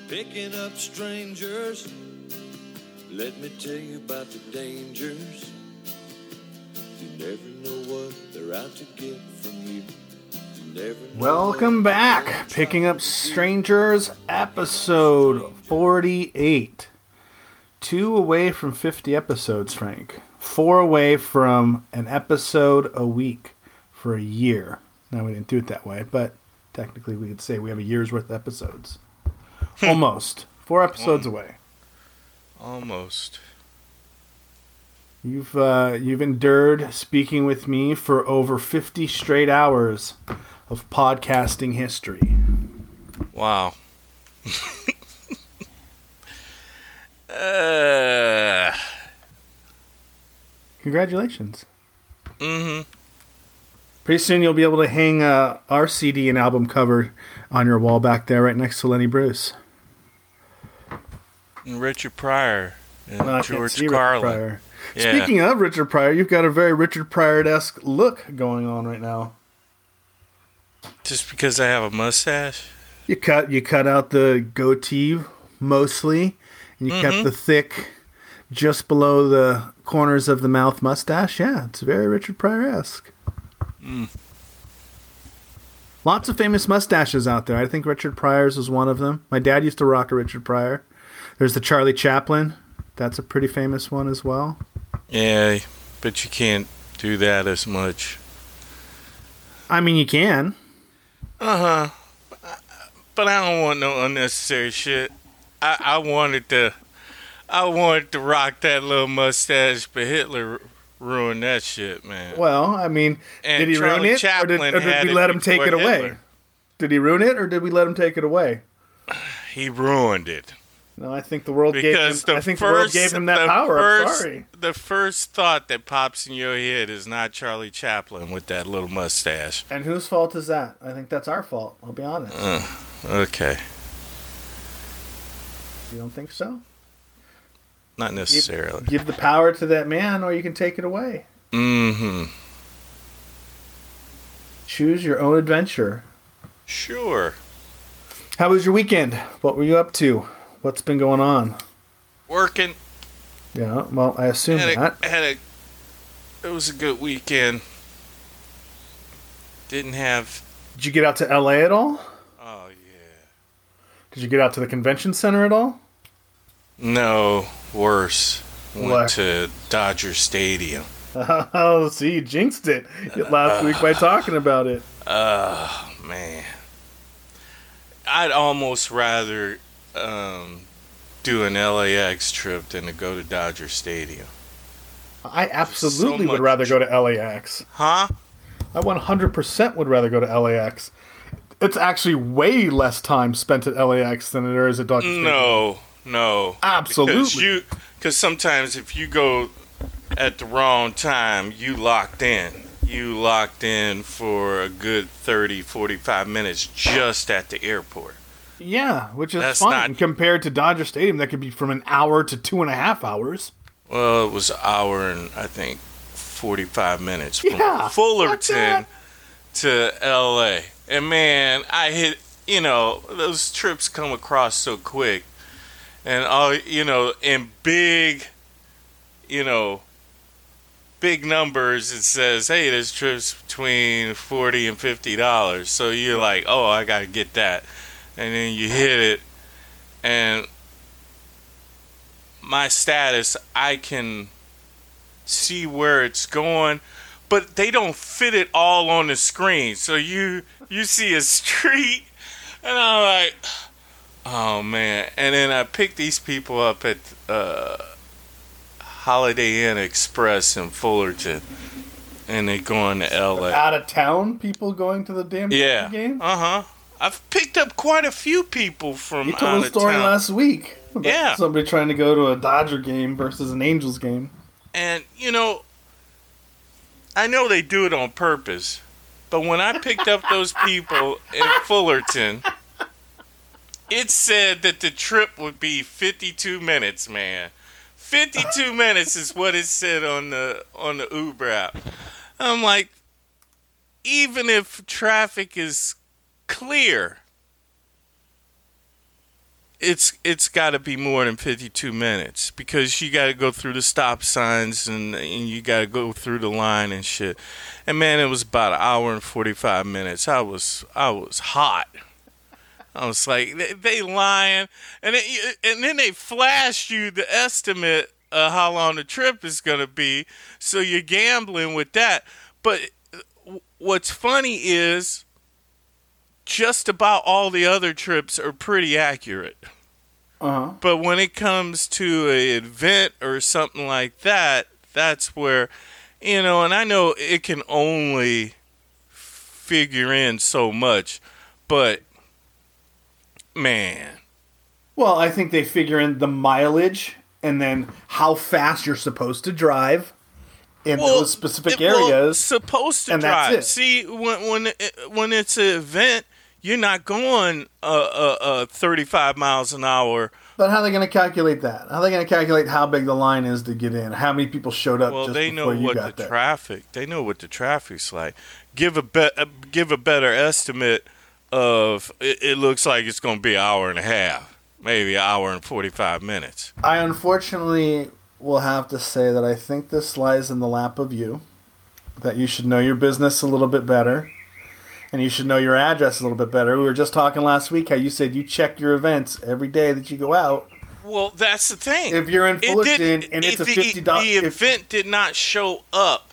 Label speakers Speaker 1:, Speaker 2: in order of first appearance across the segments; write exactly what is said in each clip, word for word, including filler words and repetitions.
Speaker 1: Picking up strangers, let me tell you about the dangers. You never know what they're out to get from you. You never know.
Speaker 2: Welcome back, Picking Up Strangers, episode forty-eight. Two away from fifty episodes, Frank. Four away from an episode a week for a year. Now, we didn't do it that way, but technically we could say we have a year's worth of episodes. Almost. Four episodes um, away.
Speaker 3: Almost.
Speaker 2: You've uh, you've endured speaking with me for over fifty straight hours of podcasting history.
Speaker 3: Wow. uh.
Speaker 2: Congratulations.
Speaker 3: Mm-hmm.
Speaker 2: Pretty soon you'll be able to hang uh, our C D and album cover on your wall back there right next to Lenny Bruce.
Speaker 3: And Richard Pryor and
Speaker 2: well,
Speaker 3: George Carlin.
Speaker 2: Yeah. Speaking of Richard Pryor, you've got a very Richard Pryor-esque look going on right now.
Speaker 3: Just because I have a mustache?
Speaker 2: You cut you cut out the goatee mostly, and you mm-hmm. kept the thick, just below the corners of the mouth mustache. Yeah, it's very Richard Pryor-esque.
Speaker 3: Mm.
Speaker 2: Lots of famous mustaches out there. I think Richard Pryor's was one of them. My dad used to rock a Richard Pryor. There's the Charlie Chaplin. That's a pretty famous one as well.
Speaker 3: Yeah, but you can't do that as much.
Speaker 2: I mean, you can.
Speaker 3: Uh-huh. But I don't want no unnecessary shit. I, I wanted to I wanted to rock that little mustache, but Hitler ruined that shit, man.
Speaker 2: Well, I mean,
Speaker 3: and
Speaker 2: did he
Speaker 3: Charlie
Speaker 2: ruin it?
Speaker 3: Chaplin
Speaker 2: or did, or did we let him take it
Speaker 3: Hitler.
Speaker 2: away? Did he ruin it, or did we let him take it away?
Speaker 3: He ruined it.
Speaker 2: No, I think the world
Speaker 3: because
Speaker 2: gave him. I think first, the world gave him that power.
Speaker 3: First,
Speaker 2: I'm sorry.
Speaker 3: The first thought that pops in your head is not Charlie Chaplin with that little mustache.
Speaker 2: And whose fault is that? I think that's our fault. I'll be honest.
Speaker 3: Uh, okay.
Speaker 2: You don't think so?
Speaker 3: Not necessarily.
Speaker 2: Give, give the power to that man, or you can take it away.
Speaker 3: Mm-hmm.
Speaker 2: Choose your own adventure.
Speaker 3: Sure.
Speaker 2: How was your weekend? What were you up to? What's been going on?
Speaker 3: Working.
Speaker 2: Yeah, well, I assume
Speaker 3: had a,
Speaker 2: that.
Speaker 3: Had a, it was a good weekend. Didn't have...
Speaker 2: Did you get out to L A at all?
Speaker 3: Oh, yeah.
Speaker 2: Did you get out to the convention center at all?
Speaker 3: No, worse. Went
Speaker 2: what?
Speaker 3: to Dodger Stadium.
Speaker 2: Oh, see, you jinxed it last uh, week by talking about it.
Speaker 3: Oh, man. I'd almost rather um, do an L A X trip than to go to Dodger Stadium.
Speaker 2: I absolutely so would rather go to L A X.
Speaker 3: Huh?
Speaker 2: I one hundred percent would rather go to L A X. It's actually way less time spent at L A X than there is at Dodger Stadium.
Speaker 3: No, no.
Speaker 2: Absolutely.
Speaker 3: Because sometimes if you go at the wrong time, you locked in. You locked in for a good thirty, forty-five minutes just at the airport.
Speaker 2: Yeah, which is
Speaker 3: That's
Speaker 2: fine.
Speaker 3: not...
Speaker 2: Compared to Dodger Stadium, that could be from an hour to two and a half hours.
Speaker 3: Well, it was an hour and, I think, forty-five minutes from
Speaker 2: yeah,
Speaker 3: Fullerton to L A. And, man, I hit, you know, those trips come across so quick. And, all you know, in big, you know, big numbers, it says, hey, this trip's between forty and fifty dollars. So you're like, oh, I got to get that. And then you hit it, and my status, I can see where it's going, but they don't fit it all on the screen. So you you see a street, and I'm like, oh, man. And then I picked these people up at uh, Holiday Inn Express in Fullerton, and they going to L A.
Speaker 2: Out of town people going to the damn
Speaker 3: yeah.
Speaker 2: game?
Speaker 3: Uh-huh. I've picked up quite a few people from
Speaker 2: you
Speaker 3: out
Speaker 2: told
Speaker 3: of
Speaker 2: a story
Speaker 3: town.
Speaker 2: last week about
Speaker 3: yeah.
Speaker 2: somebody trying to go to a Dodger game versus an Angels game.
Speaker 3: And, you know, I know they do it on purpose, but when I picked up those people in Fullerton, it said that the trip would be fifty-two minutes, man. fifty-two minutes is what it said on the on the Uber app. I'm like, even if traffic is clear, it's it's got to be more than fifty-two minutes because you got to go through the stop signs and, and you got to go through the line and shit. And man, it was about an hour and forty-five minutes. I was I was hot. I was like, they, they lying, and it, and then they flash you the estimate of how long the trip is gonna be, so you're gambling with that. But what's funny is just about all the other trips are pretty accurate.
Speaker 2: Uh-huh.
Speaker 3: But when it comes to an event or something like that, that's where, you know, and I know it can only figure in so much, but man.
Speaker 2: Well, I think they figure in the mileage and then how fast you're supposed to drive in
Speaker 3: well,
Speaker 2: those specific
Speaker 3: it, well,
Speaker 2: areas.
Speaker 3: Supposed to
Speaker 2: and
Speaker 3: drive.
Speaker 2: That's it.
Speaker 3: See, when when it, when it's an event, you're not going uh, uh, uh, thirty-five miles an hour.
Speaker 2: But how are they going to calculate that? How are they going to calculate how big the line is to get in? How many people showed up
Speaker 3: Well,
Speaker 2: just
Speaker 3: they
Speaker 2: before
Speaker 3: know
Speaker 2: you
Speaker 3: what
Speaker 2: got
Speaker 3: the
Speaker 2: there?
Speaker 3: traffic. They know what the traffic's like. Give a be- uh, give a better estimate of. It, it looks like it's going to be an hour and a half, maybe an hour and forty-five minutes.
Speaker 2: I unfortunately will have to say that I think this lies in the lap of you. That you should know your business a little bit better. And you should know your address a little bit better. We were just talking last week how you said you check your events every day that you go out.
Speaker 3: Well, that's the thing.
Speaker 2: If you're in Fullerton
Speaker 3: it did,
Speaker 2: and it's
Speaker 3: it,
Speaker 2: a fifty dollars...
Speaker 3: The, the event did not show up.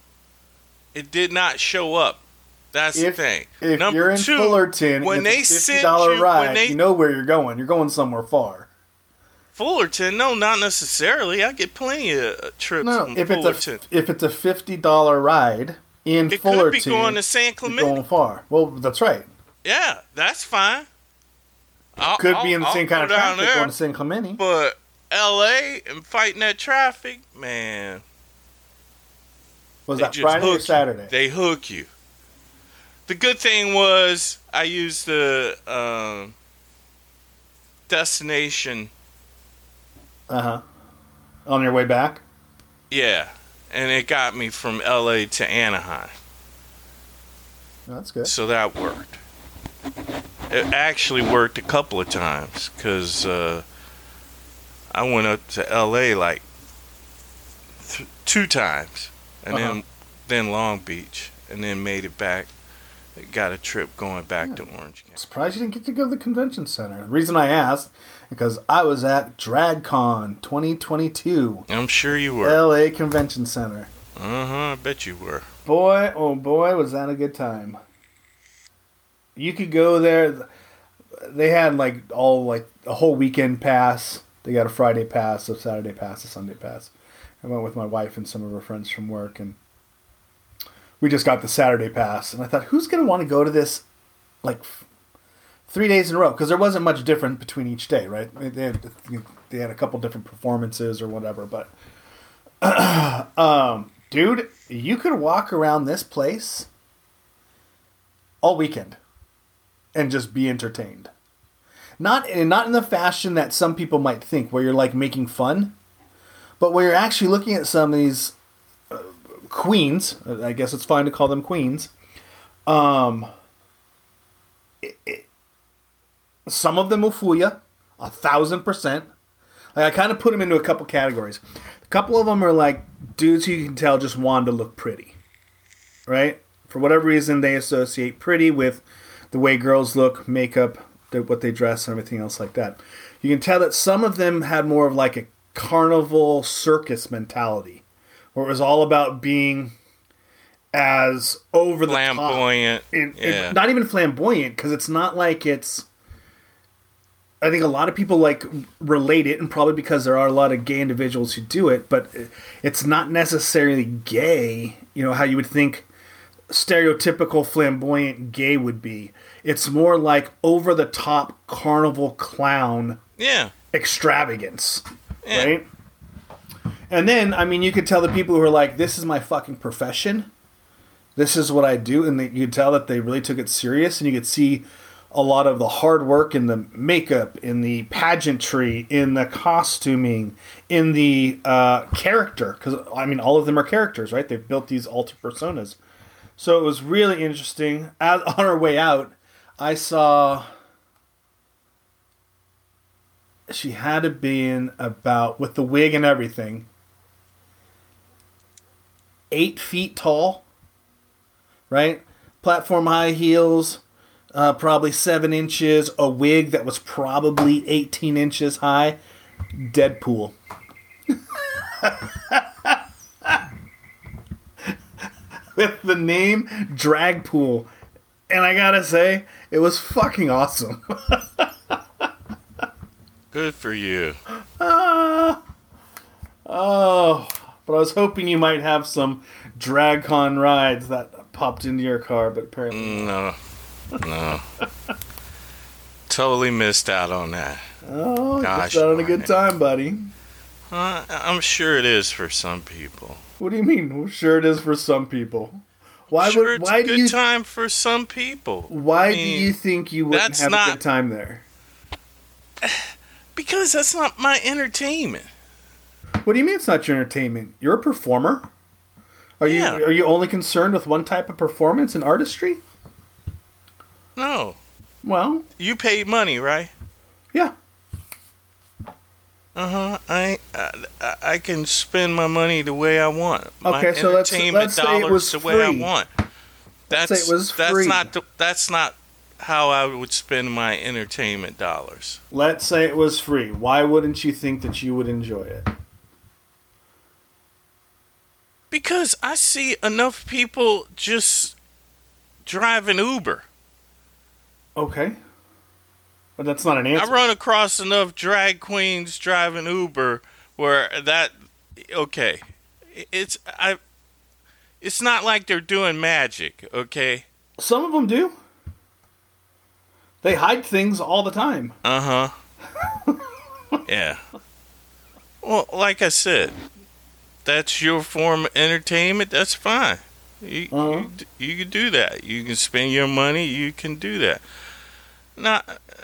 Speaker 3: It did not show up. That's
Speaker 2: if,
Speaker 3: the thing.
Speaker 2: If
Speaker 3: Number
Speaker 2: you're in
Speaker 3: two,
Speaker 2: Fullerton
Speaker 3: when
Speaker 2: and
Speaker 3: they
Speaker 2: it's a
Speaker 3: send
Speaker 2: fifty dollars
Speaker 3: you,
Speaker 2: ride,
Speaker 3: when they,
Speaker 2: you know where you're going. You're going somewhere far.
Speaker 3: Fullerton? No, not necessarily. I get plenty of uh, trips
Speaker 2: No,
Speaker 3: from
Speaker 2: if
Speaker 3: Fullerton.
Speaker 2: it's a if it's a fifty dollars ride in
Speaker 3: it
Speaker 2: Fullerton,
Speaker 3: could be going to San
Speaker 2: you're
Speaker 3: Clemente.
Speaker 2: going far. Well, that's right.
Speaker 3: Yeah, that's fine. I'll,
Speaker 2: Could
Speaker 3: I'll,
Speaker 2: be in the
Speaker 3: I'll
Speaker 2: same kind
Speaker 3: go
Speaker 2: of
Speaker 3: down
Speaker 2: traffic
Speaker 3: there,
Speaker 2: going to San Clemente.
Speaker 3: But L A and fighting that traffic, man.
Speaker 2: Was
Speaker 3: they
Speaker 2: that
Speaker 3: just
Speaker 2: Friday or
Speaker 3: hook
Speaker 2: Saturday?
Speaker 3: You. They hook you. The good thing was I used the um, destination.
Speaker 2: Uh huh. On your way back?
Speaker 3: Yeah, and it got me from L A to Anaheim.
Speaker 2: That's good.
Speaker 3: So that worked. It actually worked a couple of times because uh, I went up to L A like th- two times, and
Speaker 2: uh-huh.
Speaker 3: then then Long Beach, and then made it back. Got a trip going back
Speaker 2: yeah.
Speaker 3: to Orange County.
Speaker 2: Surprised you didn't get to go to the convention center. The reason I asked because I was at DragCon twenty twenty-two.
Speaker 3: I'm sure you were.
Speaker 2: L A Convention Center.
Speaker 3: Uh huh. I bet you were.
Speaker 2: Boy, oh boy, was that a good time. You could go there. They had like all like a whole weekend pass. They got a Friday pass, a Saturday pass, a Sunday pass. I went with my wife and some of her friends from work, and we just got the Saturday pass. And I thought, who's going to want to go to this like f- three days in a row? Because there wasn't much different between each day, right? They had, they had a couple different performances or whatever. But, um, dude, you could walk around this place all weekend and just be entertained. Not, not in the fashion that some people might think, where you're like making fun, but where you're actually looking at some of these uh, queens. I guess it's fine to call them queens. Um, it, it, some of them will fool you, a thousand percent. Like I kind of put them into a couple categories. A couple of them are like dudes who you can tell just wanted to look pretty, right? For whatever reason, they associate pretty with the way girls look, makeup, what they dress, and everything else like that. You can tell that some of them had more of like a carnival circus mentality, where it was all about being as over the
Speaker 3: flamboyant.
Speaker 2: top. And,
Speaker 3: yeah.
Speaker 2: and not even flamboyant, because it's not like it's... I think a lot of people like relate it, and probably because there are a lot of gay individuals who do it, but it's not necessarily gay, you know, how you would think stereotypical flamboyant gay would be. It's more like over-the-top carnival clown
Speaker 3: yeah.
Speaker 2: extravagance,
Speaker 3: yeah.
Speaker 2: right? And then, I mean, you could tell the people who are like, this is my fucking profession. This is what I do. And they, you could tell that they really took it serious. And you could see a lot of the hard work in the makeup, in the pageantry, in the costuming, in the uh, character. Because, I mean, all of them are characters, right? They've built these alter personas. So it was really interesting. As, on our way out, I saw she had to be in about, with the wig and everything, eight feet tall, right? Platform high heels, uh, probably seven inches, a wig that was probably eighteen inches high. Deadpool. With the name Dragpool. And I gotta say, it was fucking awesome.
Speaker 3: Good for you.
Speaker 2: Uh, oh, but I was hoping you might have some DragCon rides that popped into your car, but apparently
Speaker 3: no, no, totally missed out on that.
Speaker 2: Oh,
Speaker 3: Gosh,
Speaker 2: just having a good time, buddy.
Speaker 3: Uh, I'm sure it is for some people.
Speaker 2: What do you mean? Well, sure, it is for some people. Why
Speaker 3: sure,
Speaker 2: would?
Speaker 3: it's
Speaker 2: Why
Speaker 3: a
Speaker 2: do
Speaker 3: good
Speaker 2: you?
Speaker 3: time for some people.
Speaker 2: Why
Speaker 3: I mean,
Speaker 2: do you think you wouldn't
Speaker 3: that's
Speaker 2: have
Speaker 3: not-
Speaker 2: a good time there?
Speaker 3: Because that's not my entertainment.
Speaker 2: What do you mean it's not your entertainment? You're a performer. Are
Speaker 3: Yeah.
Speaker 2: you are you only concerned with one type of performance and artistry?
Speaker 3: No,
Speaker 2: Well,
Speaker 3: you paid money, right?
Speaker 2: yeah.
Speaker 3: Uh huh. I, I I can spend my money the way I want. My
Speaker 2: Okay, so let's-
Speaker 3: entertainment
Speaker 2: let's say it
Speaker 3: dollars
Speaker 2: was
Speaker 3: the way I
Speaker 2: free.
Speaker 3: want. That's
Speaker 2: say it was
Speaker 3: that's
Speaker 2: free.
Speaker 3: not the, that's not how I would spend my entertainment dollars.
Speaker 2: Let's say it was free. Why wouldn't you think that you would enjoy it?
Speaker 3: Because I see enough people just driving Uber.
Speaker 2: Okay. But that's not an answer.
Speaker 3: I run across enough drag queens driving Uber where that okay, it's I. It's not like they're doing magic, okay?
Speaker 2: Some of them do. They hide things all the time.
Speaker 3: Uh huh. Yeah. Well, like I said, that's your form of entertainment. That's fine. You,
Speaker 2: Uh-huh.
Speaker 3: you you can do that. You can spend your money. You can do that. Now,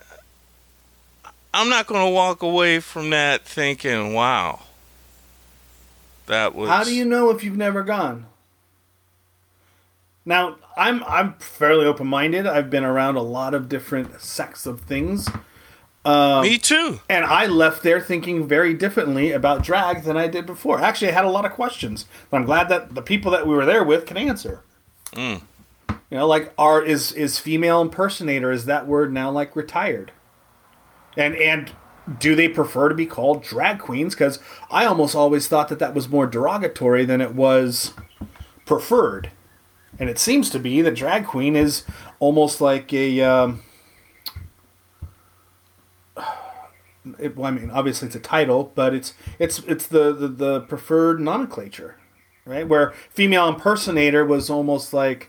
Speaker 3: I'm not going to walk away from that thinking, "Wow, that was."
Speaker 2: How do you know if you've never gone? Now, I'm I'm fairly open-minded. I've been around a lot of different sects of things. Um,
Speaker 3: Me too.
Speaker 2: And I left there thinking very differently about drag than I did before. Actually, I had a lot of questions. But I'm glad that the people that we were there with can answer.
Speaker 3: Mm.
Speaker 2: You know, like, are is is female impersonator, is that word now like retired? And and do they prefer to be called drag queens? Because I almost always thought that that was more derogatory than it was preferred. And it seems to be that drag queen is almost like a. Um, it, well, I mean, obviously it's a title, but it's it's it's the, the, the preferred nomenclature, right? Where female impersonator was almost like,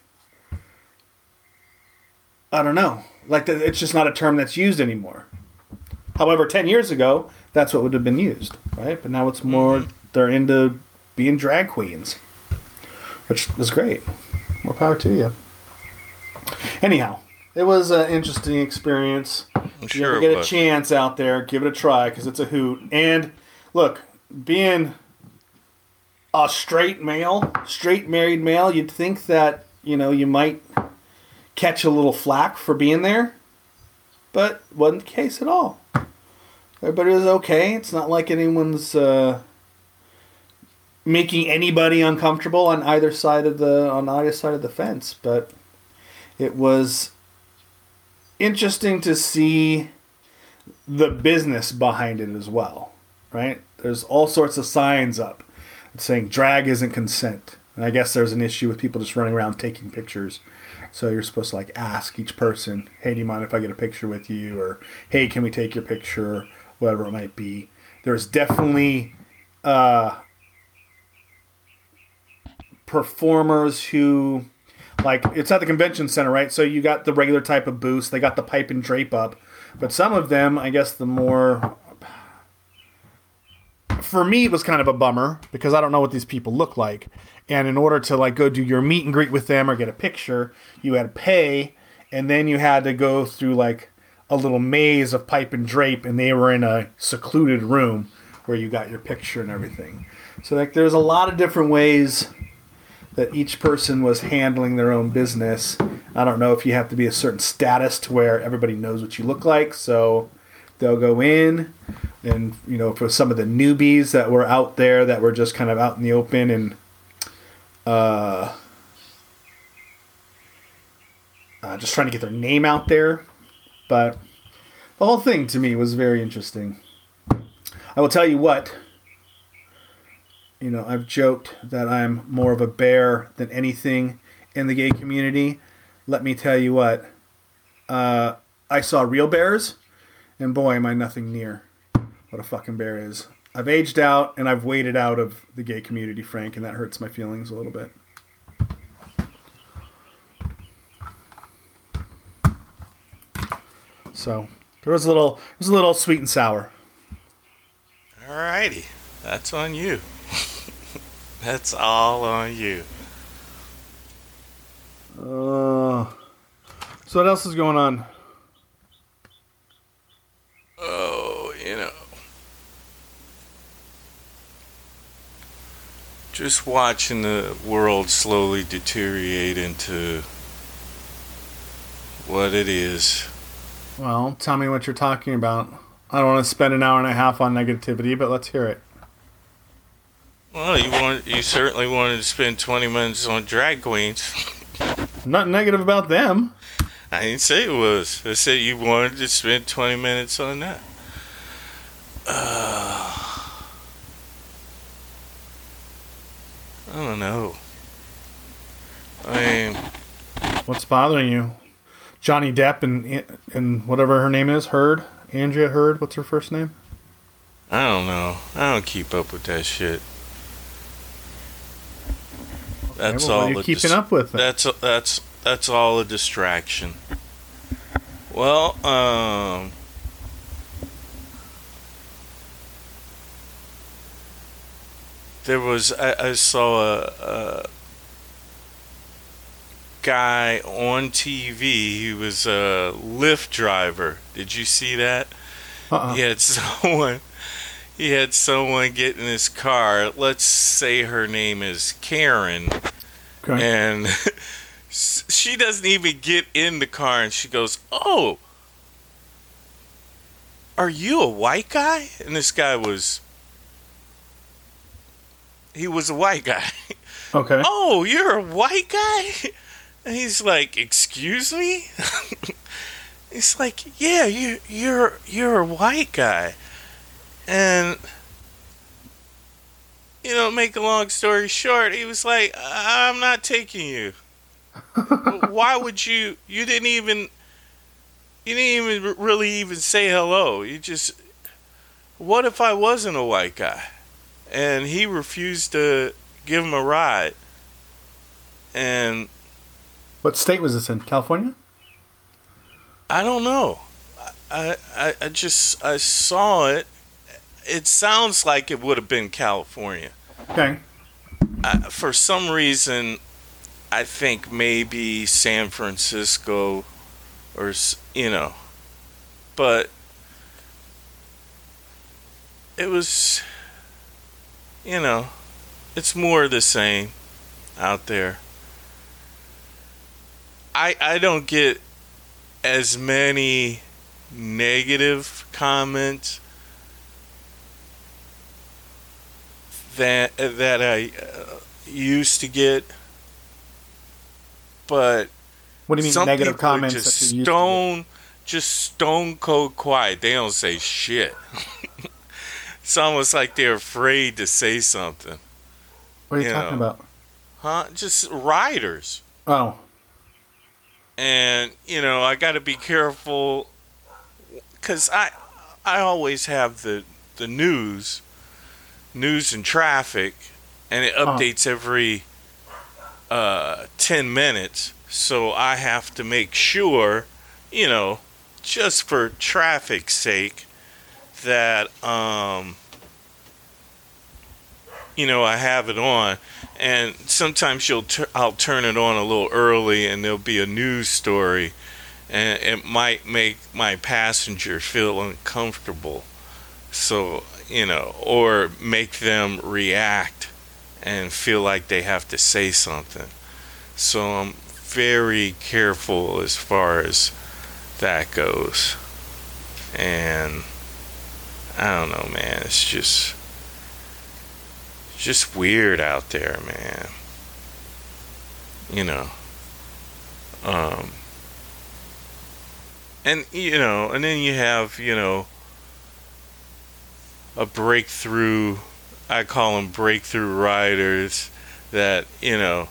Speaker 2: I don't know, like the, it's just not a term that's used anymore. However, ten years ago, that's what would have been used, right? But now it's more, they're into being drag queens, which is great. More power to you. Anyhow, it was an interesting experience.
Speaker 3: I'm
Speaker 2: If
Speaker 3: sure
Speaker 2: you ever
Speaker 3: it
Speaker 2: get a
Speaker 3: was.
Speaker 2: chance out there, give it a try because it's a hoot. And look, being a straight male, straight married male, you'd think that, you know, you might catch a little flack for being there, but wasn't the case at all. Everybody was okay. It's not like anyone's uh, making anybody uncomfortable on either side of the on either side of the fence, but it was interesting to see the business behind it as well, right? There's all sorts of signs up saying drag isn't consent. And I guess there's an issue with people just running around taking pictures. So you're supposed to like ask each person, hey, do you mind if I get a picture with you? Or, hey, can we take your picture? Whatever it might be. There's definitely uh, performers who, like, it's at the convention center, right? So you got the regular type of booths. They got the pipe and drape up. But some of them, I guess the more... For me, it was kind of a bummer because I don't know what these people look like. And in order to, like, go do your meet and greet with them or get a picture, you had to pay. And then you had to go through, like, a little maze of pipe and drape. And they were in a secluded room where you got your picture and everything. So, like, there's a lot of different ways that each person was handling their own business. I don't know if you have to be a certain status to where everybody knows what you look like. So they'll go in, and you know, for some of the newbies that were out there that were just kind of out in the open and uh, uh, just trying to get their name out there. But the whole thing to me was very interesting. I will tell you what, you know, I've joked that I'm more of a bear than anything in the gay community. Let me tell you what, uh, I saw real bears, and boy, am I nothing near what a fucking bear is. I've aged out, and I've waded out of the gay community, Frank, and that hurts my feelings a little bit. So there was a little, it was a little sweet and sour.
Speaker 3: Alrighty, that's on you. That's all on you.
Speaker 2: Uh, so what else is going on?
Speaker 3: Oh, you know. Just watching the world slowly deteriorate into what it is.
Speaker 2: Well, tell me what you're talking about. I don't want to spend an hour and a half on negativity, but let's hear it.
Speaker 3: Well, you want you certainly wanted to spend twenty minutes on drag queens.
Speaker 2: Nothing negative about them.
Speaker 3: I didn't say it was. I said you wanted to spend twenty minutes on that. Uh, I don't know. I mean,
Speaker 2: what's bothering you? Johnny Depp and and whatever her name is, Heard, Andrea Heard. What's her first name?
Speaker 3: I don't know. I don't keep up with that shit. That's
Speaker 2: okay, well,
Speaker 3: all.
Speaker 2: what are you keeping
Speaker 3: dis-
Speaker 2: up with it?
Speaker 3: That's that's that's all a distraction. Well, um, there was I, I saw a, a guy on T V. He was a Lyft driver. Did you see that?
Speaker 2: Uh-uh.
Speaker 3: He had someone. He had someone get in his car. Let's say her name is Karen.
Speaker 2: Okay.
Speaker 3: And she doesn't even get in the car, and she goes, "Oh, are you a white guy?" And this guy was, he was a white guy.
Speaker 2: Okay.
Speaker 3: "Oh, you're a white guy?" And he's like, "Excuse me?" He's like, "Yeah, you you're you're a white guy." And, you know, make a long story short, he was like, "I'm not taking you." Why would you? You didn't even. You didn't even really even say hello. You just. What if I wasn't a white guy? And he refused to give him a ride. And.
Speaker 2: What state was this in? California?
Speaker 3: I don't know. I I, I just I saw it. It sounds like it would have been California.
Speaker 2: Okay.
Speaker 3: I, for some reason, I think maybe San Francisco, or you know, but it was, you know, it's more of the same out there. I I don't get as many negative comments that that I uh, used to get, but
Speaker 2: what do you mean
Speaker 3: some
Speaker 2: negative
Speaker 3: people
Speaker 2: comments?
Speaker 3: Are just
Speaker 2: that you used
Speaker 3: stone, just stone cold quiet. They don't say shit. It's almost like they're afraid to say something.
Speaker 2: What are you,
Speaker 3: you
Speaker 2: talking
Speaker 3: know.
Speaker 2: about?
Speaker 3: Huh? Just riders.
Speaker 2: Oh.
Speaker 3: And you know, I got to be careful because I I always have the the news. News and traffic, and it updates huh. every uh, ten minutes, so I have to make sure, you know, just for traffic's sake, that um, you know, I have it on. And sometimes you'll tur- I'll turn it on a little early, and there'll be a news story, and it might make my passenger feel uncomfortable. So, you know, or make them react and feel like they have to say something. So I'm very careful as far as that goes. And I don't know, man. It's just, it's just weird out there, man. You know. Um, and, you know, and then you have, you know, a breakthrough, I call them breakthrough riders that, you know,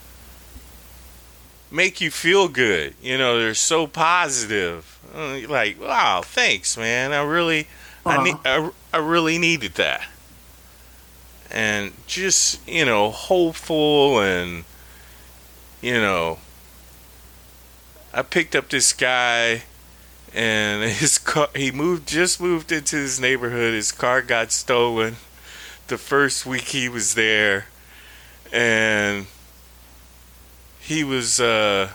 Speaker 3: make you feel good. You know, they're so positive. Uh, Like, wow, thanks, man. I really,
Speaker 2: Uh-huh.
Speaker 3: I, need, I, I really needed that. And just, you know, hopeful and, you know, I picked up this guy and his car, he moved, just moved into his neighborhood. His car got stolen the first week he was there. And he was, uh,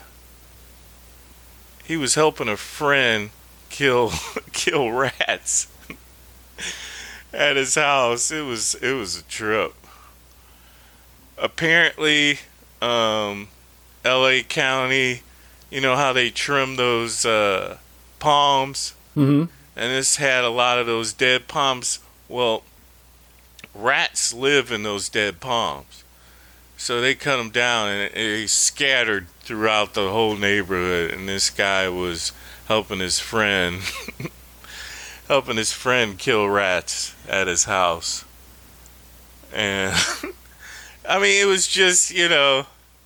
Speaker 3: he was helping a friend kill, kill rats at his house. It was, it was a trip. Apparently, um, L A County, you know how they trim those, uh, palms,
Speaker 2: Mm-hmm.
Speaker 3: and this had a lot of those dead palms. Well, rats live in those dead palms, so they cut them down and they scattered throughout the whole neighborhood. And this guy was helping his friend, helping his friend kill rats at his house. And I mean, it was just, you know,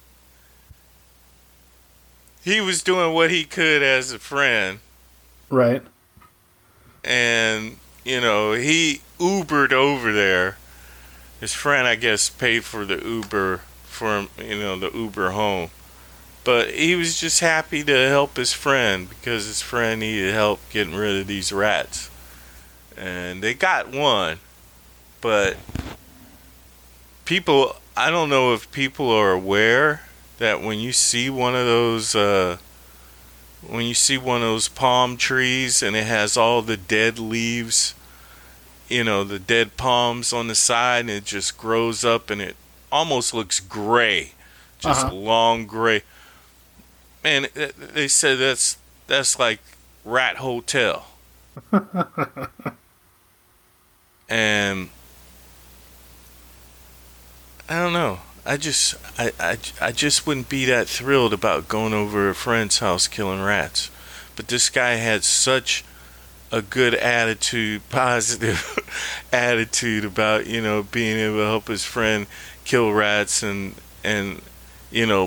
Speaker 3: he was doing what he could as a friend.
Speaker 2: Right.
Speaker 3: And, you know, he Ubered over there. His friend, I guess, paid for the Uber for him, you know, the Uber home. But he was just happy to help his friend because his friend needed help getting rid of these rats. And they got one. But people, I don't know if people are aware that when you see one of those, uh, when you see one of those palm trees and it has all the dead leaves, you know, the dead palms on the side, and it just grows up and it almost looks gray, just
Speaker 2: Uh-huh.
Speaker 3: long gray. Man, they said that's that's like Rat Hotel. And I don't know. I just, I, I, I just wouldn't be that thrilled about going over a friend's house killing rats. But this guy had such a good attitude, positive attitude about, you know, being able to help his friend kill rats. And, and you know,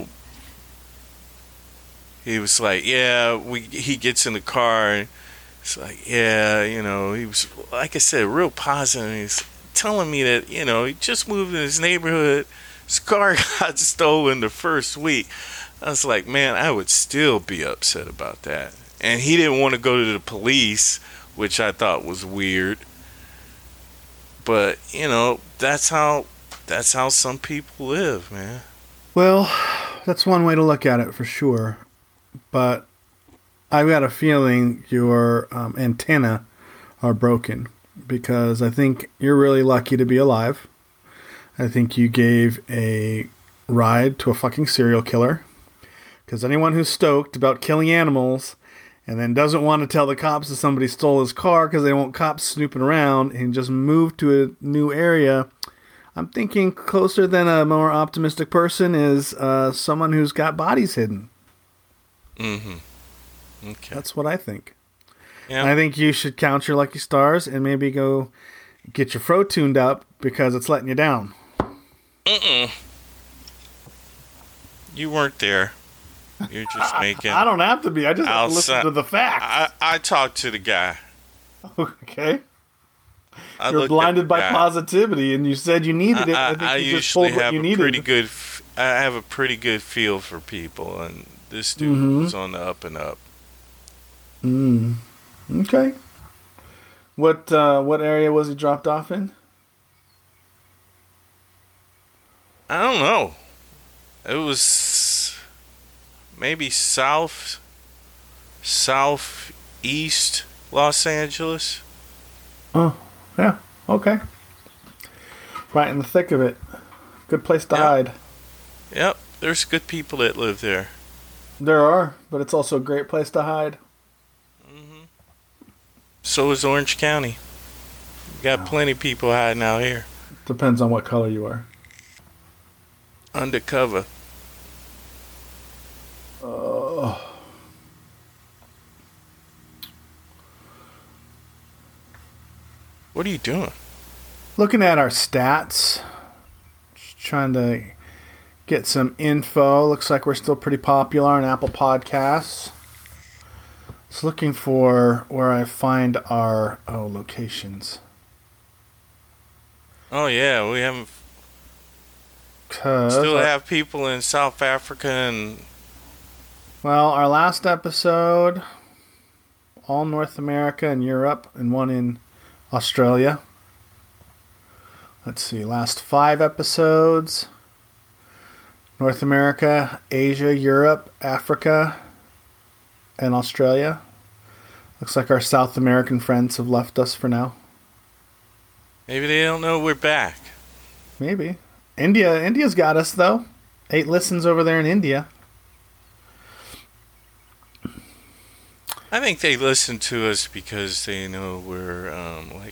Speaker 3: he was like, yeah, we, he gets in the car and it's like, yeah, you know, he was, like I said, real positive. He's telling me that, you know, he just moved in his neighborhood. His car got stolen the first week. I was like, man, I would still be upset about that. And he didn't want to go to the police, which I thought was weird. But, you know, that's how that's how some people live, man.
Speaker 2: Well, that's one way to look at it for sure. But I've got a feeling your um, antenna are broken because I think you're really lucky to be alive. I think you gave a ride to a fucking serial killer. Because anyone who's stoked about killing animals and then doesn't want to tell the cops that somebody stole his car because they want cops snooping around and just moved to a new area, I'm thinking closer than a more optimistic person is uh, someone who's got bodies hidden.
Speaker 3: Mm-hmm. Okay.
Speaker 2: That's what I think.
Speaker 3: Yeah.
Speaker 2: And I think you should count your lucky stars and maybe go get your fro tuned up because it's letting you down.
Speaker 3: Mm-mm. You weren't there. You're just making.
Speaker 2: I don't have to be. I just have to listen
Speaker 3: outside-
Speaker 2: to the facts.
Speaker 3: I, I talked to the guy.
Speaker 2: Okay.
Speaker 3: I
Speaker 2: You're
Speaker 3: looked at
Speaker 2: blinded
Speaker 3: the
Speaker 2: by
Speaker 3: guy.
Speaker 2: positivity, and you said you needed it.
Speaker 3: I,
Speaker 2: I think
Speaker 3: I, I
Speaker 2: you just
Speaker 3: usually
Speaker 2: pulled what
Speaker 3: have
Speaker 2: you
Speaker 3: a
Speaker 2: needed.
Speaker 3: pretty good. F- I have a pretty good feel for people, and this dude
Speaker 2: Mhm.
Speaker 3: was on the up and up.
Speaker 2: Mm. Okay. What uh, what area was he dropped off in?
Speaker 3: I don't know. It was maybe south, southeast Los Angeles.
Speaker 2: Oh, yeah. Okay. Right in the thick of it. Good place to
Speaker 3: Yeah.
Speaker 2: hide.
Speaker 3: Yep, there's good people that live there.
Speaker 2: There are, but it's also a great place to hide.
Speaker 3: So is Orange County. We got plenty of people hiding out here.
Speaker 2: Depends on what color you are.
Speaker 3: Undercover.
Speaker 2: Oh.
Speaker 3: What are you doing?
Speaker 2: Looking at our stats. Just trying to get some info. Looks like we're still pretty popular on Apple Podcasts. Just looking for where I find our oh locations.
Speaker 3: Oh yeah, we haven't.
Speaker 2: Cause
Speaker 3: Still
Speaker 2: our,
Speaker 3: have people in South Africa and.
Speaker 2: Well, our last episode, all North America and Europe, and one in Australia. Let's see, last five episodes. North America, Asia, Europe, Africa, and Australia. Looks like our South American friends have left us for now.
Speaker 3: Maybe they don't know we're back.
Speaker 2: Maybe. India, India's got us, though. Eight listens over there in India.
Speaker 3: I think they listen to us because they know we're, um, like,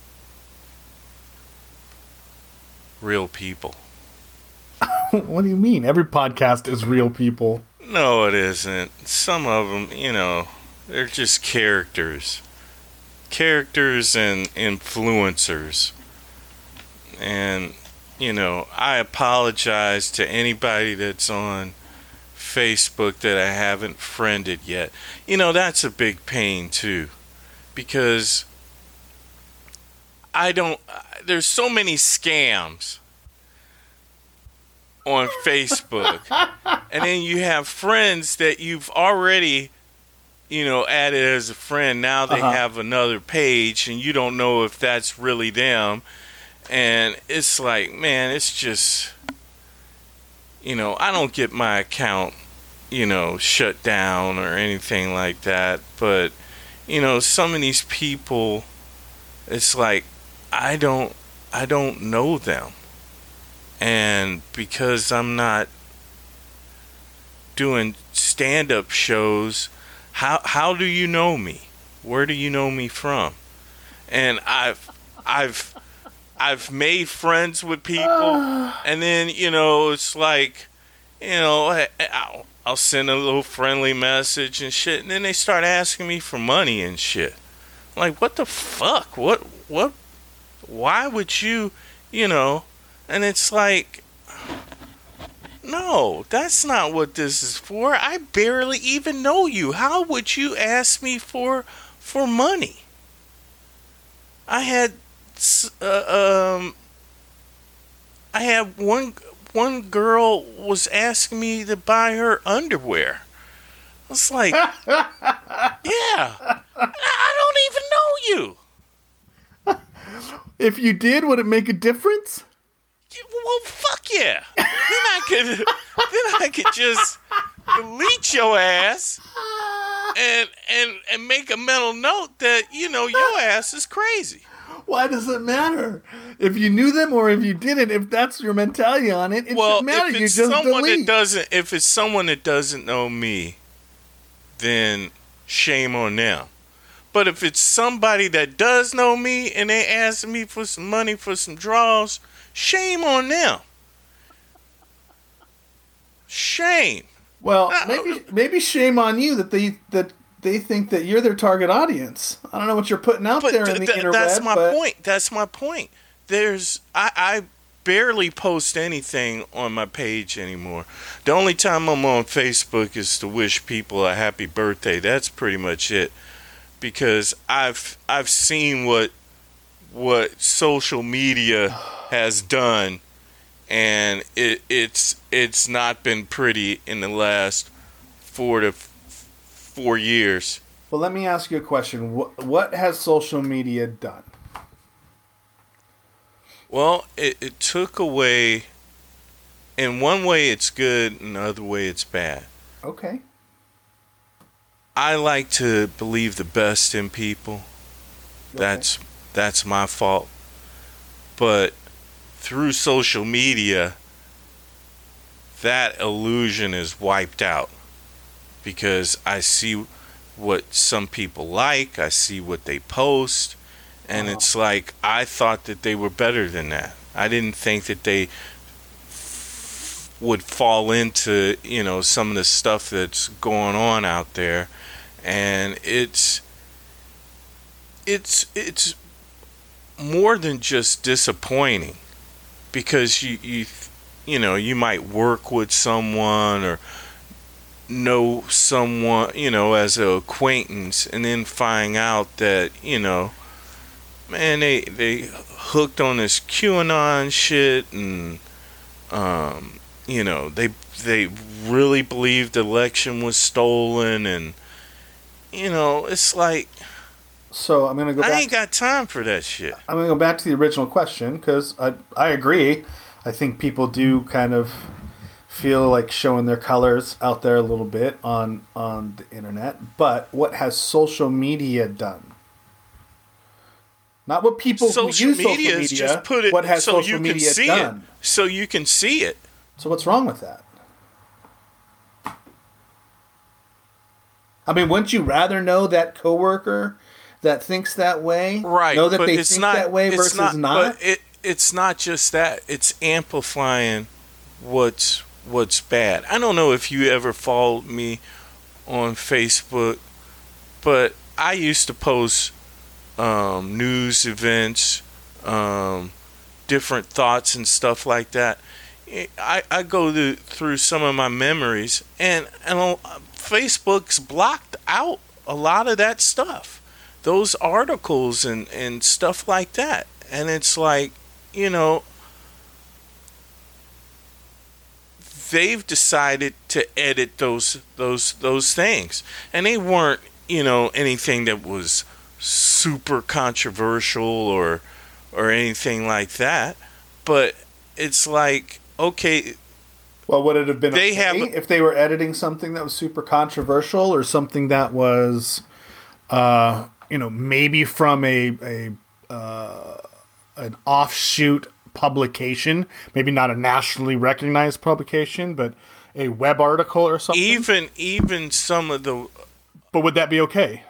Speaker 3: real people.
Speaker 2: What do you mean? Every podcast is real people.
Speaker 3: No, it isn't. Some of them, you know, they're just characters. Characters and influencers. And, you know, I apologize to anybody that's on Facebook that I haven't friended yet. You know, that's a big pain, too. Because I don't... There's so many scams on Facebook. And then you have friends that you've already, you know, added as a friend. Now they
Speaker 2: Uh-huh.
Speaker 3: have another page and you don't know if that's really them. And it's like, man, it's just, you know, I don't get my account, you know, shut down or anything like that. But, you know, some of these people, it's like, I don't, I don't know them. And because I'm not doing stand-up shows, how how do you know me? Where do you know me from? And I've I've I've made friends with people, and then, you know, it's like, you know, I'll, I'll send a little friendly message and shit, and then they start asking me for money and shit. Like, what the fuck? What what? Why would you, you know? And it's like, no, that's not what this is for. I barely even know you. How would you ask me for for money? I had, uh, um, I had one one girl was asking me to buy her underwear. I was like, yeah, I don't even know you.
Speaker 2: If you did, would it make a difference?
Speaker 3: Well, fuck yeah. Then I could, then I could just delete your ass and and and make a mental note that, you know, your ass is crazy.
Speaker 2: Why does it matter? If you knew them or if you didn't, if that's your mentality on it, it
Speaker 3: Well,
Speaker 2: shouldn't matter.
Speaker 3: if
Speaker 2: You
Speaker 3: it's
Speaker 2: just
Speaker 3: someone
Speaker 2: delete.
Speaker 3: that doesn't, if it's someone that doesn't know me, then shame on them. But if it's somebody that does know me and they ask me for some money for some draws, shame on them. Shame.
Speaker 2: Well,
Speaker 3: Uh,
Speaker 2: maybe maybe shame on you that they that they think that you're their target audience. I don't know what you're putting out
Speaker 3: But
Speaker 2: there
Speaker 3: th-
Speaker 2: in the
Speaker 3: th-
Speaker 2: interweb.
Speaker 3: that's my
Speaker 2: but
Speaker 3: point. That's my point. There's I, I barely post anything on my page anymore. The only time I'm on Facebook is to wish people a happy birthday. That's pretty much it. Because I've I've seen what what social media has done, and it it's it's not been pretty in the last four to f- four years.
Speaker 2: Well, let me ask you a question. What, what has social media done?
Speaker 3: Well, it, it took away. In one way, it's good. In the other way, it's bad.
Speaker 2: Okay.
Speaker 3: I like to believe the best in people. That's that's my fault. But through social media, that illusion is wiped out because I see what some people like. I see what they post. And uh-huh. it's like, I thought that they were better than that. I didn't think that they f- would fall into, you know, some of the stuff that's going on out there. And it's, it's, it's more than just disappointing, because you, you, you know, you might work with someone or know someone, you know, as an acquaintance, and then find out that, you know, man, they they hooked on this QAnon shit, and um, you know, they they really believed the election was stolen, and you know, it's like,
Speaker 2: so I'm gonna go.
Speaker 3: I
Speaker 2: back
Speaker 3: ain't got time for that shit.
Speaker 2: I'm gonna go back to the original question, because I I agree. I think people do kind of feel like showing their colors out there a little bit on on the internet. But what has social media done? Not what people
Speaker 3: social
Speaker 2: who use
Speaker 3: media
Speaker 2: social media.
Speaker 3: Just put it
Speaker 2: what has
Speaker 3: so
Speaker 2: social
Speaker 3: you can
Speaker 2: media
Speaker 3: see
Speaker 2: done?
Speaker 3: it. So you can see it.
Speaker 2: So what's wrong with that? I mean, wouldn't you rather know that coworker that thinks that way?
Speaker 3: Right.
Speaker 2: Know that
Speaker 3: but
Speaker 2: they
Speaker 3: it's
Speaker 2: think
Speaker 3: not,
Speaker 2: that way versus
Speaker 3: not?
Speaker 2: not?
Speaker 3: But it, it's not just that. It's amplifying what's what's bad. I don't know if you ever followed me on Facebook, but I used to post um, news events, um, different thoughts and stuff like that. I, I go to, through some of my memories, and, and Facebook's blocked out a lot of that stuff, those articles and, and stuff like that. And it's like, you know, they've decided to edit those those those things, and they weren't, you know, anything that was super controversial or or anything like that. But it's like, okay,
Speaker 2: well, would it have been
Speaker 3: they
Speaker 2: okay
Speaker 3: have,
Speaker 2: if they were editing something that was super controversial, or something that was, uh, you know, maybe from a a uh, an offshoot publication, maybe not a nationally recognized publication, but a web article or something?
Speaker 3: Even even some of the,
Speaker 2: but would that be okay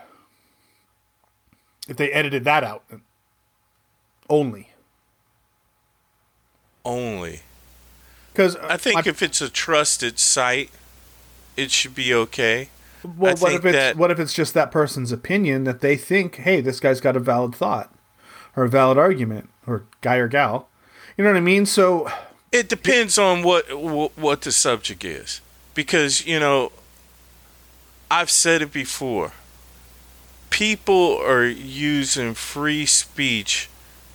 Speaker 2: if they edited that out only?
Speaker 3: Only.
Speaker 2: Because
Speaker 3: I think my, if it's a trusted site, it should be okay.
Speaker 2: Well,
Speaker 3: I
Speaker 2: what if it's
Speaker 3: that,
Speaker 2: what if it's just that person's opinion that they think, hey, this guy's got a valid thought or a valid argument, or guy or gal? You know what I mean? So
Speaker 3: it depends on what, what what the subject is, because, you know, I've said it before. People are using free speech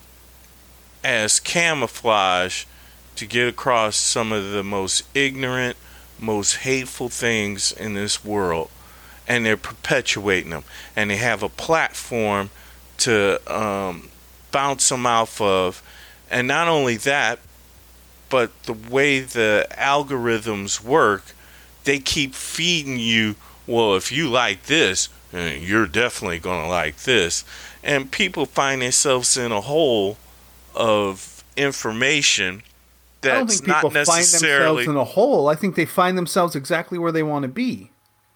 Speaker 3: as camouflage to get across some of the most ignorant, most hateful things in this world, and they're perpetuating them, and they have a platform to um, bounce them off of. And not only that, but the way the algorithms work, they keep feeding you, well, if you like this, you're definitely going to like this. And people find themselves in a hole of information that's
Speaker 2: I don't think people
Speaker 3: not necessarily
Speaker 2: find themselves in a hole. I think they find themselves exactly where they want to be.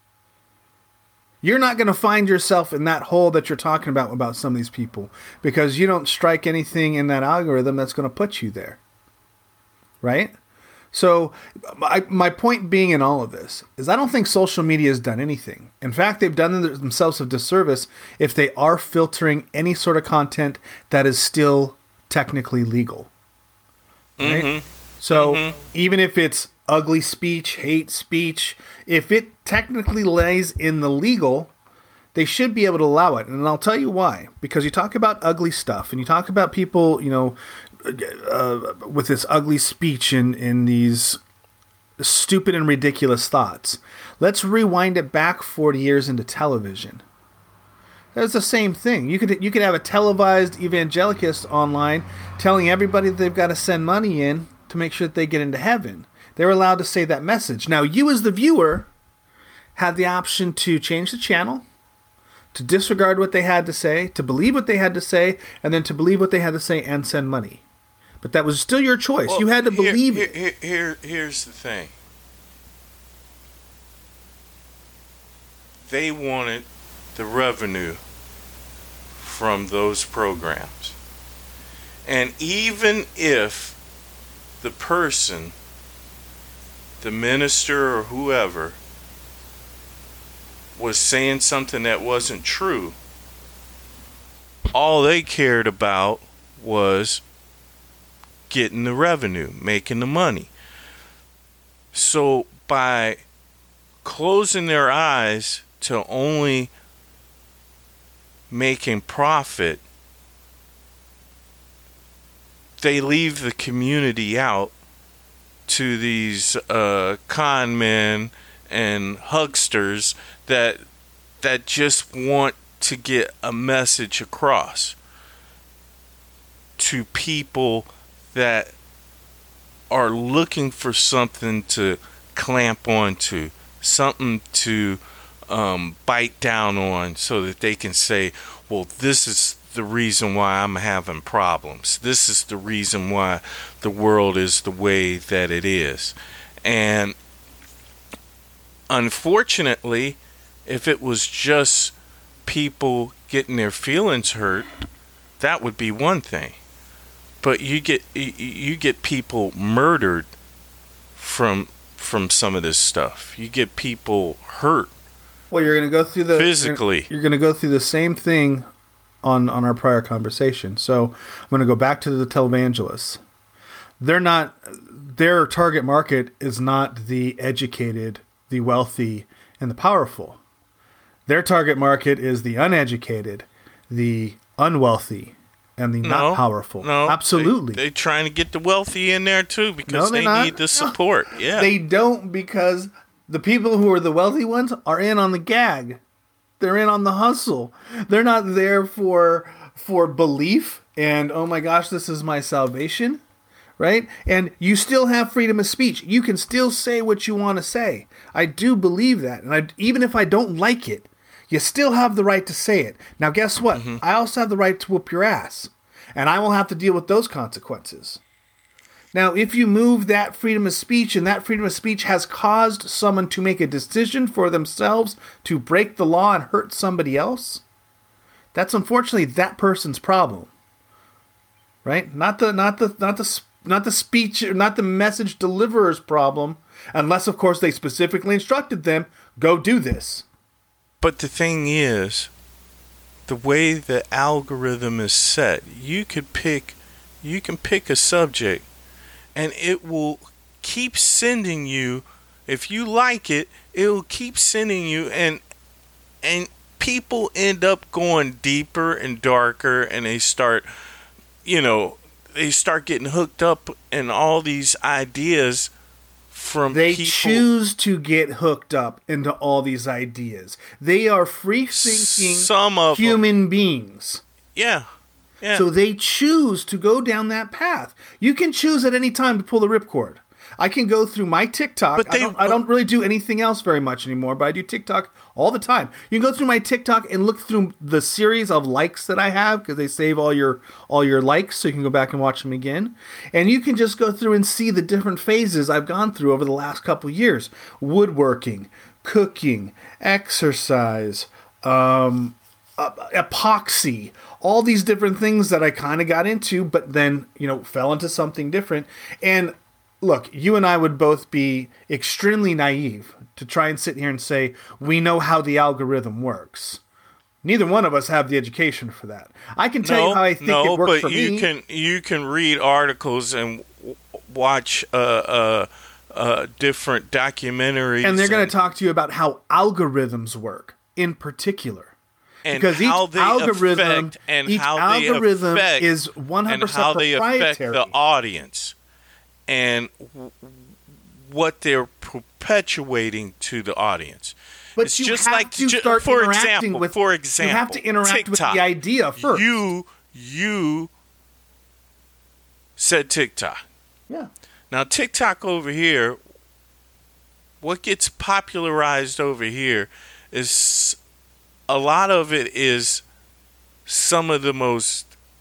Speaker 2: You're not going to find yourself in that hole that you're talking about about some of these people, because you don't strike anything in that algorithm that's going to put you there. Right? So my, my point being in all of this is, I don't think social media has done anything. In fact, they've done themselves a disservice if they are filtering any sort of content that is still technically legal. Right? Mm-hmm. So mm-hmm. even if it's ugly speech, hate speech, if it technically lays in the legal, they should be able to allow it. And I'll tell you why. Because you talk about ugly stuff, and you talk about people, you know, uh, with this ugly speech and, and these stupid and ridiculous thoughts. Let's rewind it back forty years into television. It's the same thing. You could you could have a televised evangelicist online telling everybody that they've got to send money in to make sure that they get into heaven. They're allowed to say that message. Now, you as the viewer had the option to change the channel, to disregard what they had to say, to believe what they had to say, and then to believe what they had to say and send money. But that was still your choice.
Speaker 3: Well,
Speaker 2: you had to
Speaker 3: here,
Speaker 2: believe
Speaker 3: here,
Speaker 2: it.
Speaker 3: Here, here, here's the thing. They wanted the revenue from those programs. And even if the person, the minister or whoever, was saying something that wasn't true, all they cared about was getting the revenue, making the money. So by closing their eyes to only making profit, they leave the community out to these uh, con men and hucksters that that just want to get a message across to people that are looking for something to clamp onto, something to um, bite down on, so that they can say, well, this is the reason why I'm having problems. This is the reason why the world is the way that it is. And unfortunately, if it was just people getting their feelings hurt, that would be one thing. But you get you get people murdered from from some of this stuff. You get people hurt.
Speaker 2: Well, you're going to go through the
Speaker 3: physically.
Speaker 2: You're, you're going to go through the same thing on on our prior conversation. So I'm going to go back to the televangelists. They're not. Their target market is not the educated, the wealthy, and the powerful. Their target market is the uneducated, the unwealthy, and the
Speaker 3: no,
Speaker 2: not powerful.
Speaker 3: No,
Speaker 2: absolutely.
Speaker 3: They, they're trying to get the wealthy in there too, because
Speaker 2: no,
Speaker 3: they
Speaker 2: not.
Speaker 3: need the support.
Speaker 2: No,
Speaker 3: yeah,
Speaker 2: they don't, because the people who are the wealthy ones are in on the gag. They're in on the hustle. They're not there for for belief and, oh my gosh, this is my salvation, right? And you still have freedom of speech. You can still say what you want to say. I do believe that. And I, even if I don't like it, you still have the right to say it. Now, guess what? Mm-hmm. I also have the right to whoop your ass. And I will have to deal with those consequences. Now, if you move that freedom of speech, and that freedom of speech has caused someone to make a decision for themselves to break the law and hurt somebody else, that's unfortunately that person's problem. Right? Not the not the not the not the speech, not the message deliverer's problem, unless of course they specifically instructed them, go do this.
Speaker 3: But the thing is, the way the algorithm is set, you could pick you can pick a subject, and it will keep sending you, if you like it, it will keep sending you, and and people end up going deeper and darker, and they start, you know, they start getting hooked up in all these ideas from
Speaker 2: they
Speaker 3: people.
Speaker 2: choose to get hooked up into all these ideas. They are free-thinking
Speaker 3: Some of
Speaker 2: human
Speaker 3: them.
Speaker 2: beings.
Speaker 3: Yeah. Yeah.
Speaker 2: So they choose to go down that path. You can choose at any time to pull the ripcord. I can go through my TikTok.
Speaker 3: But they,
Speaker 2: I, don't, I don't really do anything else very much anymore, but I do TikTok all the time. You can go through my TikTok and look through the series of likes that I have, because they save all your all your likes, so you can go back and watch them again. And you can just go through and see the different phases I've gone through over the last couple of years. Woodworking, cooking, exercise, um, uh, epoxy, all these different things that I kind of got into, but then, you know, fell into something different. And look, you and I would both be extremely naive to try and sit here and say, we know how the algorithm works. Neither one of us have the education for that. I can tell
Speaker 3: no,
Speaker 2: you how I think
Speaker 3: no,
Speaker 2: it works
Speaker 3: but
Speaker 2: for
Speaker 3: you
Speaker 2: me.
Speaker 3: Can, you can read articles and w- watch uh, uh, uh, different documentaries.
Speaker 2: And they're going to talk to you about how algorithms work in particular.
Speaker 3: And
Speaker 2: because
Speaker 3: how
Speaker 2: each
Speaker 3: they
Speaker 2: algorithm,
Speaker 3: affect, and
Speaker 2: each
Speaker 3: how
Speaker 2: algorithm
Speaker 3: they affect,
Speaker 2: is one hundred percent
Speaker 3: and how they
Speaker 2: proprietary.
Speaker 3: affect the audience, and w- what they're perpetuating to the audience.
Speaker 2: But
Speaker 3: it's
Speaker 2: you
Speaker 3: just
Speaker 2: have
Speaker 3: like
Speaker 2: to
Speaker 3: ju-
Speaker 2: start
Speaker 3: for
Speaker 2: interacting
Speaker 3: example,
Speaker 2: with.
Speaker 3: For example,
Speaker 2: you have to interact
Speaker 3: TikTok.
Speaker 2: with the idea first.
Speaker 3: You you said TikTok.
Speaker 2: Yeah.
Speaker 3: Now TikTok over here, what gets popularized over here is a lot of it is some of the most,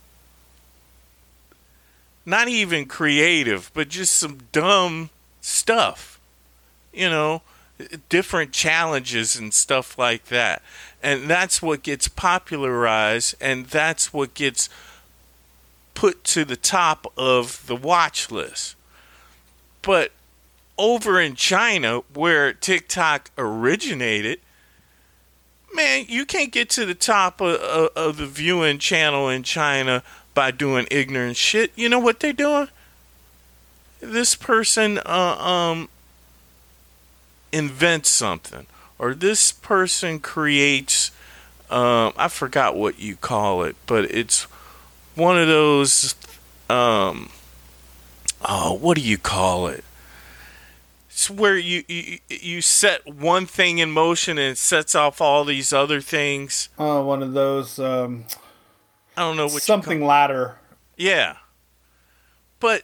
Speaker 3: not even creative, but just some dumb stuff. You know, different challenges and stuff like that. And that's what gets popularized, and that's what gets put to the top of the watch list. But over in China, where TikTok originated, man, you can't get to the top of, of, of the viewing channel in China by doing ignorant shit. You know what they're doing? This person uh, um, invents something, or this person creates, um, I forgot what you call it, but it's one of those, um, oh, what do you call it? It's where you, you you set one thing in motion and it sets off all these other things.
Speaker 2: Oh, one of those. Um,
Speaker 3: I don't know what
Speaker 2: something
Speaker 3: you call-
Speaker 2: ladder.
Speaker 3: Yeah, but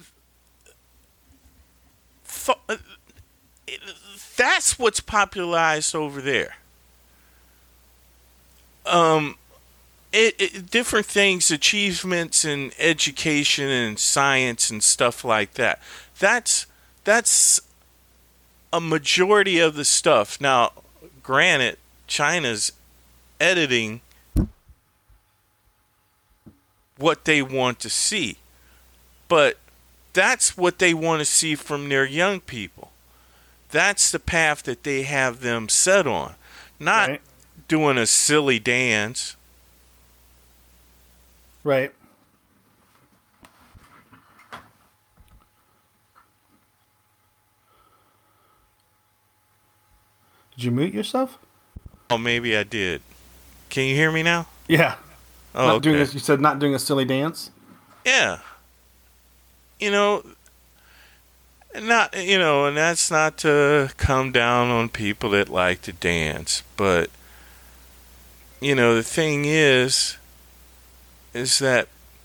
Speaker 3: that's what's popularized over there. Um, it, it different things, achievements in education and science and stuff like that. That's that's. a majority of the stuff. Now, granted, China's editing what they want to see, but that's what they want to see from their young people. That's the path that they have them set on, not right. doing a silly dance.
Speaker 2: Right. Did you mute yourself?
Speaker 3: Oh, maybe I did. Can you hear me now?
Speaker 2: Yeah.
Speaker 3: Oh,
Speaker 2: not
Speaker 3: okay.
Speaker 2: doing a, you said not doing a silly dance?
Speaker 3: Yeah. You know, not you know, and that's not to come down on people that like to dance, but you know, the thing is is that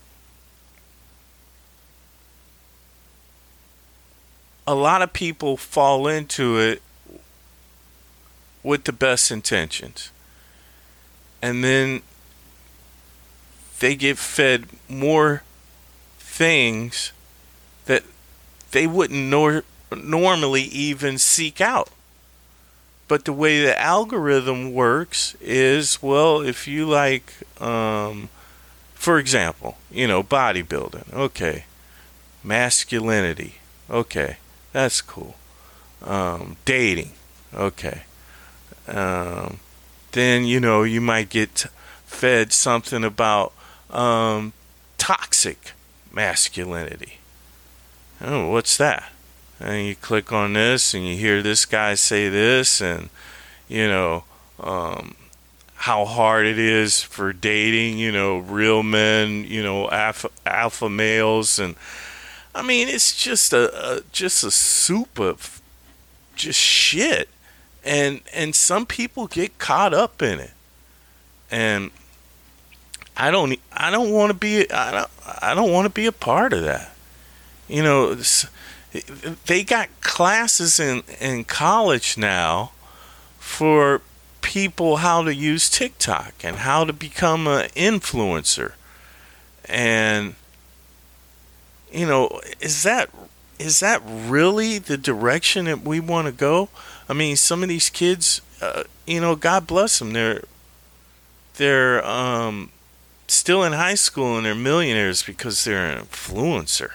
Speaker 3: a lot of people fall into it with the best intentions. And then they get fed more things that they wouldn't nor- normally even seek out. But the way the algorithm works is, well, if you like, um, for example, you know, bodybuilding, okay, masculinity, okay, that's cool. Um, dating, okay. Um, then, you know, you might get fed something about um, toxic masculinity. Oh, what's that? And you click on this and you hear this guy say this, and, you know, um, how hard it is for dating, you know, real men, you know, alpha, alpha males. And, I mean, it's just a, a just a soup of just shit. And and some people get caught up in it, and I don't I don't want to be I don't I don't want to be a part of that. You know, they got classes in in college now for people how to use TikTok and how to become an influencer, and you know, is that is that really the direction that we want to go? I mean, some of these kids, uh, you know, God bless them. They're they're um, still in high school and they're millionaires because they're an influencer.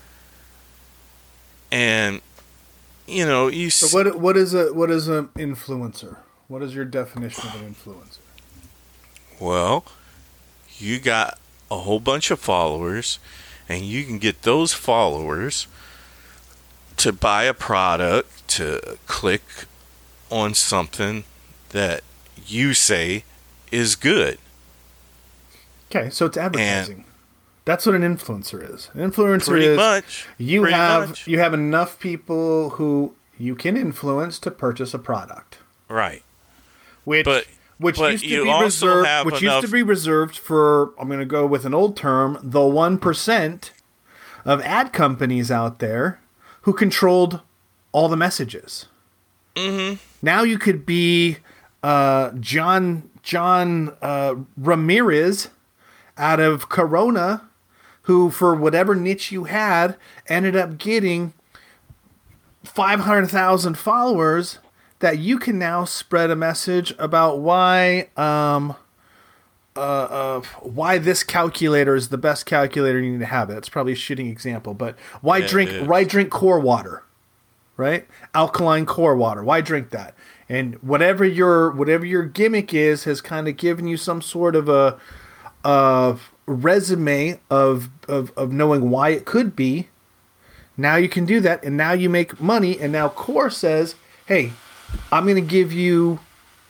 Speaker 3: And you know, you.
Speaker 2: So what what is a what is an influencer? What is your definition of an influencer?
Speaker 3: Well, you got a whole bunch of followers, and you can get those followers to buy a product, to click on something that you say is good.
Speaker 2: Okay, so it's advertising. And that's what an influencer is. An influencer
Speaker 3: pretty
Speaker 2: is
Speaker 3: much,
Speaker 2: you
Speaker 3: pretty
Speaker 2: have
Speaker 3: much.
Speaker 2: you have enough people who you can influence to purchase a product.
Speaker 3: Right.
Speaker 2: Which
Speaker 3: but,
Speaker 2: which
Speaker 3: but
Speaker 2: used to
Speaker 3: you
Speaker 2: be
Speaker 3: also
Speaker 2: reserved
Speaker 3: have
Speaker 2: which
Speaker 3: enough...
Speaker 2: used to be reserved for, I'm going to go with an old term, the one percent of ad companies out there who controlled all the messages.
Speaker 3: Mm-hmm.
Speaker 2: Now you could be uh, John John uh, Ramirez out of Corona, who for whatever niche you had ended up getting five hundred thousand followers, that you can now spread a message about why um, uh, uh, why this calculator is the best calculator you need to have. That's probably a shitty example, but why
Speaker 3: Yeah,
Speaker 2: drink
Speaker 3: it is.
Speaker 2: why drink core water, right? Alkaline core water. Why drink that? And whatever your whatever your gimmick is has kind of given you some sort of a, a resume of, of of knowing why it could be. Now you can do that, and now you make money. And now Core says, "Hey, I'm going to give you."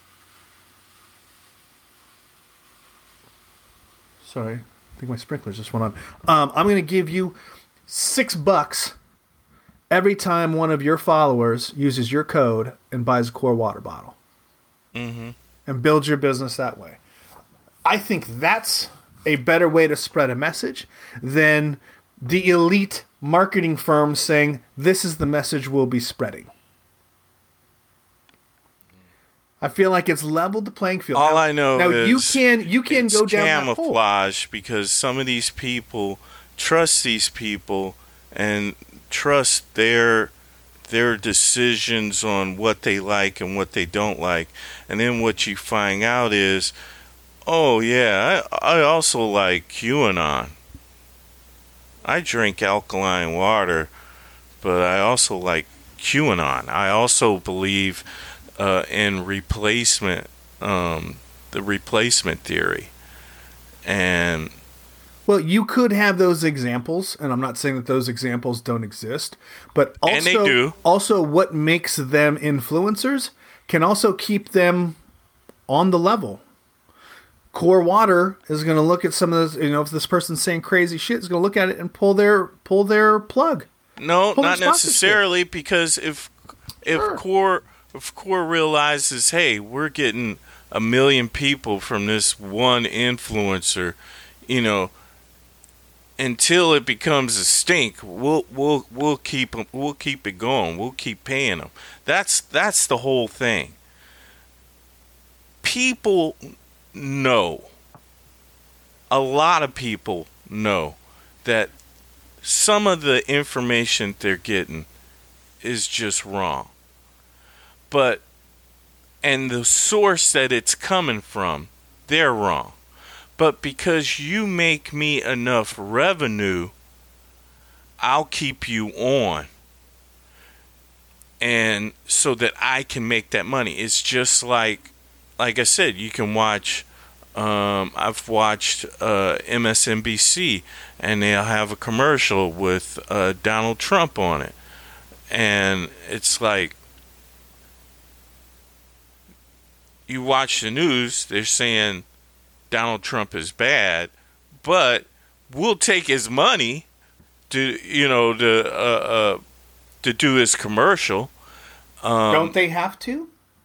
Speaker 2: Sorry, I think my sprinklers just went on. Um, I'm going to give you six bucks every time one of your followers uses your code and buys a Core water bottle,
Speaker 3: Mm-hmm.
Speaker 2: and build your business that way. I think that's a better way to spread a message than the elite marketing firms saying this is the message we'll be spreading. I feel like it's leveled the playing field.
Speaker 3: All
Speaker 2: now,
Speaker 3: I know
Speaker 2: now
Speaker 3: is
Speaker 2: you can you can
Speaker 3: it's
Speaker 2: go down that hole.
Speaker 3: camouflage because some of these people trust these people and trust their their decisions on what they like and what they don't like. And then what you find out is, oh yeah, I, I also like QAnon. I drink alkaline water, but I also like QAnon. I also believe uh, in replacement, um, the replacement theory. And
Speaker 2: Well, you could have those examples, and I'm not saying that those examples don't exist, but also,
Speaker 3: And they do.
Speaker 2: also what makes them influencers can also keep them on the level. Core Water is going to look at some of this, you know, if this person's saying crazy shit, is going to look at it and pull their pull their plug.
Speaker 3: no,
Speaker 2: Pull
Speaker 3: not
Speaker 2: their sponsorship.
Speaker 3: necessarily, because if if
Speaker 2: Sure.
Speaker 3: Core if Core realizes, hey, we're getting a million people from this one influencer, you know, until it becomes a stink, we'll we'll we'll keep 'em- we'll keep it going. We'll keep paying them. That's that's the whole thing. People know. A lot of people know that some of the information they're getting is just wrong. But and the source that it's coming from, they're wrong. But because you make me enough revenue, I'll keep you on. And so that I can make that money. It's just like, like I said, you can watch, um, I've watched uh, M S N B C, and they'll have a commercial with uh, Donald Trump on it. And it's like, you watch the news, they're saying Donald Trump is bad, but we'll take his money to, you know, to uh, uh, to do his commercial. Um,
Speaker 2: Don't they have to?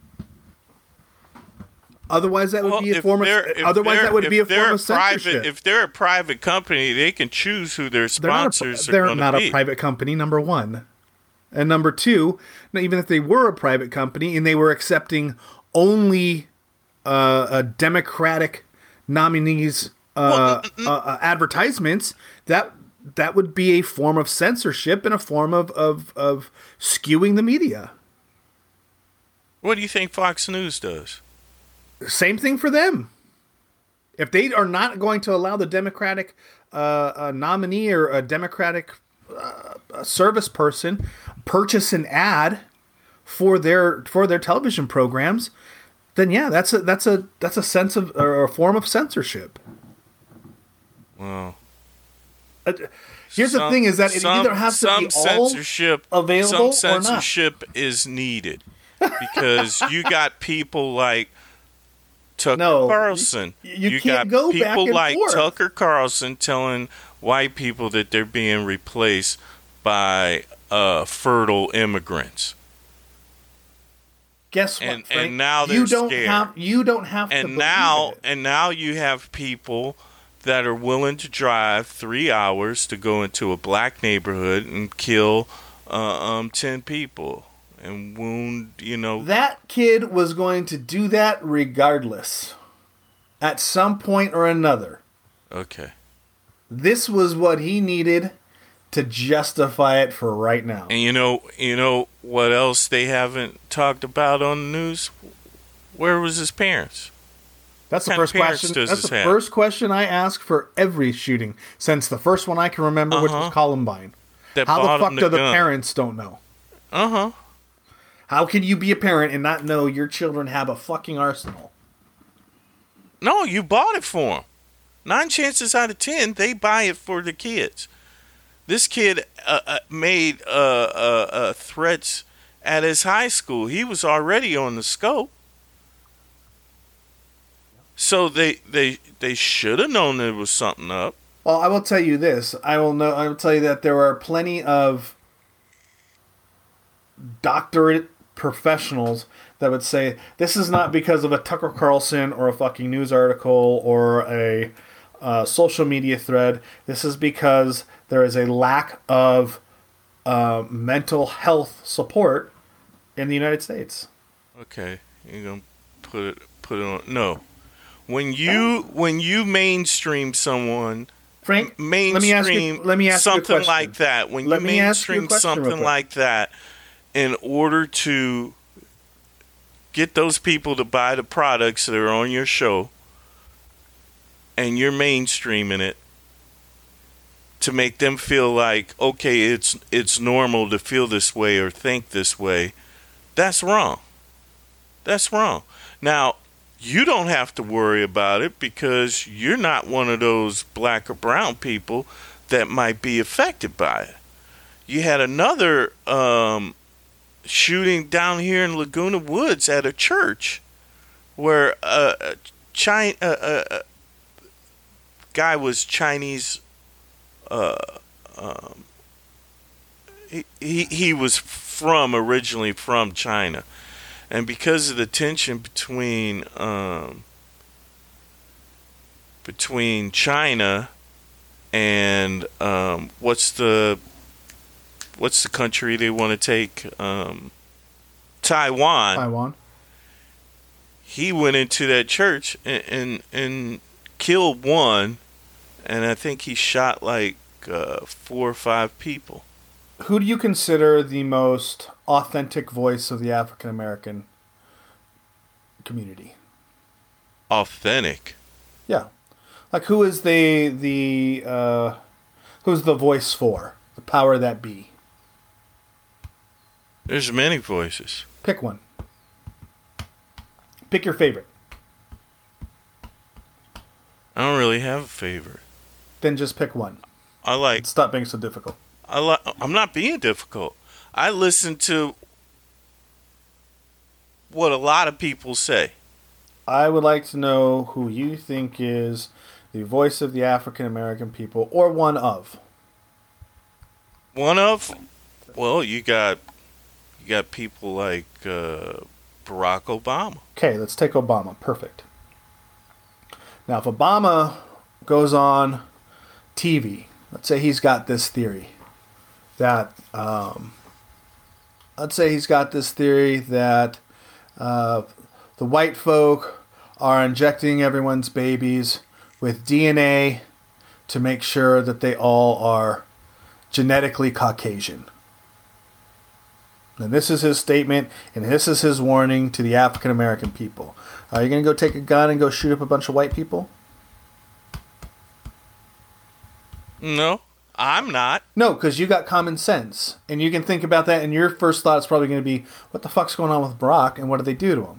Speaker 2: Otherwise, that would
Speaker 3: well,
Speaker 2: be a
Speaker 3: if
Speaker 2: form of.
Speaker 3: they're- if
Speaker 2: Otherwise,
Speaker 3: they're-
Speaker 2: that would
Speaker 3: if
Speaker 2: be a
Speaker 3: they're
Speaker 2: form of
Speaker 3: private,
Speaker 2: censorship.
Speaker 3: If they're a private company, they can choose who their
Speaker 2: They're not a,
Speaker 3: sponsors
Speaker 2: they're
Speaker 3: are going
Speaker 2: not
Speaker 3: to
Speaker 2: a
Speaker 3: be.
Speaker 2: private company, number one. And number two, now, even if they were a private company and they were accepting only uh, a Democratic nominees' uh, uh, uh, advertisements, that that would be a form of censorship and a form of, of, of skewing the media.
Speaker 3: What do you think Fox News does?
Speaker 2: Same thing for them. If they are not going to allow the Democratic uh, uh, nominee or a Democratic uh, a service person purchase an ad for their for their television programs, then yeah, that's a that's a that's a sense of or a form of censorship.
Speaker 3: Well,
Speaker 2: Uh, here's the
Speaker 3: some-
Speaker 2: thing: is that it
Speaker 3: some-
Speaker 2: either has to
Speaker 3: some
Speaker 2: be all
Speaker 3: censorship
Speaker 2: available
Speaker 3: some
Speaker 2: or not.
Speaker 3: censorship is needed because you got people like Tucker
Speaker 2: No,
Speaker 3: Carlson.
Speaker 2: you- you
Speaker 3: got
Speaker 2: can't go
Speaker 3: people
Speaker 2: back and
Speaker 3: like
Speaker 2: forth.
Speaker 3: Tucker Carlson telling white people that they're being replaced by uh, fertile immigrants.
Speaker 2: Guess what,
Speaker 3: and- and
Speaker 2: Frank?
Speaker 3: now
Speaker 2: you
Speaker 3: they're
Speaker 2: don't
Speaker 3: scared.
Speaker 2: have you don't have to
Speaker 3: And
Speaker 2: believe
Speaker 3: now,
Speaker 2: it.
Speaker 3: and now you have people that are willing to drive three hours to go into a black neighborhood and kill uh, um ten people and wound, you know.
Speaker 2: That kid was going to do that regardless. At some point or another.
Speaker 3: Okay.
Speaker 2: This was what he needed to justify it for right now.
Speaker 3: And you know, you know what else they haven't talked about on the news? Where was his parents?
Speaker 2: That's the
Speaker 3: What kind
Speaker 2: first
Speaker 3: of parents
Speaker 2: question.
Speaker 3: does
Speaker 2: That's
Speaker 3: this
Speaker 2: the
Speaker 3: have?
Speaker 2: first question I ask for every shooting since the first one I can remember, which was
Speaker 3: Uh-huh.
Speaker 2: Columbine.
Speaker 3: That
Speaker 2: How
Speaker 3: bought
Speaker 2: the
Speaker 3: him
Speaker 2: fuck do the
Speaker 3: gun.
Speaker 2: parents don't know?
Speaker 3: Uh huh.
Speaker 2: How can you be a parent and not know your children have a fucking arsenal?
Speaker 3: No, you bought it for them. Nine chances out of ten, they buy it for the kids. This kid uh, uh, made uh, uh, uh, threats at his high school. He was already on the scope. So they they they should have known there was something up.
Speaker 2: Well, I will tell you this. I will know. I will tell you that there are plenty of doctorate professionals that would say this is not because of a Tucker Carlson or a fucking news article or a uh, social media thread. This is because there is a lack of uh, mental health support in the United States.
Speaker 3: Okay, you're gonna put it put it on. No, when you when you mainstream someone,
Speaker 2: Frank,
Speaker 3: mainstream
Speaker 2: let me ask you, let me ask you a
Speaker 3: something
Speaker 2: question.
Speaker 3: like that. When
Speaker 2: Let
Speaker 3: you
Speaker 2: me ask you a
Speaker 3: mainstream
Speaker 2: question real
Speaker 3: something
Speaker 2: quick.
Speaker 3: like that, in order to get those people to buy the products that are on your show, and you're mainstreaming it to make them feel like, okay, it's it's normal to feel this way or think this way, that's wrong. That's wrong. Now, you don't have to worry about it because you're not one of those black or brown people that might be affected by it. You had another um, shooting down here in Laguna Woods at a church where a, a, Chi- a, a, a guy was Chinese. Uh, um, he, he he was from originally from China, and because of the tension between um, between China and um, what's the what's the country they want to take, um, Taiwan.
Speaker 2: Taiwan.
Speaker 3: He went into that church and and, and killed one. And I think he shot like uh, four or five people.
Speaker 2: Who do you consider the most authentic voice of the African American community?
Speaker 3: Authentic.
Speaker 2: Yeah, like who is the the uh, who's the voice for the power that be?
Speaker 3: There's many voices.
Speaker 2: Pick one. Pick your favorite.
Speaker 3: I don't really have a favorite.
Speaker 2: Then just pick one.
Speaker 3: I like.
Speaker 2: Stop being so difficult.
Speaker 3: I like. I'm not being difficult. I listen to what a lot of people say.
Speaker 2: I would like to know who you think is the voice of the African American people, or one of.
Speaker 3: One of, well, you got you got people like uh, Barack Obama.
Speaker 2: Okay, let's take Obama. Perfect. Now, if Obama goes on T V, let's say he's got this theory that, um, let's say he's got this theory that uh, the white folk are injecting everyone's babies with D N A to make sure that they all are genetically Caucasian. And this is his statement, and this is his warning to the African American people. Are you going to go take a gun and go shoot up a bunch of white people?
Speaker 3: No, I'm not.
Speaker 2: No, because you got common sense. And you can think about that, and your first thought is probably going to be, what the fuck's going on with Barack, and what did they do to him?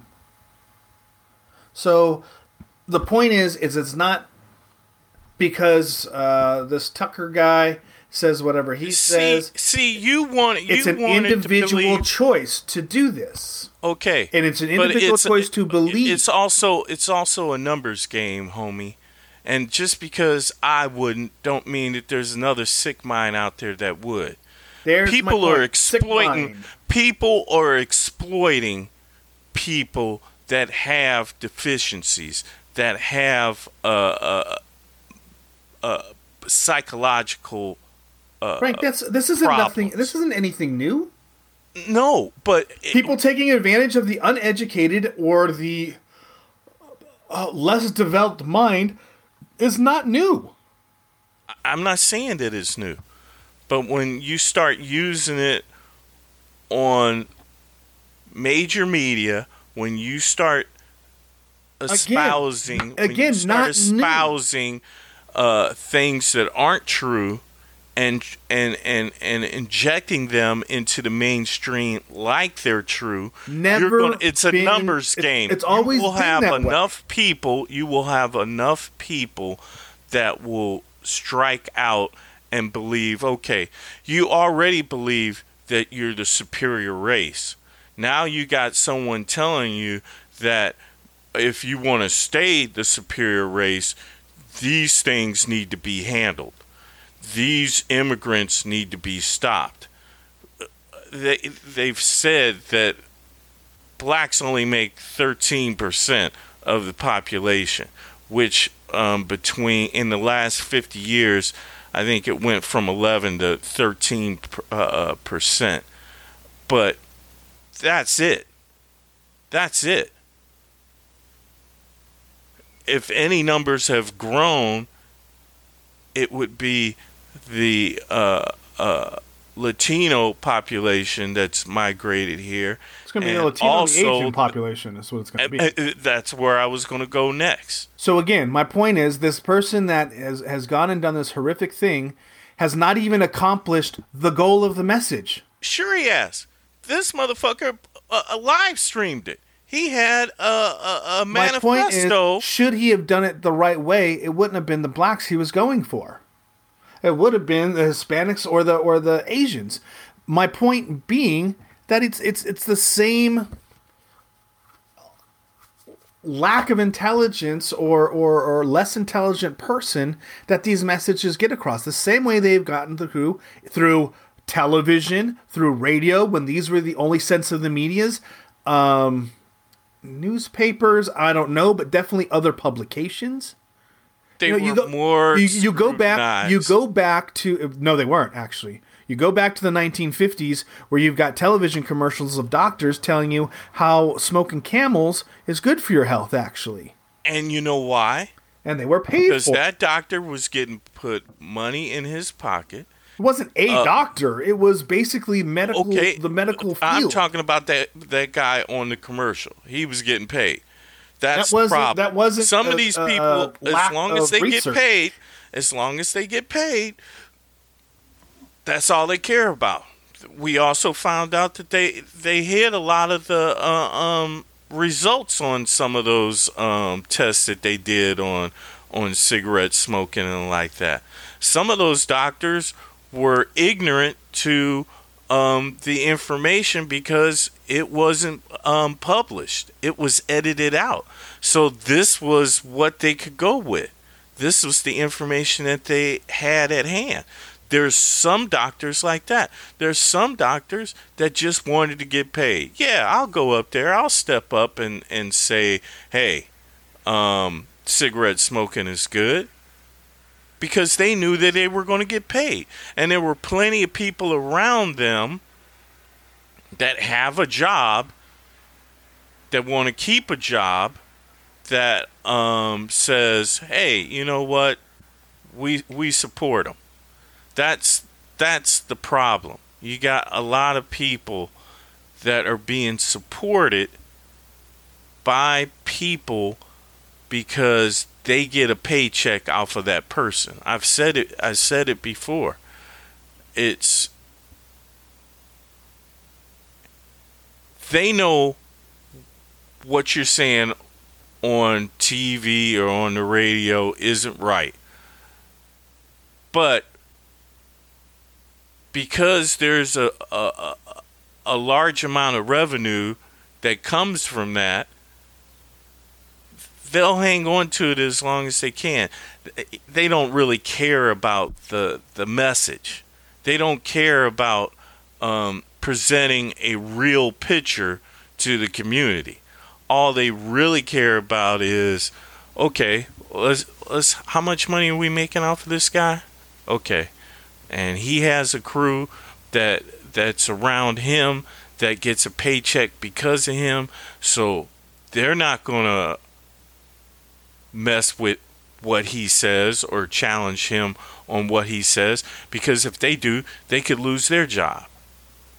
Speaker 2: So, the point is, is it's not because uh, this Tucker guy says whatever he
Speaker 3: see,
Speaker 2: says.
Speaker 3: See, you want you
Speaker 2: It's an
Speaker 3: wanted
Speaker 2: individual
Speaker 3: to believe,
Speaker 2: choice to do this.
Speaker 3: okay,
Speaker 2: And it's an
Speaker 3: but
Speaker 2: individual
Speaker 3: it's-
Speaker 2: choice to believe.
Speaker 3: It's also it's also a numbers game, homie. And just because I wouldn't, don't mean that there's another sick mind out there that would.
Speaker 2: There's my
Speaker 3: People
Speaker 2: point.
Speaker 3: are
Speaker 2: Sick
Speaker 3: exploiting.
Speaker 2: mind.
Speaker 3: People are exploiting people that have deficiencies, that have uh, uh, uh, psychological. Uh,
Speaker 2: Frank, that's this isn't nothing.
Speaker 3: problems.
Speaker 2: This isn't anything new.
Speaker 3: No, but it-
Speaker 2: People taking advantage of the uneducated or the uh, less developed mind is not new.
Speaker 3: I'm not saying that it's new, but when you start using it on major media, when you start espousing,
Speaker 2: again,
Speaker 3: when you start
Speaker 2: not
Speaker 3: espousing uh, things that aren't true, and and and and injecting them into the mainstream like they're true.
Speaker 2: Never.
Speaker 3: You're gonna, it's a
Speaker 2: been,
Speaker 3: numbers
Speaker 2: it,
Speaker 3: game.
Speaker 2: It's always
Speaker 3: you will
Speaker 2: been
Speaker 3: have
Speaker 2: that
Speaker 3: enough
Speaker 2: way.
Speaker 3: people. You will have enough people that will strike out and believe. Okay, you already believe that you're the superior race. Now you got someone telling you that if you want to stay the superior race, these things need to be handled. These immigrants need to be stopped. They, they've said that blacks only make thirteen percent of the population, which um, between in the last fifty years, I think it went from eleven to thirteen uh, percent. But that's it. That's it. If any numbers have grown, it would be the uh, uh, Latino population that's migrated here.
Speaker 2: It's going to be
Speaker 3: and
Speaker 2: a Latino
Speaker 3: also,
Speaker 2: and Asian population is what it's going to be.
Speaker 3: Uh, that's where I was going to go next.
Speaker 2: So again, my point is this person that has, has gone and done this horrific thing has not even accomplished the goal of the message.
Speaker 3: Sure he has. This motherfucker uh, uh, live streamed it. He had a, a, a manifesto.
Speaker 2: My point is, should he have done it the right way, it wouldn't have been the blacks he was going for. It would have been the Hispanics or the or the Asians. My point being that it's it's it's the same lack of intelligence or, or, or less intelligent person that these messages get across. The same way they've gotten through through television, through radio, when these were the only sense of the medias. Um, newspapers, I don't know, but definitely other publications.
Speaker 3: They
Speaker 2: you know,
Speaker 3: were
Speaker 2: you go,
Speaker 3: more
Speaker 2: you, you go back you go back to no they weren't actually you go back to the nineteen fifties where you've got television commercials of doctors telling you how smoking Camels is good for your health actually,
Speaker 3: and you know why?
Speaker 2: And they were paid
Speaker 3: because
Speaker 2: for
Speaker 3: that doctor was getting put money in his pocket.
Speaker 2: It wasn't a uh, doctor, it was basically medical
Speaker 3: okay,
Speaker 2: the medical field.
Speaker 3: I'm talking about that that guy on the commercial. He was getting paid. That's
Speaker 2: that
Speaker 3: the problem.
Speaker 2: That wasn't
Speaker 3: some
Speaker 2: a,
Speaker 3: of these
Speaker 2: a,
Speaker 3: people,
Speaker 2: a
Speaker 3: as long as they
Speaker 2: research.
Speaker 3: get paid, as long as they get paid, that's all they care about. We also found out that they they hid a lot of the uh, um, results on some of those um, tests that they did on on cigarette smoking and like that. Some of those doctors were ignorant to um, the information because it wasn't um, published. It was edited out. So this was what they could go with. This was the information that they had at hand. There's some doctors like that. There's some doctors that just wanted to get paid. Yeah, I'll go up there. I'll step up and, and say, hey, um, cigarette smoking is good. Because they knew that they were going to get paid. And there were plenty of people around them that have a job, that want to keep a job, that um, says, hey, you know what? We we support them. That's, that's the problem. You got a lot of people that are being supported by people because they get a paycheck off of that person. I've said it. I said it before. It's they know what you're saying on T V or on the radio isn't right, but because there's a a, a large amount of revenue that comes from that, they'll hang on to it as long as they can. They don't really care about the the message. They don't care about um, presenting a real picture to the community. All they really care about is, okay, let's let's. How much money are we making off of this guy? Okay, and he has a crew that that's around him that gets a paycheck because of him. So they're not gonna mess with what he says or challenge him on what he says, because if they do, they could lose their job.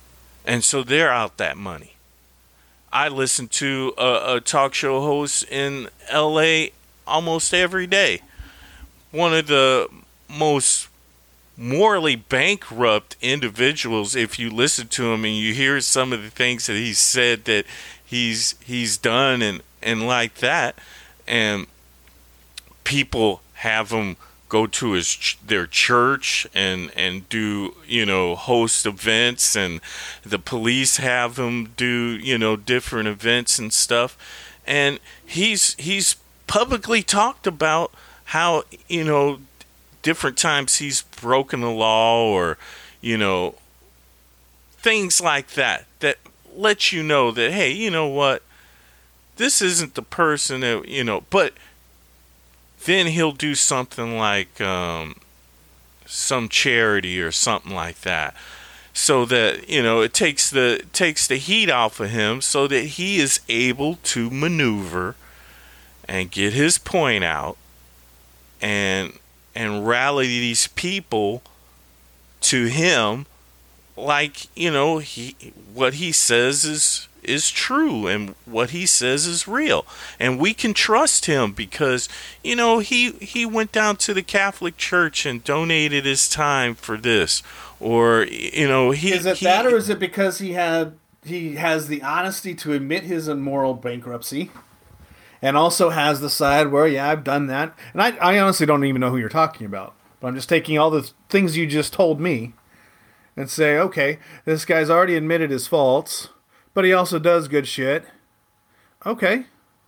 Speaker 3: And so they're out that money. I listen to a, a talk show host in L A almost every day. One of the most morally bankrupt individuals, if you listen to him and you hear some of the things that he said that he's he's done and, and like that, and people have him go to his their church and, and do, you know, host events, and the police have him do, you know, different events and stuff. And he's he's publicly talked about how, you know, different times he's broken the law, or, you know, things like that, that let you know that, hey, you know what, this isn't the person that, you know, but then he'll do something like um, some charity or something like that, so that, you know, it takes the takes the heat off of him, so that he is able to maneuver and get his point out and and rally these people to him, like, you know, he what he says is is true, and what he says is real, and we can trust him because, you know, he he went down to the Catholic Church and donated his time for this, or, you know, he
Speaker 2: is it
Speaker 3: he,
Speaker 2: that, or is it because he had he has the honesty to admit his immoral bankruptcy? And also has the side where, yeah, I've done that. And I, I honestly don't even know who you're talking about. But I'm just taking all the things you just told me and say, okay, this guy's already admitted his faults, but he also does good shit. Okay.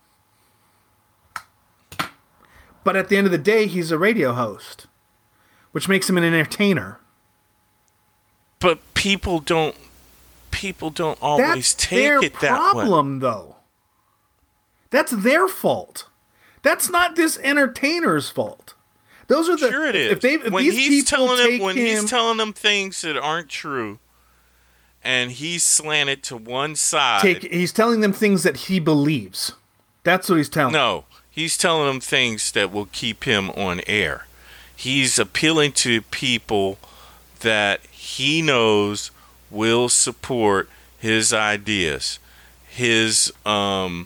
Speaker 2: But at the end of the day, he's a radio host, which makes him an entertainer.
Speaker 3: But people don't, people don't always
Speaker 2: That's
Speaker 3: take
Speaker 2: their
Speaker 3: it that way.
Speaker 2: problem, though. That's their fault. That's not this entertainer's fault. Those are the
Speaker 3: sure it is.
Speaker 2: If they if
Speaker 3: when
Speaker 2: these
Speaker 3: he's
Speaker 2: people
Speaker 3: telling
Speaker 2: take
Speaker 3: them when
Speaker 2: him,
Speaker 3: he's telling them things that aren't true, and he's slanted to one side.
Speaker 2: Take, he's telling them things that he believes. That's what he's telling.
Speaker 3: No, he's telling them things that will keep him on air. He's appealing to people that he knows will support his ideas, his um.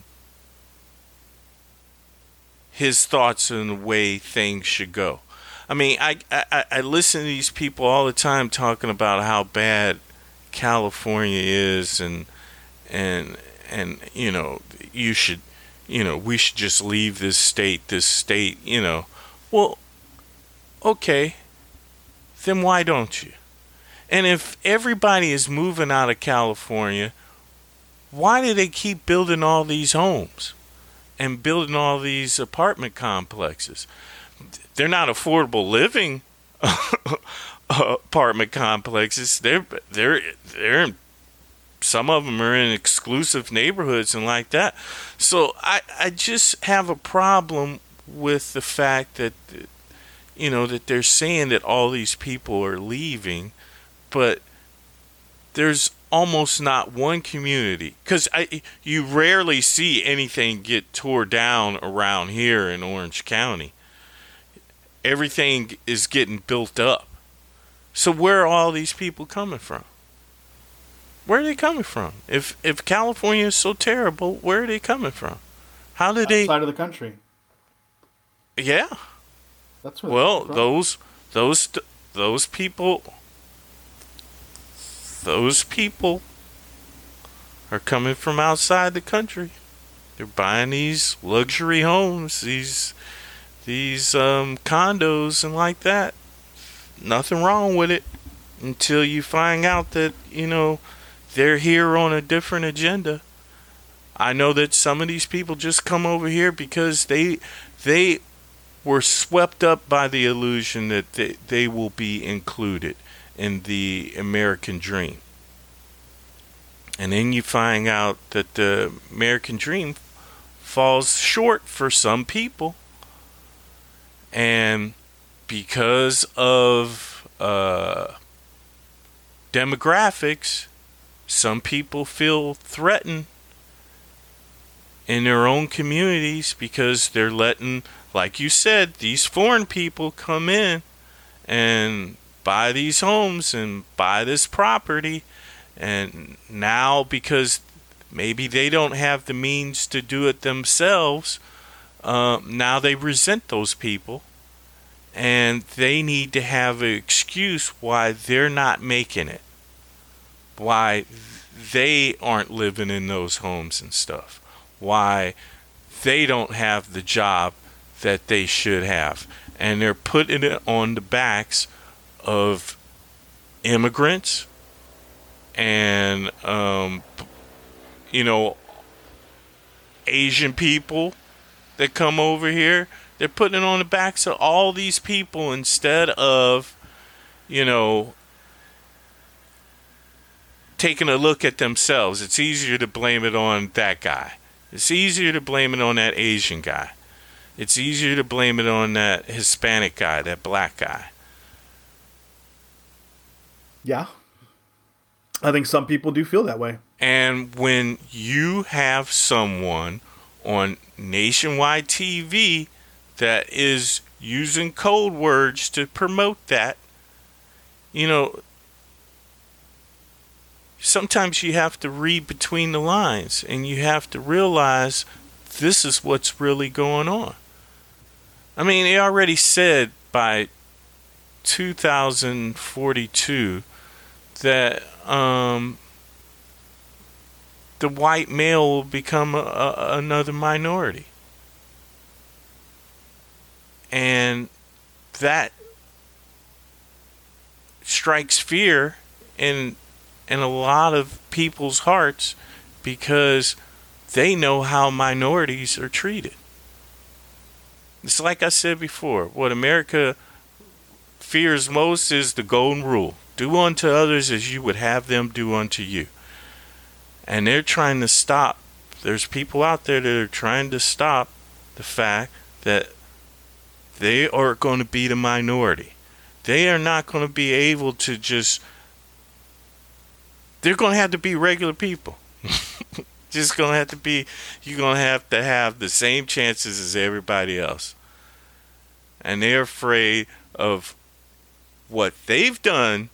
Speaker 3: his thoughts on the way things should go. I mean, I, I, I listen to these people all the time talking about how bad California is, and and and you know, you should, you know, we should just leave this state, this state, you know. Well, okay, then why don't you? And if everybody is moving out of California, why do they keep building all these homes and building all these apartment complexes? They're not affordable living apartment complexes. They're they're they're in, some of them are in exclusive neighborhoods and like that. So I I just have a problem with the fact that, you know, that they're saying that all these people are leaving, but there's almost not one community, because I you rarely see anything get tore down around here in Orange County. Everything is getting built up. So where are all these people coming from? Where are they coming from? If if California is so terrible, where are they coming from? How did they?
Speaker 2: Outside of the country.
Speaker 3: Yeah.
Speaker 2: That's where
Speaker 3: well, those those those people. Those people are coming from outside the country. They're buying these luxury homes, these these um, condos and like that. Nothing wrong with it until you find out that, you know, they're here on a different agenda. I know that some of these people just come over here because they they were swept up by the illusion that they, they will be included in the American dream. And then you find out that the American dream falls short for some people. And because of uh, demographics, some people feel threatened in their own communities because they're letting, like you said, these foreign people come in and buy these homes and buy this property, And now, because maybe they don't have the means to do it themselves, um, now they resent those people, and they need to have an excuse why they're not making it, why they aren't living in those homes and stuff, why they don't have the job that they should have. And they're putting it on the backs of immigrants and, um, you know, Asian people that come over here. They're putting it on the backs of all these people instead of, you know, taking a look at themselves. It's easier to blame it on that guy. It's easier to blame it on that Asian guy. It's easier to blame it on that Hispanic guy, that black guy.
Speaker 2: Yeah. I think some people do feel that way.
Speaker 3: And when you have someone on nationwide T V that is using code words to promote that, you know, sometimes you have to read between the lines and you have to realize this is what's really going on. I mean, they already said by two thousand forty-two that um, the white male will become a, a, another minority. And that strikes fear in in a lot of people's hearts because they know how minorities are treated. It's like I said before, what America fears most is the golden rule. Do unto others as you would have them do unto you. And they're trying to stop. There's people out there that are trying to stop the fact that they are going to be the minority. They are not going to be able to just... They're going to have to be regular people. Just going to have to be... You're going to have to have the same chances as everybody else. And they're afraid of what they've done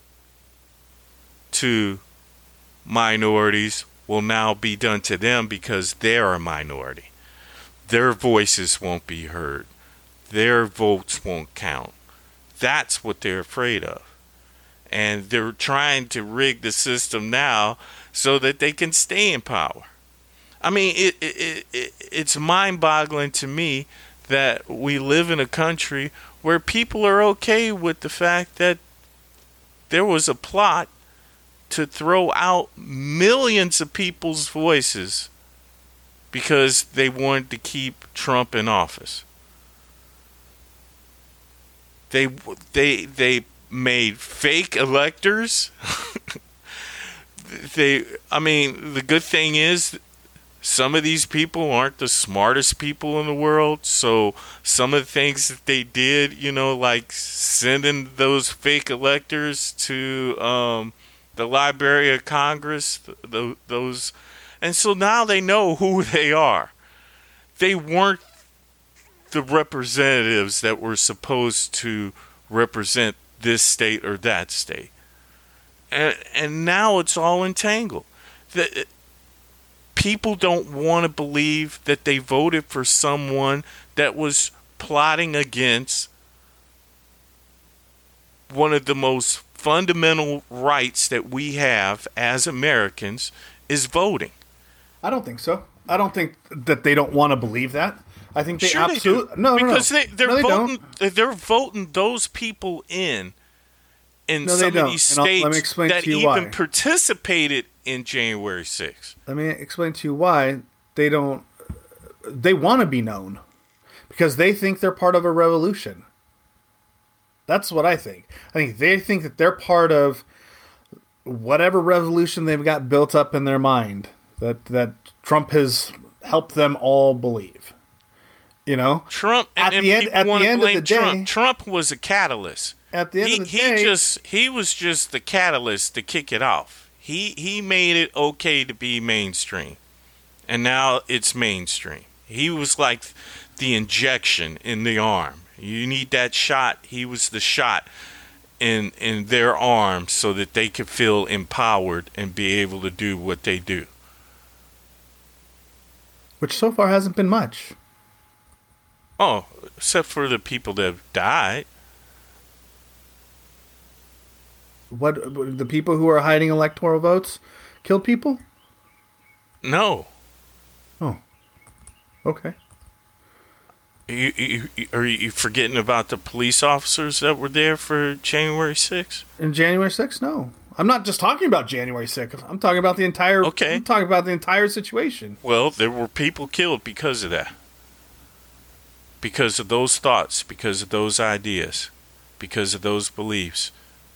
Speaker 3: to minorities will now be done to them because they're a minority. Their voices won't be heard. Their votes won't count. That's what they're afraid of. And they're trying to rig the system now so that they can stay in power. I mean, it, it, it it's mind-boggling to me that we live in a country where people are okay with the fact that there was a plot to throw out millions of people's voices because they wanted to keep Trump in office. They they they made fake electors. they I mean, the good thing is some of these people aren't the smartest people in the world, so some of the things that they did, you know, like sending those fake electors to um, the Library of Congress, th- those, and so now they know who they are. They weren't the representatives that were supposed to represent this state or that state, and and now it's all entangled. The, People don't want to believe that they voted for someone that was plotting against one of the most fundamental rights that we have as Americans is voting.
Speaker 2: I don't think so. I don't think that they don't want to believe that. I think they
Speaker 3: sure
Speaker 2: absolutely
Speaker 3: they
Speaker 2: no, no,
Speaker 3: because
Speaker 2: no.
Speaker 3: they they're
Speaker 2: no, they
Speaker 3: voting
Speaker 2: don't.
Speaker 3: they're voting those people in in
Speaker 2: no,
Speaker 3: some
Speaker 2: of
Speaker 3: these
Speaker 2: states let me
Speaker 3: states that
Speaker 2: to you
Speaker 3: even
Speaker 2: why.
Speaker 3: participated in January sixth.
Speaker 2: Let me explain to you why they don't. They want to be known because they think they're part of a revolution. That's what I think. I think they think that they're part of whatever revolution they've got built up in their mind that that Trump has helped them all believe. You know,
Speaker 3: Trump
Speaker 2: at
Speaker 3: and,
Speaker 2: the
Speaker 3: and
Speaker 2: end, at the end of the day,
Speaker 3: Trump. Trump was a catalyst.
Speaker 2: At the end
Speaker 3: he,
Speaker 2: of the
Speaker 3: he
Speaker 2: day,
Speaker 3: just he was just the catalyst to kick it off. He he made it okay to be mainstream, and now it's mainstream. He was like the injection in the arm. You need that shot. He was the shot in in their arms so that they could feel empowered and be able to do what they do.
Speaker 2: Which so far hasn't been much.
Speaker 3: Oh, except for the people that have died.
Speaker 2: What, the people who are hiding electoral votes killed people?
Speaker 3: No.
Speaker 2: Oh. Okay.
Speaker 3: You, you, you, are you forgetting about the police officers that were there for January sixth?
Speaker 2: In January sixth? No. I'm not just talking about January sixth. I'm talking about the entire
Speaker 3: Okay.
Speaker 2: I'm talking about the entire situation.
Speaker 3: Well, there were people killed because of that. Because of those thoughts, because of those ideas, because of those beliefs.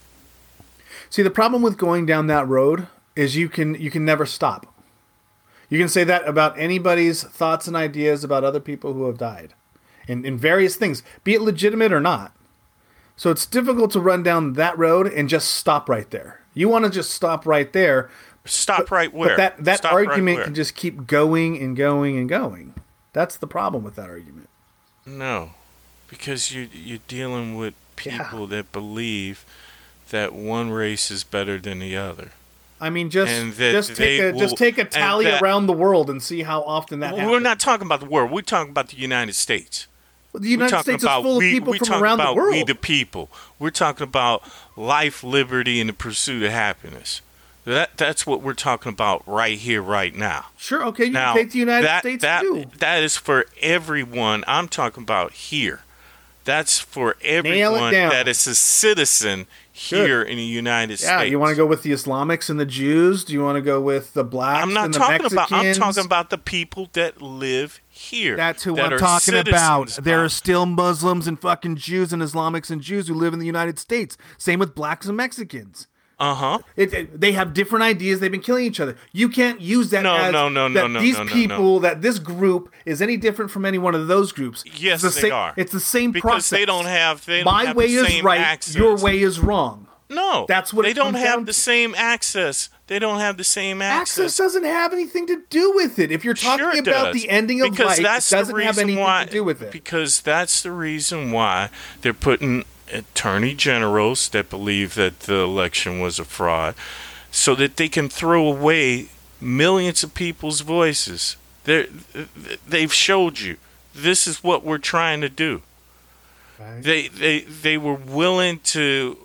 Speaker 2: See, the problem with going down that road is you can you can never stop. You can say that about anybody's thoughts and ideas about other people who have died. In, in various things, be it legitimate or not. So it's difficult to run down that road and just stop right there. You want to just stop right there.
Speaker 3: Stop
Speaker 2: but,
Speaker 3: right where?
Speaker 2: But that, that
Speaker 3: Stop
Speaker 2: argument
Speaker 3: right
Speaker 2: can just keep going and going and going. That's the problem with that argument.
Speaker 3: No, because you, you're dealing with people
Speaker 2: Yeah.
Speaker 3: that believe that one race is better than the other.
Speaker 2: I mean, just
Speaker 3: And that
Speaker 2: just take
Speaker 3: they
Speaker 2: a just
Speaker 3: will-
Speaker 2: take a
Speaker 3: and
Speaker 2: tally
Speaker 3: that-
Speaker 2: around the world and see how often that
Speaker 3: Well,
Speaker 2: happens.
Speaker 3: we're not talking about the world. We're talking about the United States.
Speaker 2: The United
Speaker 3: we're talking
Speaker 2: States
Speaker 3: about
Speaker 2: is full
Speaker 3: we,
Speaker 2: of people
Speaker 3: we
Speaker 2: from
Speaker 3: talking
Speaker 2: around
Speaker 3: about
Speaker 2: the world.
Speaker 3: we the people. We're talking about life, liberty, and the pursuit of happiness. That that's what we're talking about right here, right now.
Speaker 2: Sure, okay, you
Speaker 3: Now,
Speaker 2: can take the United
Speaker 3: that,
Speaker 2: States
Speaker 3: that,
Speaker 2: too.
Speaker 3: that is for everyone. I'm talking about here. That's for
Speaker 2: Nail it
Speaker 3: everyone
Speaker 2: down.
Speaker 3: that is a citizen here in the United
Speaker 2: Yeah,
Speaker 3: States.
Speaker 2: you want to go with the Islamics and the Jews? Do you want to go with the blacks
Speaker 3: I'm not
Speaker 2: and the
Speaker 3: talking
Speaker 2: Mexicans?
Speaker 3: about. I'm talking about the people that live here.
Speaker 2: That's who
Speaker 3: that
Speaker 2: I'm
Speaker 3: are
Speaker 2: talking about.
Speaker 3: citizens
Speaker 2: There are
Speaker 3: of-
Speaker 2: still Muslims and fucking Jews and Islamics and Jews who live in the United States. Same with blacks and Mexicans.
Speaker 3: Uh-huh.
Speaker 2: It, it- they have different ideas. They've been killing each other. You can't use that
Speaker 3: No,
Speaker 2: as
Speaker 3: no, no,
Speaker 2: that
Speaker 3: no, no,
Speaker 2: these
Speaker 3: no, no,
Speaker 2: people, that this group is any different from any one of those groups.
Speaker 3: Yes,
Speaker 2: it's the
Speaker 3: they
Speaker 2: same,
Speaker 3: are.
Speaker 2: It's the same
Speaker 3: because
Speaker 2: process.
Speaker 3: they don't have. They don't
Speaker 2: My
Speaker 3: have
Speaker 2: way
Speaker 3: the
Speaker 2: is
Speaker 3: same
Speaker 2: right.
Speaker 3: access.
Speaker 2: Your way is wrong.
Speaker 3: No,
Speaker 2: That's what
Speaker 3: they
Speaker 2: it
Speaker 3: don't
Speaker 2: comes
Speaker 3: have
Speaker 2: down
Speaker 3: the
Speaker 2: to.
Speaker 3: same access. They don't have the same access.
Speaker 2: Access doesn't have anything to do with it. If you're talking
Speaker 3: Sure it
Speaker 2: about
Speaker 3: does.
Speaker 2: the ending of
Speaker 3: because
Speaker 2: life, it
Speaker 3: that's
Speaker 2: doesn't
Speaker 3: the
Speaker 2: have
Speaker 3: reason
Speaker 2: anything
Speaker 3: why,
Speaker 2: to do with it.
Speaker 3: Because that's the reason why they're putting attorney generals that believe that the election was a fraud, so that they can throw away millions of people's voices. They're, they've showed you this is what we're trying to do.
Speaker 2: Right.
Speaker 3: They they they were willing to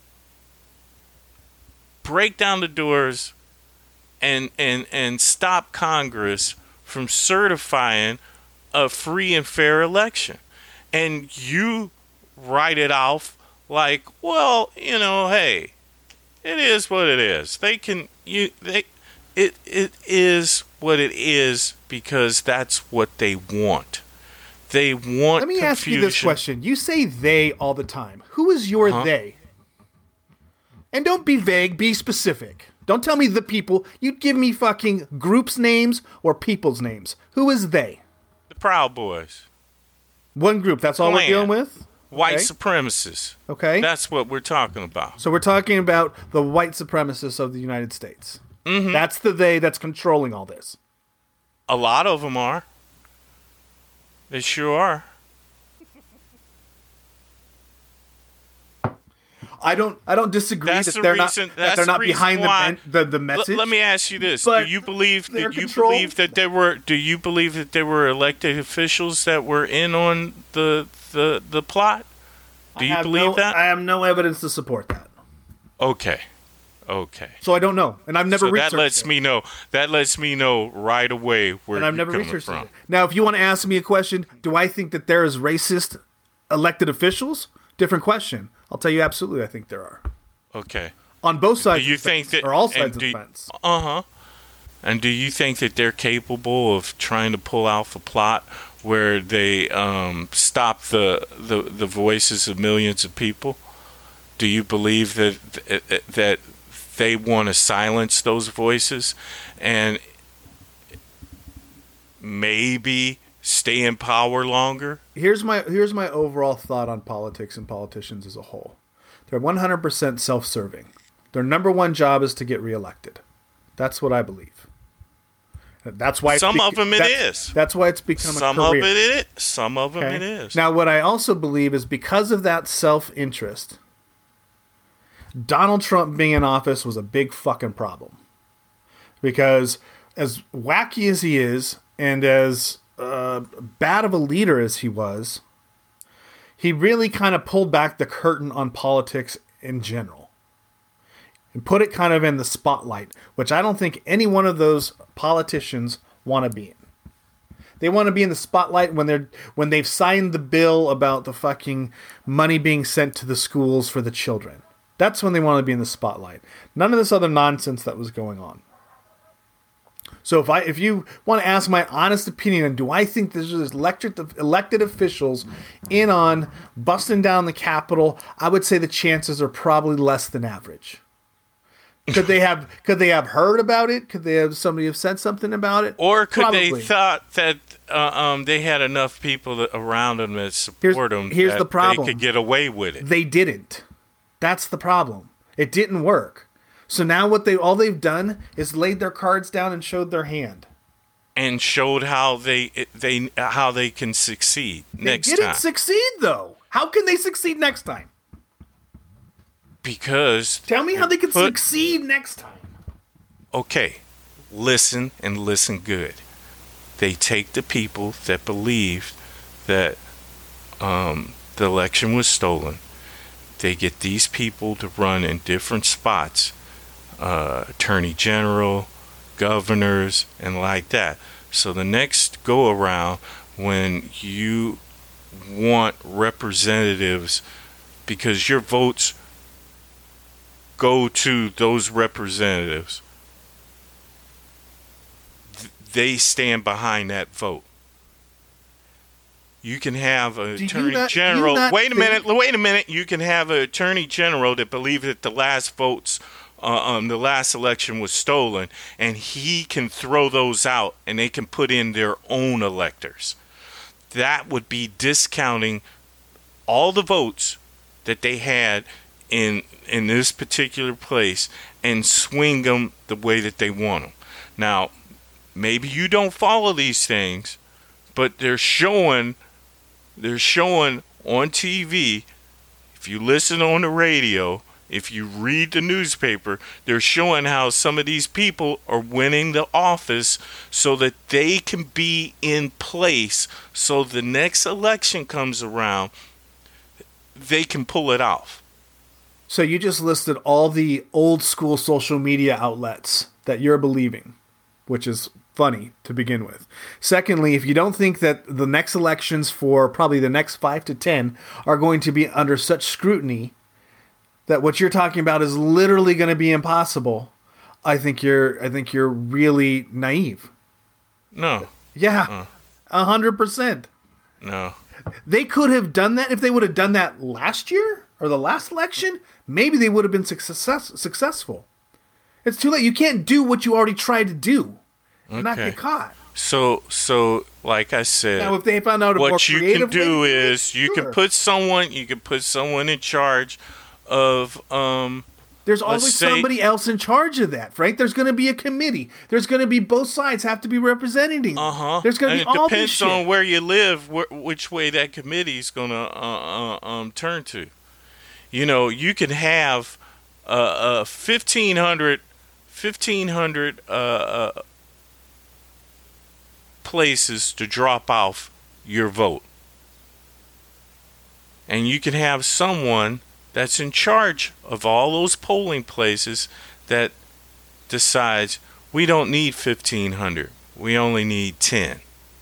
Speaker 3: break down the doors and and and stop Congress from certifying a free and fair election. And you write it off like, well, you know, hey, it is what it is. They can you they it it is what it is because that's what they want. They want
Speaker 2: Let me
Speaker 3: confusion.
Speaker 2: ask you this question. You say they all the time. Who is your
Speaker 3: Huh?
Speaker 2: they? And don't be vague, be specific. Don't tell me the people. You give me fucking groups' names or people's names. Who is they?
Speaker 3: The Proud Boys.
Speaker 2: One group. That's all we're
Speaker 3: Klan.
Speaker 2: dealing with?
Speaker 3: White
Speaker 2: Okay.
Speaker 3: supremacists.
Speaker 2: Okay.
Speaker 3: That's what we're talking about.
Speaker 2: So we're talking about the white supremacists of the United States.
Speaker 3: Mm-hmm.
Speaker 2: That's the they that's controlling all this.
Speaker 3: A lot of them are. They sure are.
Speaker 2: I don't I don't disagree
Speaker 3: That's
Speaker 2: that
Speaker 3: the
Speaker 2: they're
Speaker 3: reason-
Speaker 2: not that
Speaker 3: that's
Speaker 2: they're
Speaker 3: the
Speaker 2: not
Speaker 3: reason
Speaker 2: behind the,
Speaker 3: why-
Speaker 2: men, the the
Speaker 3: L-
Speaker 2: message.
Speaker 3: let me ask you this:
Speaker 2: but
Speaker 3: Do you believe
Speaker 2: they're
Speaker 3: that you
Speaker 2: controlled.
Speaker 3: believe that there were? Do you believe that there were elected officials that were in on the the the plot? Do
Speaker 2: I
Speaker 3: you
Speaker 2: have
Speaker 3: believe
Speaker 2: no,
Speaker 3: that?
Speaker 2: I have no evidence to support that.
Speaker 3: Okay, okay.
Speaker 2: So I don't know, and I've never
Speaker 3: So
Speaker 2: researched
Speaker 3: that lets
Speaker 2: it.
Speaker 3: me know. That lets me know right away where
Speaker 2: and I've
Speaker 3: you're
Speaker 2: never
Speaker 3: coming
Speaker 2: researched
Speaker 3: from.
Speaker 2: it. Now, if you want to ask me a question, do I think that there is racist elected officials? Different question. I'll tell you absolutely. I think there are
Speaker 3: Okay.
Speaker 2: on both
Speaker 3: Do
Speaker 2: sides.
Speaker 3: you
Speaker 2: of the
Speaker 3: think
Speaker 2: fence,
Speaker 3: that
Speaker 2: or all
Speaker 3: and
Speaker 2: sides of
Speaker 3: do-
Speaker 2: the fence?
Speaker 3: Uh huh. And do you think that they're capable of trying to pull off a plot where they um, stop the, the the voices of millions of people? Do you believe that that they want to silence those voices and maybe stay in power longer?
Speaker 2: Here's my here's my overall thought on politics and politicians as a whole. They're one hundred percent self-serving. Their number one job is to get reelected. That's what I believe. That's why it's
Speaker 3: Some
Speaker 2: bec-
Speaker 3: of them it
Speaker 2: that's,
Speaker 3: is.
Speaker 2: That's why it's become
Speaker 3: Some
Speaker 2: a
Speaker 3: of
Speaker 2: career.
Speaker 3: it is. Some of them
Speaker 2: Okay?
Speaker 3: it is.
Speaker 2: Now, what I also believe is because of that self-interest, Donald Trump being in office was a big fucking problem. Because as wacky as he is, and as uh, bad of a leader as he was, he really kind of pulled back the curtain on politics in general. And put it kind of in the spotlight, which I don't think any one of those politicians want to be in. They want to be in the spotlight when they're when they've signed the bill about the fucking money being sent to the schools for the children. That's when they want to be in the spotlight. None of this other nonsense that was going on. So if I if you want to ask my honest opinion, do I think there's elected elected officials in on busting down the Capitol? I would say the chances are probably less than average. Could they have could they have heard about it? Could they have somebody have said something about it?
Speaker 3: Or could
Speaker 2: Probably.
Speaker 3: they thought that uh, um, they had enough people that, around them that support
Speaker 2: Here's-
Speaker 3: them
Speaker 2: here's
Speaker 3: that
Speaker 2: the problem.
Speaker 3: they could get away with it?
Speaker 2: They didn't. That's the problem. It didn't work. So now what they all they've done is laid their cards down and showed their hand.
Speaker 3: And showed how they they how they can succeed
Speaker 2: They
Speaker 3: next
Speaker 2: didn't
Speaker 3: time.
Speaker 2: succeed though. How can they succeed next time?
Speaker 3: Because
Speaker 2: Tell me how they can
Speaker 3: put-
Speaker 2: succeed next time.
Speaker 3: okay, listen and listen good. They take the people that believe that um, the election was stolen. They get these people to run in different spots, uh, attorney general, governors, and like that. So the next go around, when you want representatives, because your votes go to those representatives, th- they stand behind that vote. You can have an
Speaker 2: Do you
Speaker 3: attorney
Speaker 2: not- do you
Speaker 3: general.
Speaker 2: not
Speaker 3: Wait a
Speaker 2: think-
Speaker 3: minute. Wait a minute. You can have an attorney general that believes that the last votes, uh, um, the last election was stolen, and he can throw those out, and they can put in their own electors. That would be discounting all the votes that they had in in this particular place and swing them the way that they want them. Now, maybe you don't follow these things, but they're showing they're showing on T V, if you listen on the radio, if you read the newspaper, they're showing how some of these people are winning the office so that they can be in place, so the next election comes around, they can pull it off.
Speaker 2: So you just listed all the old school social media outlets that you're believing, which is funny to begin with. Secondly, if you don't think that the next elections for probably the next five to ten are going to be under such scrutiny that what you're talking about is literally going to be impossible, I think you're I think you're really naive.
Speaker 3: No,
Speaker 2: Yeah, a hundred percent.
Speaker 3: no.
Speaker 2: They could have done that if they would have done that last year or the last election. Maybe they would have been success, successful. It's too late. You can't do what you already tried to do and not
Speaker 3: Okay.
Speaker 2: get caught.
Speaker 3: So, so like I said,
Speaker 2: Now, if they found out a more
Speaker 3: what you
Speaker 2: creative
Speaker 3: can do
Speaker 2: way to do it,
Speaker 3: is you
Speaker 2: sure.
Speaker 3: can put someone you can put someone in charge of um
Speaker 2: There's
Speaker 3: let's
Speaker 2: always
Speaker 3: say-
Speaker 2: somebody else in charge of that, Frank. There's going to be a committee. There's going to be both sides have to be representing.
Speaker 3: uh-huh
Speaker 2: There's going
Speaker 3: and
Speaker 2: to be
Speaker 3: it
Speaker 2: all this
Speaker 3: depends
Speaker 2: shit.
Speaker 3: on where you live, wh- which way that committee is going to uh, uh, um turn to. You know, you can have uh, uh fifteen hundred uh, uh places to drop off your vote. And you can have someone that's in charge of all those polling places that decides we don't need fifteen hundred. We only need ten.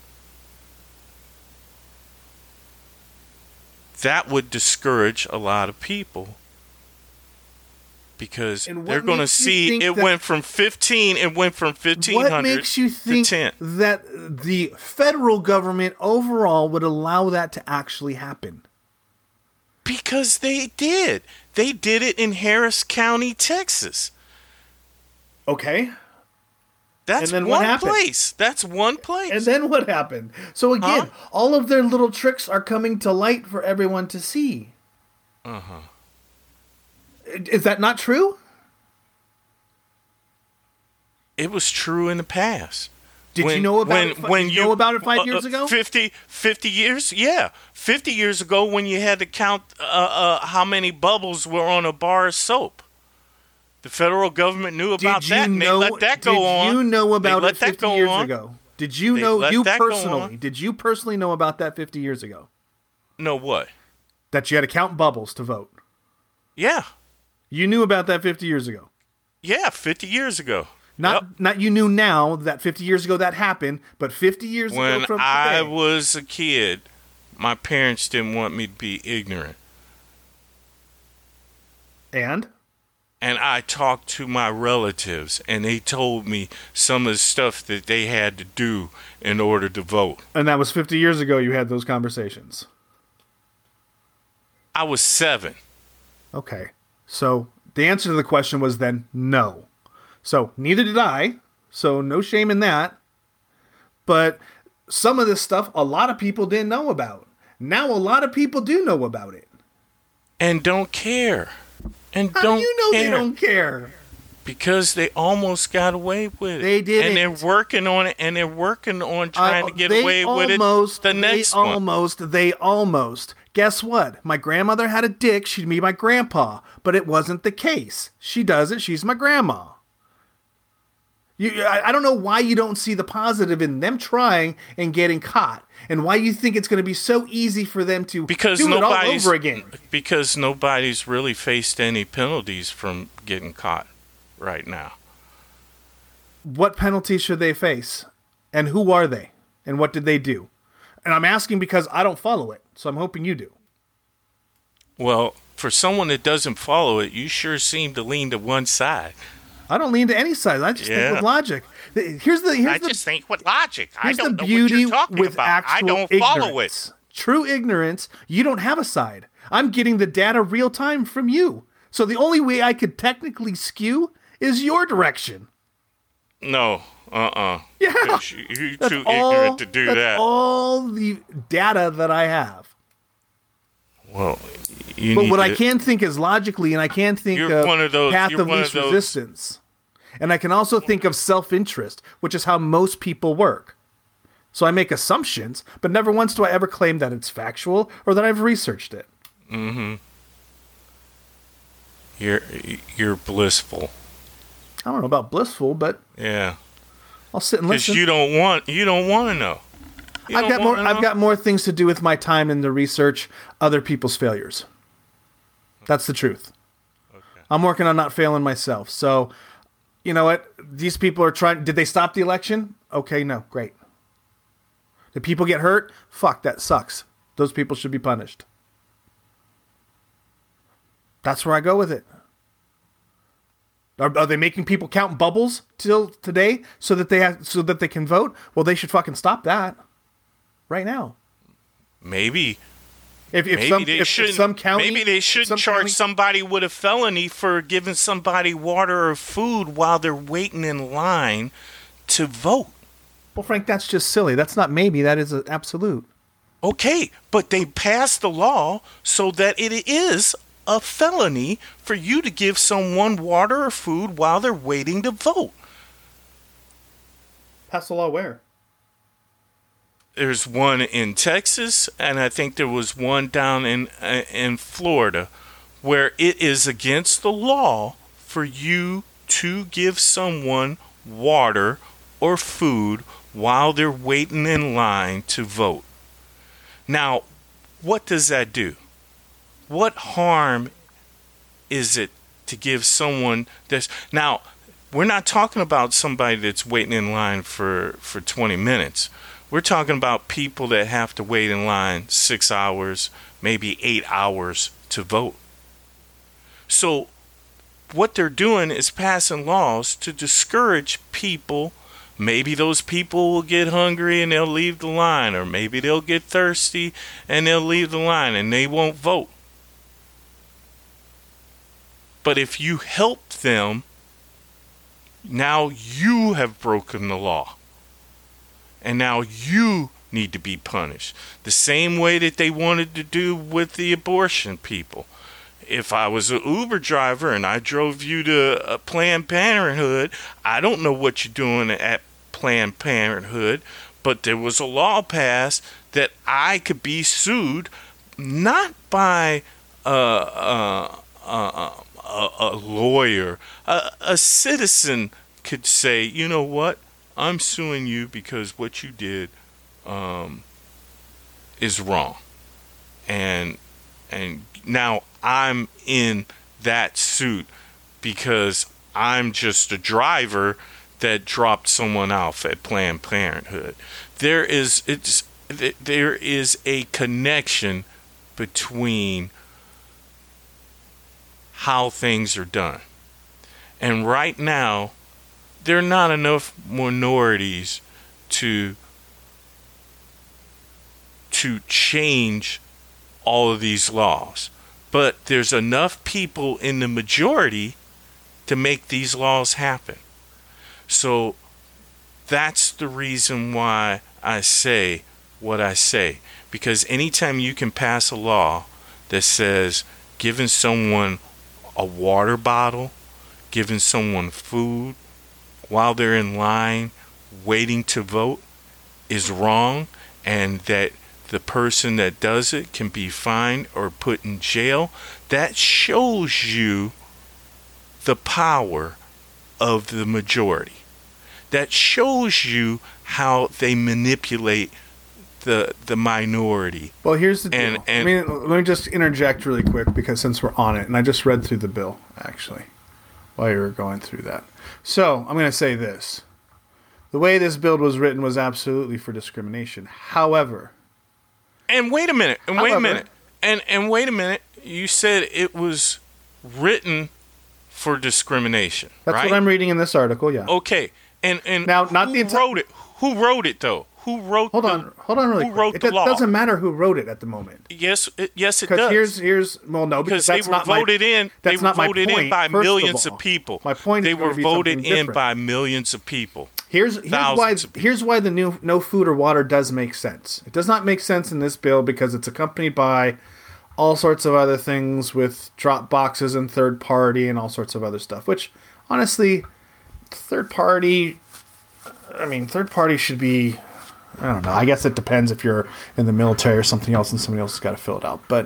Speaker 3: That would discourage a lot of people because
Speaker 2: And what
Speaker 3: they're going to
Speaker 2: makes you
Speaker 3: see
Speaker 2: think
Speaker 3: it
Speaker 2: that-
Speaker 3: went from fifteen, it went from fifteen
Speaker 2: What
Speaker 3: hundred
Speaker 2: makes you
Speaker 3: to
Speaker 2: think
Speaker 3: ten.
Speaker 2: that the federal government overall would allow that to actually happen?
Speaker 3: Because they did. They did it in Harris County, Texas.
Speaker 2: Okay.
Speaker 3: That's
Speaker 2: And then what
Speaker 3: one
Speaker 2: happened?
Speaker 3: place. That's one place.
Speaker 2: And then what happened? So again,
Speaker 3: Huh?
Speaker 2: all of their little tricks are coming to light for everyone to see.
Speaker 3: uh-huh.
Speaker 2: Is that not true?
Speaker 3: It was true in the past.
Speaker 2: Did you know about it? fi- did you know about it five
Speaker 3: uh,
Speaker 2: years
Speaker 3: uh,
Speaker 2: ago?
Speaker 3: fifty, fifty years? Yeah. fifty years ago when you had to count uh, uh, how many bubbles were on a bar of soap. The federal government knew about
Speaker 2: Did you
Speaker 3: that, and
Speaker 2: know,
Speaker 3: they let that go
Speaker 2: did
Speaker 3: on.
Speaker 2: you know about
Speaker 3: They
Speaker 2: it
Speaker 3: let that
Speaker 2: fifty
Speaker 3: go
Speaker 2: years
Speaker 3: on.
Speaker 2: ago? Did you
Speaker 3: They
Speaker 2: know,
Speaker 3: let
Speaker 2: you
Speaker 3: that go
Speaker 2: personally,
Speaker 3: on.
Speaker 2: did you personally know about that fifty years ago?
Speaker 3: No, what?
Speaker 2: That you had to count bubbles to vote.
Speaker 3: Yeah.
Speaker 2: You knew about that fifty years ago.
Speaker 3: Yeah, fifty years ago.
Speaker 2: Not
Speaker 3: Yep.
Speaker 2: not you knew now that fifty years ago that happened, but fifty years
Speaker 3: When
Speaker 2: ago from
Speaker 3: I
Speaker 2: today.
Speaker 3: was a kid, my parents didn't want me to be ignorant.
Speaker 2: And?
Speaker 3: And I talked to my relatives, and they told me some of the stuff that they had to do in order to vote.
Speaker 2: And that was fifty years ago you had those conversations.
Speaker 3: I was seven.
Speaker 2: Okay. So the answer to the question was then no. So neither did I. So no shame in that. But some of this stuff a lot of people didn't know about. Now a lot of people do know about it.
Speaker 3: And don't care. And
Speaker 2: How
Speaker 3: don't
Speaker 2: do you know
Speaker 3: care.
Speaker 2: they don't care?
Speaker 3: Because they almost got away with it.
Speaker 2: They didn't.
Speaker 3: And they're working on it, and they're working on trying
Speaker 2: Uh,
Speaker 3: to get
Speaker 2: they
Speaker 3: away with
Speaker 2: almost,
Speaker 3: it the next
Speaker 2: they
Speaker 3: one.
Speaker 2: almost, they almost. Guess what? My grandmother had a dick. She'd be my grandpa. But it wasn't the case. She doesn't. She's my grandma. You, I, I don't know why you don't see the positive in them trying and getting caught. And why you think it's going to be so easy for them to
Speaker 3: Because
Speaker 2: do it all
Speaker 3: nobody's
Speaker 2: over again.
Speaker 3: because nobody's really faced any penalties from getting caught right now.
Speaker 2: What penalties should they face? And who are they? And what did they do? And I'm asking because I don't follow it. So I'm hoping you do.
Speaker 3: Well, for someone that doesn't follow it, you sure seem to lean to one side.
Speaker 2: I don't lean to any side. I just
Speaker 3: Yeah.
Speaker 2: think with logic. Here's the here's
Speaker 3: I
Speaker 2: the,
Speaker 3: just think with logic. I
Speaker 2: here's
Speaker 3: don't
Speaker 2: the
Speaker 3: know
Speaker 2: beauty
Speaker 3: what you're talking
Speaker 2: with
Speaker 3: about.
Speaker 2: actual
Speaker 3: I don't
Speaker 2: ignorance.
Speaker 3: follow it.
Speaker 2: True ignorance, you don't have a side. I'm getting the data real time from you. So the only way I could technically skew is your direction.
Speaker 3: No, uh-uh.
Speaker 2: Yeah.
Speaker 3: 'Cause you- You're
Speaker 2: That's
Speaker 3: too
Speaker 2: all,
Speaker 3: ignorant to do
Speaker 2: that's
Speaker 3: that.
Speaker 2: all the data that I have.
Speaker 3: Well, you
Speaker 2: But
Speaker 3: need
Speaker 2: what
Speaker 3: to,
Speaker 2: I can think is logically, and I can think
Speaker 3: You're
Speaker 2: of,
Speaker 3: one of those-
Speaker 2: path
Speaker 3: you're
Speaker 2: of
Speaker 3: one of
Speaker 2: least
Speaker 3: those-
Speaker 2: resistance. And I can also think of self-interest, which is how most people work. So I make assumptions, but never once do I ever claim that it's factual or that I've researched it.
Speaker 3: Mm-hmm. You're you're blissful.
Speaker 2: I don't know about blissful, but
Speaker 3: Yeah.
Speaker 2: I'll sit and
Speaker 3: Because
Speaker 2: listen.
Speaker 3: you don't want you don't want to know. You
Speaker 2: I've
Speaker 3: don't
Speaker 2: got more.
Speaker 3: wanna
Speaker 2: I've
Speaker 3: know?
Speaker 2: got more things to do with my time than to research other people's failures. That's the truth.
Speaker 3: Okay.
Speaker 2: I'm working on not failing myself. So, you know what? These people are trying. Did they stop the election? Okay, no, great. Did people get hurt? Fuck, that sucks. Those people should be punished. That's where I go with it. Are, are they making people count bubbles till today so that they have so that they can vote? Well, they should fucking stop that right now.
Speaker 3: Maybe
Speaker 2: If, if
Speaker 3: maybe
Speaker 2: some
Speaker 3: they
Speaker 2: if,
Speaker 3: shouldn't.
Speaker 2: if some county,
Speaker 3: maybe they
Speaker 2: if
Speaker 3: shouldn't
Speaker 2: some
Speaker 3: charge
Speaker 2: county-
Speaker 3: somebody with a felony for giving somebody water or food while they're waiting in line to vote.
Speaker 2: Well, Frank, that's just silly. That's not maybe. That is an absolute.
Speaker 3: Okay, but they passed the law so that it is a felony for you to give someone water or food while they're waiting to vote.
Speaker 2: Pass the law where?
Speaker 3: There's one in Texas, and I think there was one down in uh, in Florida, where it is against the law for you to give someone water or food while they're waiting in line to vote. Now, what does that do? What harm is it to give someone this? Now, we're not talking about somebody that's waiting in line for, for twenty minutes. We're talking about people that have to wait in line six hours, maybe eight hours to vote. So what they're doing is passing laws to discourage people. Maybe those people will get hungry and they'll leave the line, or maybe they'll get thirsty and they'll leave the line and they won't vote. But if you help them, now you have broken the law. And now you need to be punished. The same way that they wanted to do with the abortion people. If I was an Uber driver and I drove you to a Planned Parenthood, I don't know what you're doing at Planned Parenthood, but there was a law passed that I could be sued not by uh, uh, uh, a, a lawyer, a, a citizen could say, you know what, I'm suing you because what you did um, is wrong, and and now I'm in that suit because I'm just a driver that dropped someone off at Planned Parenthood. There is it's there is a connection between how things are done. And right now, there are not enough minorities to to change all of these laws. But there's enough people in the majority to make these laws happen. So that's the reason why I say what I say. Because anytime you can pass a law that says giving someone a water bottle, giving someone food while they're in line waiting to vote is wrong, and that the person that does it can be fined or put in jail, that shows you the power of the majority. That shows you how they manipulate the the minority.
Speaker 2: Well, here's the deal.
Speaker 3: And, and,
Speaker 2: I mean, let me just interject really quick, because since we're on it, and I just read through the bill, actually, while you were going through that. So, I'm going to say this. The way this bill was written was absolutely for discrimination. However...
Speaker 3: And wait a minute, and
Speaker 2: however,
Speaker 3: wait a minute, and, and wait a minute, you said it was written for discrimination,
Speaker 2: That's
Speaker 3: right?
Speaker 2: what I'm reading in this article, yeah.
Speaker 3: Okay, and, and
Speaker 2: now, not
Speaker 3: who
Speaker 2: the enti-
Speaker 3: wrote it? Who wrote it, though? Who wrote
Speaker 2: Hold
Speaker 3: the,
Speaker 2: on, hold on really
Speaker 3: Who
Speaker 2: quick.
Speaker 3: wrote
Speaker 2: It
Speaker 3: the
Speaker 2: do-
Speaker 3: law?
Speaker 2: doesn't matter who wrote it at the moment.
Speaker 3: Yes, it, yes, it
Speaker 2: Because
Speaker 3: does.
Speaker 2: here's, here's, well, no, because
Speaker 3: Because they
Speaker 2: that's
Speaker 3: were
Speaker 2: not
Speaker 3: voted
Speaker 2: my,
Speaker 3: in.
Speaker 2: That's
Speaker 3: They were
Speaker 2: not my
Speaker 3: voted in
Speaker 2: point,
Speaker 3: by
Speaker 2: first of
Speaker 3: millions
Speaker 2: all.
Speaker 3: of people.
Speaker 2: My point
Speaker 3: They
Speaker 2: is going
Speaker 3: were
Speaker 2: to be
Speaker 3: voted
Speaker 2: something
Speaker 3: in
Speaker 2: different.
Speaker 3: by millions of people.
Speaker 2: Here's here's why
Speaker 3: Thousands of people.
Speaker 2: here's why the new no food or water does make sense. It does not make sense in this bill because it's accompanied by all sorts of other things with drop boxes and third party and all sorts of other stuff. Which honestly, third party, I mean, third party should be. I don't know. I guess it depends if you're in the military or something else, and somebody else has got to fill it out. But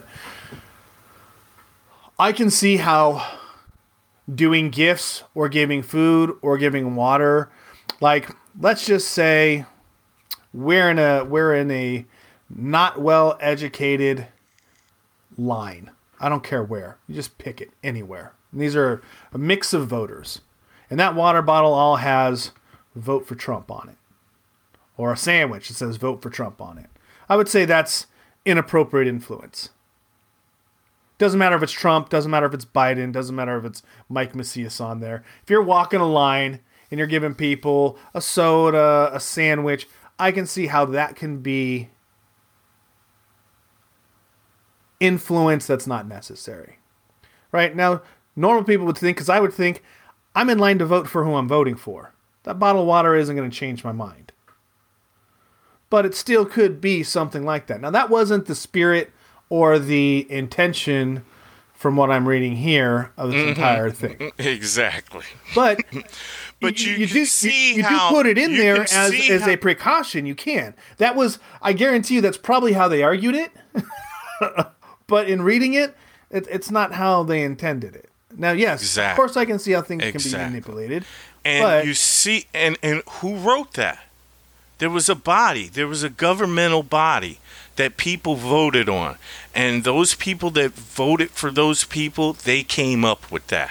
Speaker 2: I can see how doing gifts or giving food or giving water, like let's just say we're in a we're in a not well educated line. I don't care where. You just pick it anywhere. And these are a mix of voters. And that water bottle all has vote for Trump on it. Or a sandwich that says vote for Trump on it. I would say that's inappropriate influence. Doesn't matter if it's Trump, doesn't matter if it's Biden, doesn't matter if it's Mike Macias on there. If you're walking a line and you're giving people a soda, a sandwich, I can see how that can be influence that's not necessary. Right? Now, normal people would think, because I would think, I'm in line to vote for who I'm voting for. That bottle of water isn't going to change my mind. But it still could be something like that. Now, that wasn't the spirit or the intention, from what I'm reading here, of this mm-hmm. entire thing.
Speaker 3: Exactly.
Speaker 2: But,
Speaker 3: but you,
Speaker 2: you,
Speaker 3: you
Speaker 2: do
Speaker 3: see
Speaker 2: you, you
Speaker 3: how,
Speaker 2: do put it in there as, as
Speaker 3: how,
Speaker 2: a precaution. You can. That was, I guarantee you, that's probably how they argued it. But in reading it, it, it's not how they intended it. Now, yes,
Speaker 3: exactly.
Speaker 2: Of course, I can see how things
Speaker 3: exactly.
Speaker 2: can be manipulated.
Speaker 3: And
Speaker 2: but,
Speaker 3: you see, and, and who wrote that? There was a body, there was a governmental body that people voted on. And those people that voted for those people, they came up with that.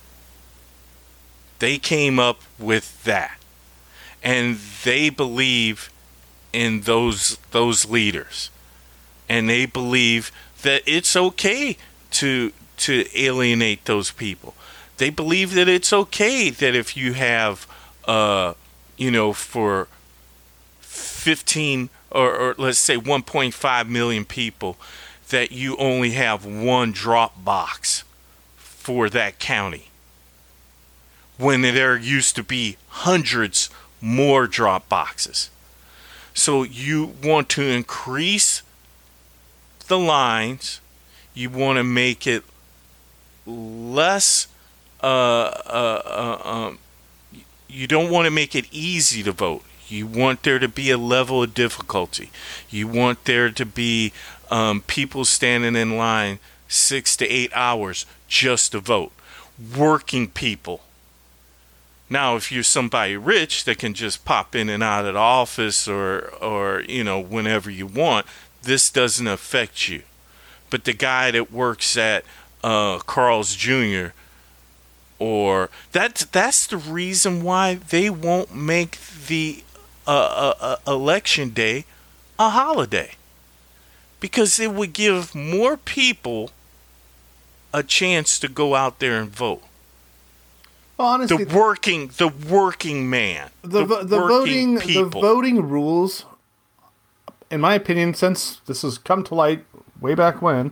Speaker 3: They came up with that. And they believe in those those leaders. And they believe that it's okay to to alienate those people. They believe that it's okay that if you have, uh, you know, for fifteen or, or let's say one point five million people, that you only have one drop box for that county, when there used to be hundreds more drop boxes. So you want to increase the lines, you want to make it less uh, uh, uh, um, you don't want to make it easy to vote. You want there to be a level of difficulty. You want there to be um, people standing in line six to eight hours just to vote. working people. Now, if you're somebody rich that can just pop in and out of the office or, or you know, whenever you want, this doesn't affect you. But the guy that works at uh, Carl's Junior, or that's that's the reason why they won't make the uh, uh, uh, election day a holiday, because it would give more people a chance to go out there and vote.
Speaker 2: Well, honestly,
Speaker 3: the working, the working man,
Speaker 2: the
Speaker 3: the,
Speaker 2: the
Speaker 3: working
Speaker 2: voting,
Speaker 3: people.
Speaker 2: the voting rules, in my opinion, since this has come to light way back when,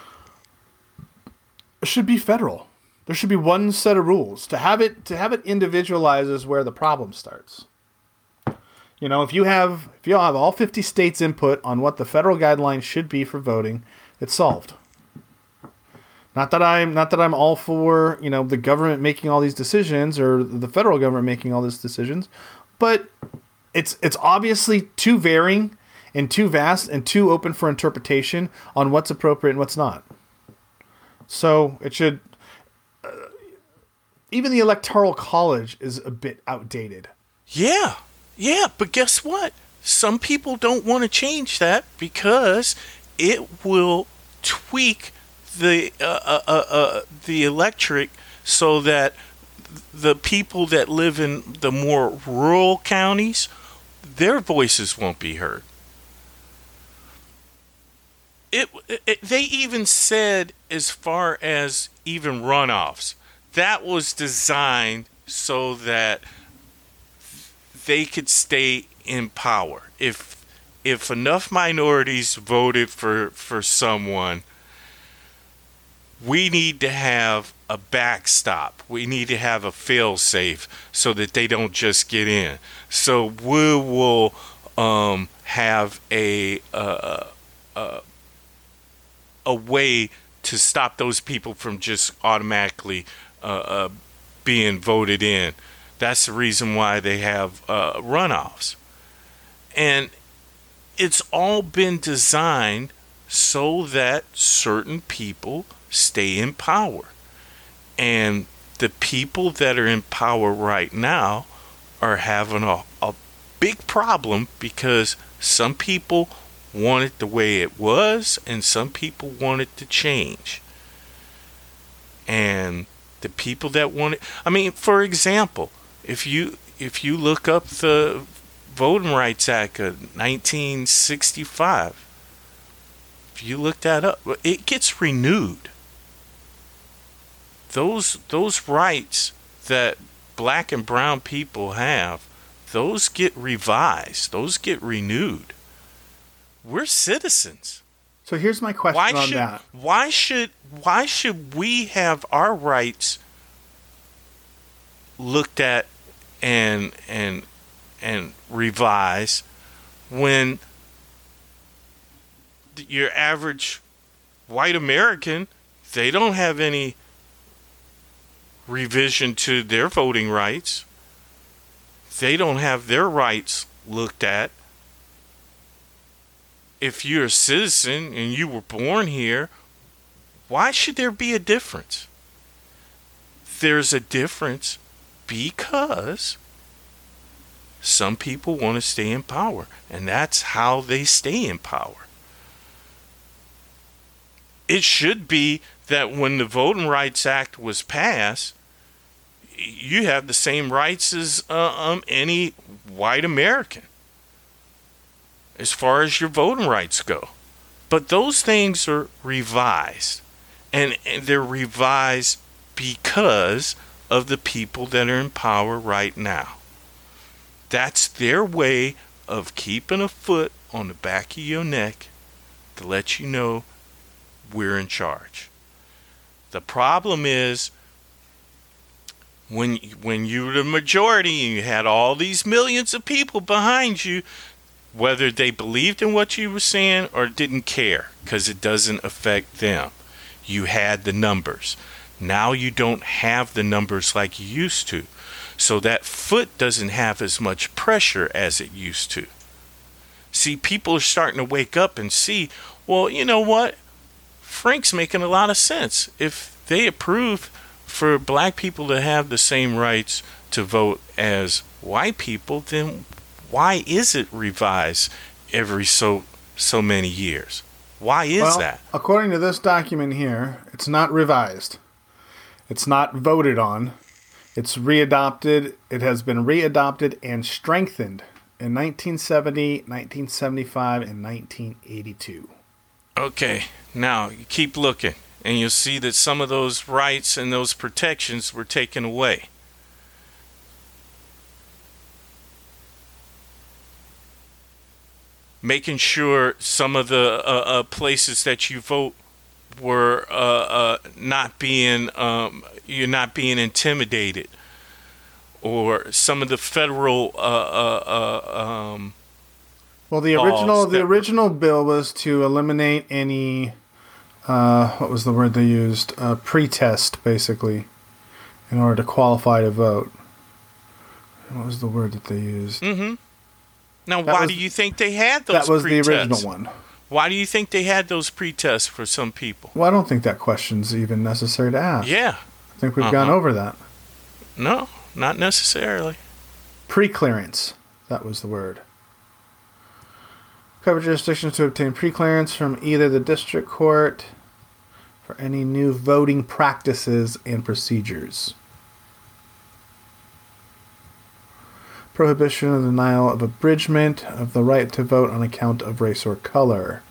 Speaker 2: should be federal. There should be one set of rules. To have it to have it individualized is where the problem starts. You know, if you have if you have all fifty states' input on what the federal guidelines should be for voting, it's solved. Not that I'm not that I'm all for, you know, the government making all these decisions or the federal government making all these decisions, but it's it's obviously too varying and too vast and too open for interpretation on what's appropriate and what's not. So it should. Uh, even the Electoral College is a bit outdated.
Speaker 3: Yeah, yeah, but guess what? Some people don't want to change that because it will tweak the uh, uh, uh, uh, the electorate so that the people that live in the more rural counties, their voices won't be heard. It, it they even said, as far as even runoffs, that was designed so that they could stay in power. If if enough minorities voted for, for someone, we need to have a backstop. We need to have a fail-safe so that they don't just get in. So we will um, have a, uh, uh, a way to stop those people from just automatically uh, uh, being voted in. That's the reason why they have uh, runoffs. And it's all been designed so that certain people stay in power. And the people that are in power right now are having a, a big problem because some people want it the way it was and some people want it to change. And the people that want it, I mean, for example, if you if you look up the Voting Rights Act of nineteen sixty-five, if you look that up, it gets renewed. Those those rights that black and brown people have, those get revised. Those get renewed. We're citizens.
Speaker 2: So here's my question
Speaker 3: why
Speaker 2: on
Speaker 3: should,
Speaker 2: that.
Speaker 3: Why should why should we have our rights looked at and and and revised when your average white American, they don't have any revision to their voting rights? They don't have their rights looked at. If you're a citizen and you were born here, why should there be a difference? There's a difference because some people want to stay in power, and that's how they stay in power. It should be that when the Voting Rights Act was passed, you have the same rights as uh, um, any white American as far as your voting rights go. But those things are revised, and, and they're revised because of the people that are in power right now. That's their way of keeping a foot on the back of your neck to let you know we're in charge. The problem is when when you were the majority and you had all these millions of people behind you, whether they believed in what you were saying or didn't care, because it doesn't affect them. You had the numbers. Now you don't have the numbers like you used to. So that foot doesn't have as much pressure as it used to. See, people are starting to wake up and see, well, you know what? Frank's making a lot of sense. If they approve for black people to have the same rights to vote as white people, then why is it revised every so so many years? Why is
Speaker 2: well,
Speaker 3: that?
Speaker 2: According to this document here, it's not revised. It's not voted on. It's readopted. It has been readopted and strengthened in nineteen seventy, nineteen seventy-five, and nineteen eighty-two.
Speaker 3: Okay, now you keep looking, and you'll see that some of those rights and those protections were taken away. Making sure some of the uh, uh, places that you vote were uh, uh, not being, um, you're not being intimidated, or some of the federal. Uh, uh, uh, um,
Speaker 2: well, the original the original bill was to eliminate any. Uh, what was the word they used? Uh, pretest, basically, in order to qualify to vote. What was the word that they used?
Speaker 3: Mm-hmm. Now,
Speaker 2: that
Speaker 3: why
Speaker 2: was,
Speaker 3: do you think they had those?
Speaker 2: That was
Speaker 3: pre-tests?
Speaker 2: the original one.
Speaker 3: Why do you think they had those pre-tests for some people?
Speaker 2: Well, I don't think that question's even necessary to ask.
Speaker 3: Yeah.
Speaker 2: I think we've
Speaker 3: uh-huh.
Speaker 2: gone over that.
Speaker 3: No, not necessarily.
Speaker 2: Pre-clearance. That was the word. Cover jurisdictions to obtain pre-clearance from either the district court for any new voting practices and procedures. Prohibition of denial of abridgment of the right to vote on account of race or color.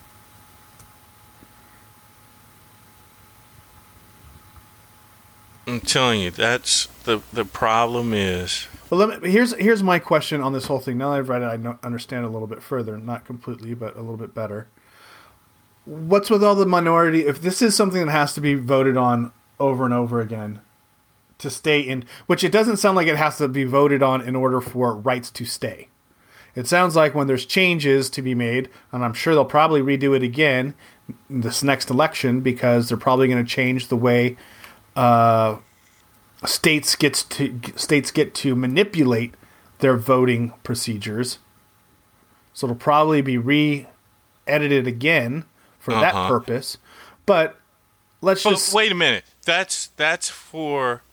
Speaker 3: I'm telling you, that's the the problem is.
Speaker 2: Well, let me, here's here's my question on this whole thing. Now that I've read it, I know, understand a little bit further, not completely, but a little bit better. What's with all the minority? If this is something that has to be voted on over and over again to stay in, which it doesn't sound like it has to be voted on in order for rights to stay. It sounds like when there's changes to be made, and I'm sure they'll probably redo it again this next election because they're probably going to change the way uh, states gets to states get to manipulate their voting procedures. So it'll probably be re-edited again for uh-huh. that purpose. But let's
Speaker 3: but
Speaker 2: just
Speaker 3: wait a minute. That's that's for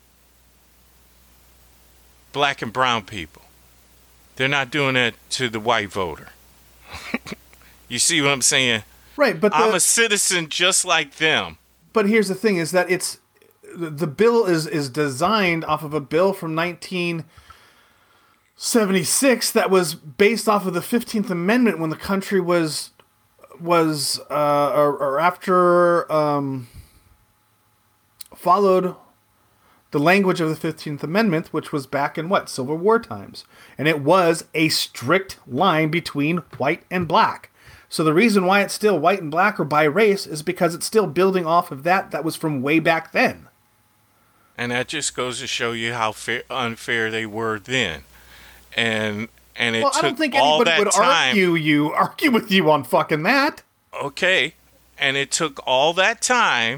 Speaker 3: black and brown people. They're not doing it to the white voter. You see what I'm saying?
Speaker 2: Right, but the,
Speaker 3: I'm a citizen just like them.
Speaker 2: But here's the thing: is that it's the bill is is designed off of a bill from nineteen seventy-six that was based off of the fifteenth Amendment when the country was was uh, or, or after um, followed the language of the fifteenth Amendment, which was back in what, Civil War times. And it was a strict line between white and black. So the reason why it's still white and black or by race is because it's still building off of that that was from way back then.
Speaker 3: And that just goes to show you how fair, unfair they were then. And and it
Speaker 2: well,
Speaker 3: took
Speaker 2: I don't think
Speaker 3: all
Speaker 2: anybody
Speaker 3: that
Speaker 2: would
Speaker 3: time.
Speaker 2: argue you argue with you on fucking that.
Speaker 3: Okay. And it took all that time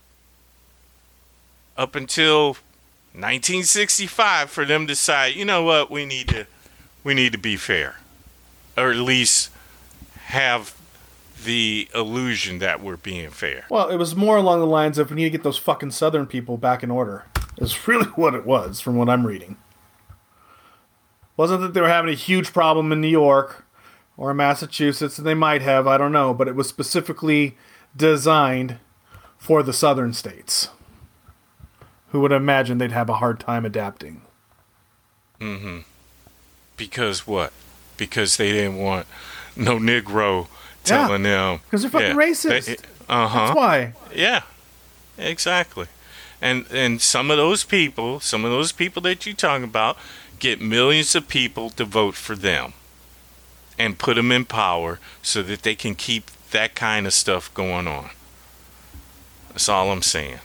Speaker 3: up until nineteen sixty-five for them to decide, you know what, we need to we need to be fair. Or at least have the illusion that we're being fair.
Speaker 2: Well, it was more along the lines of we need to get those fucking Southern people back in order. Is really what it was from what I'm reading. Wasn't that they were having a huge problem in New York or Massachusetts, and they might have, I don't know, but it was specifically designed for the Southern states. Who would imagine they'd have a hard time adapting?
Speaker 3: Mm-hmm. Because what? Because they didn't want no Negro telling
Speaker 2: yeah,
Speaker 3: them.
Speaker 2: Because they're fucking
Speaker 3: yeah,
Speaker 2: racist.
Speaker 3: Uh huh.
Speaker 2: That's why.
Speaker 3: Yeah, exactly. And and some of those people, some of those people that you're talking about, get millions of people to vote for them and put them in power so that they can keep that kind of stuff going on. That's all I'm saying.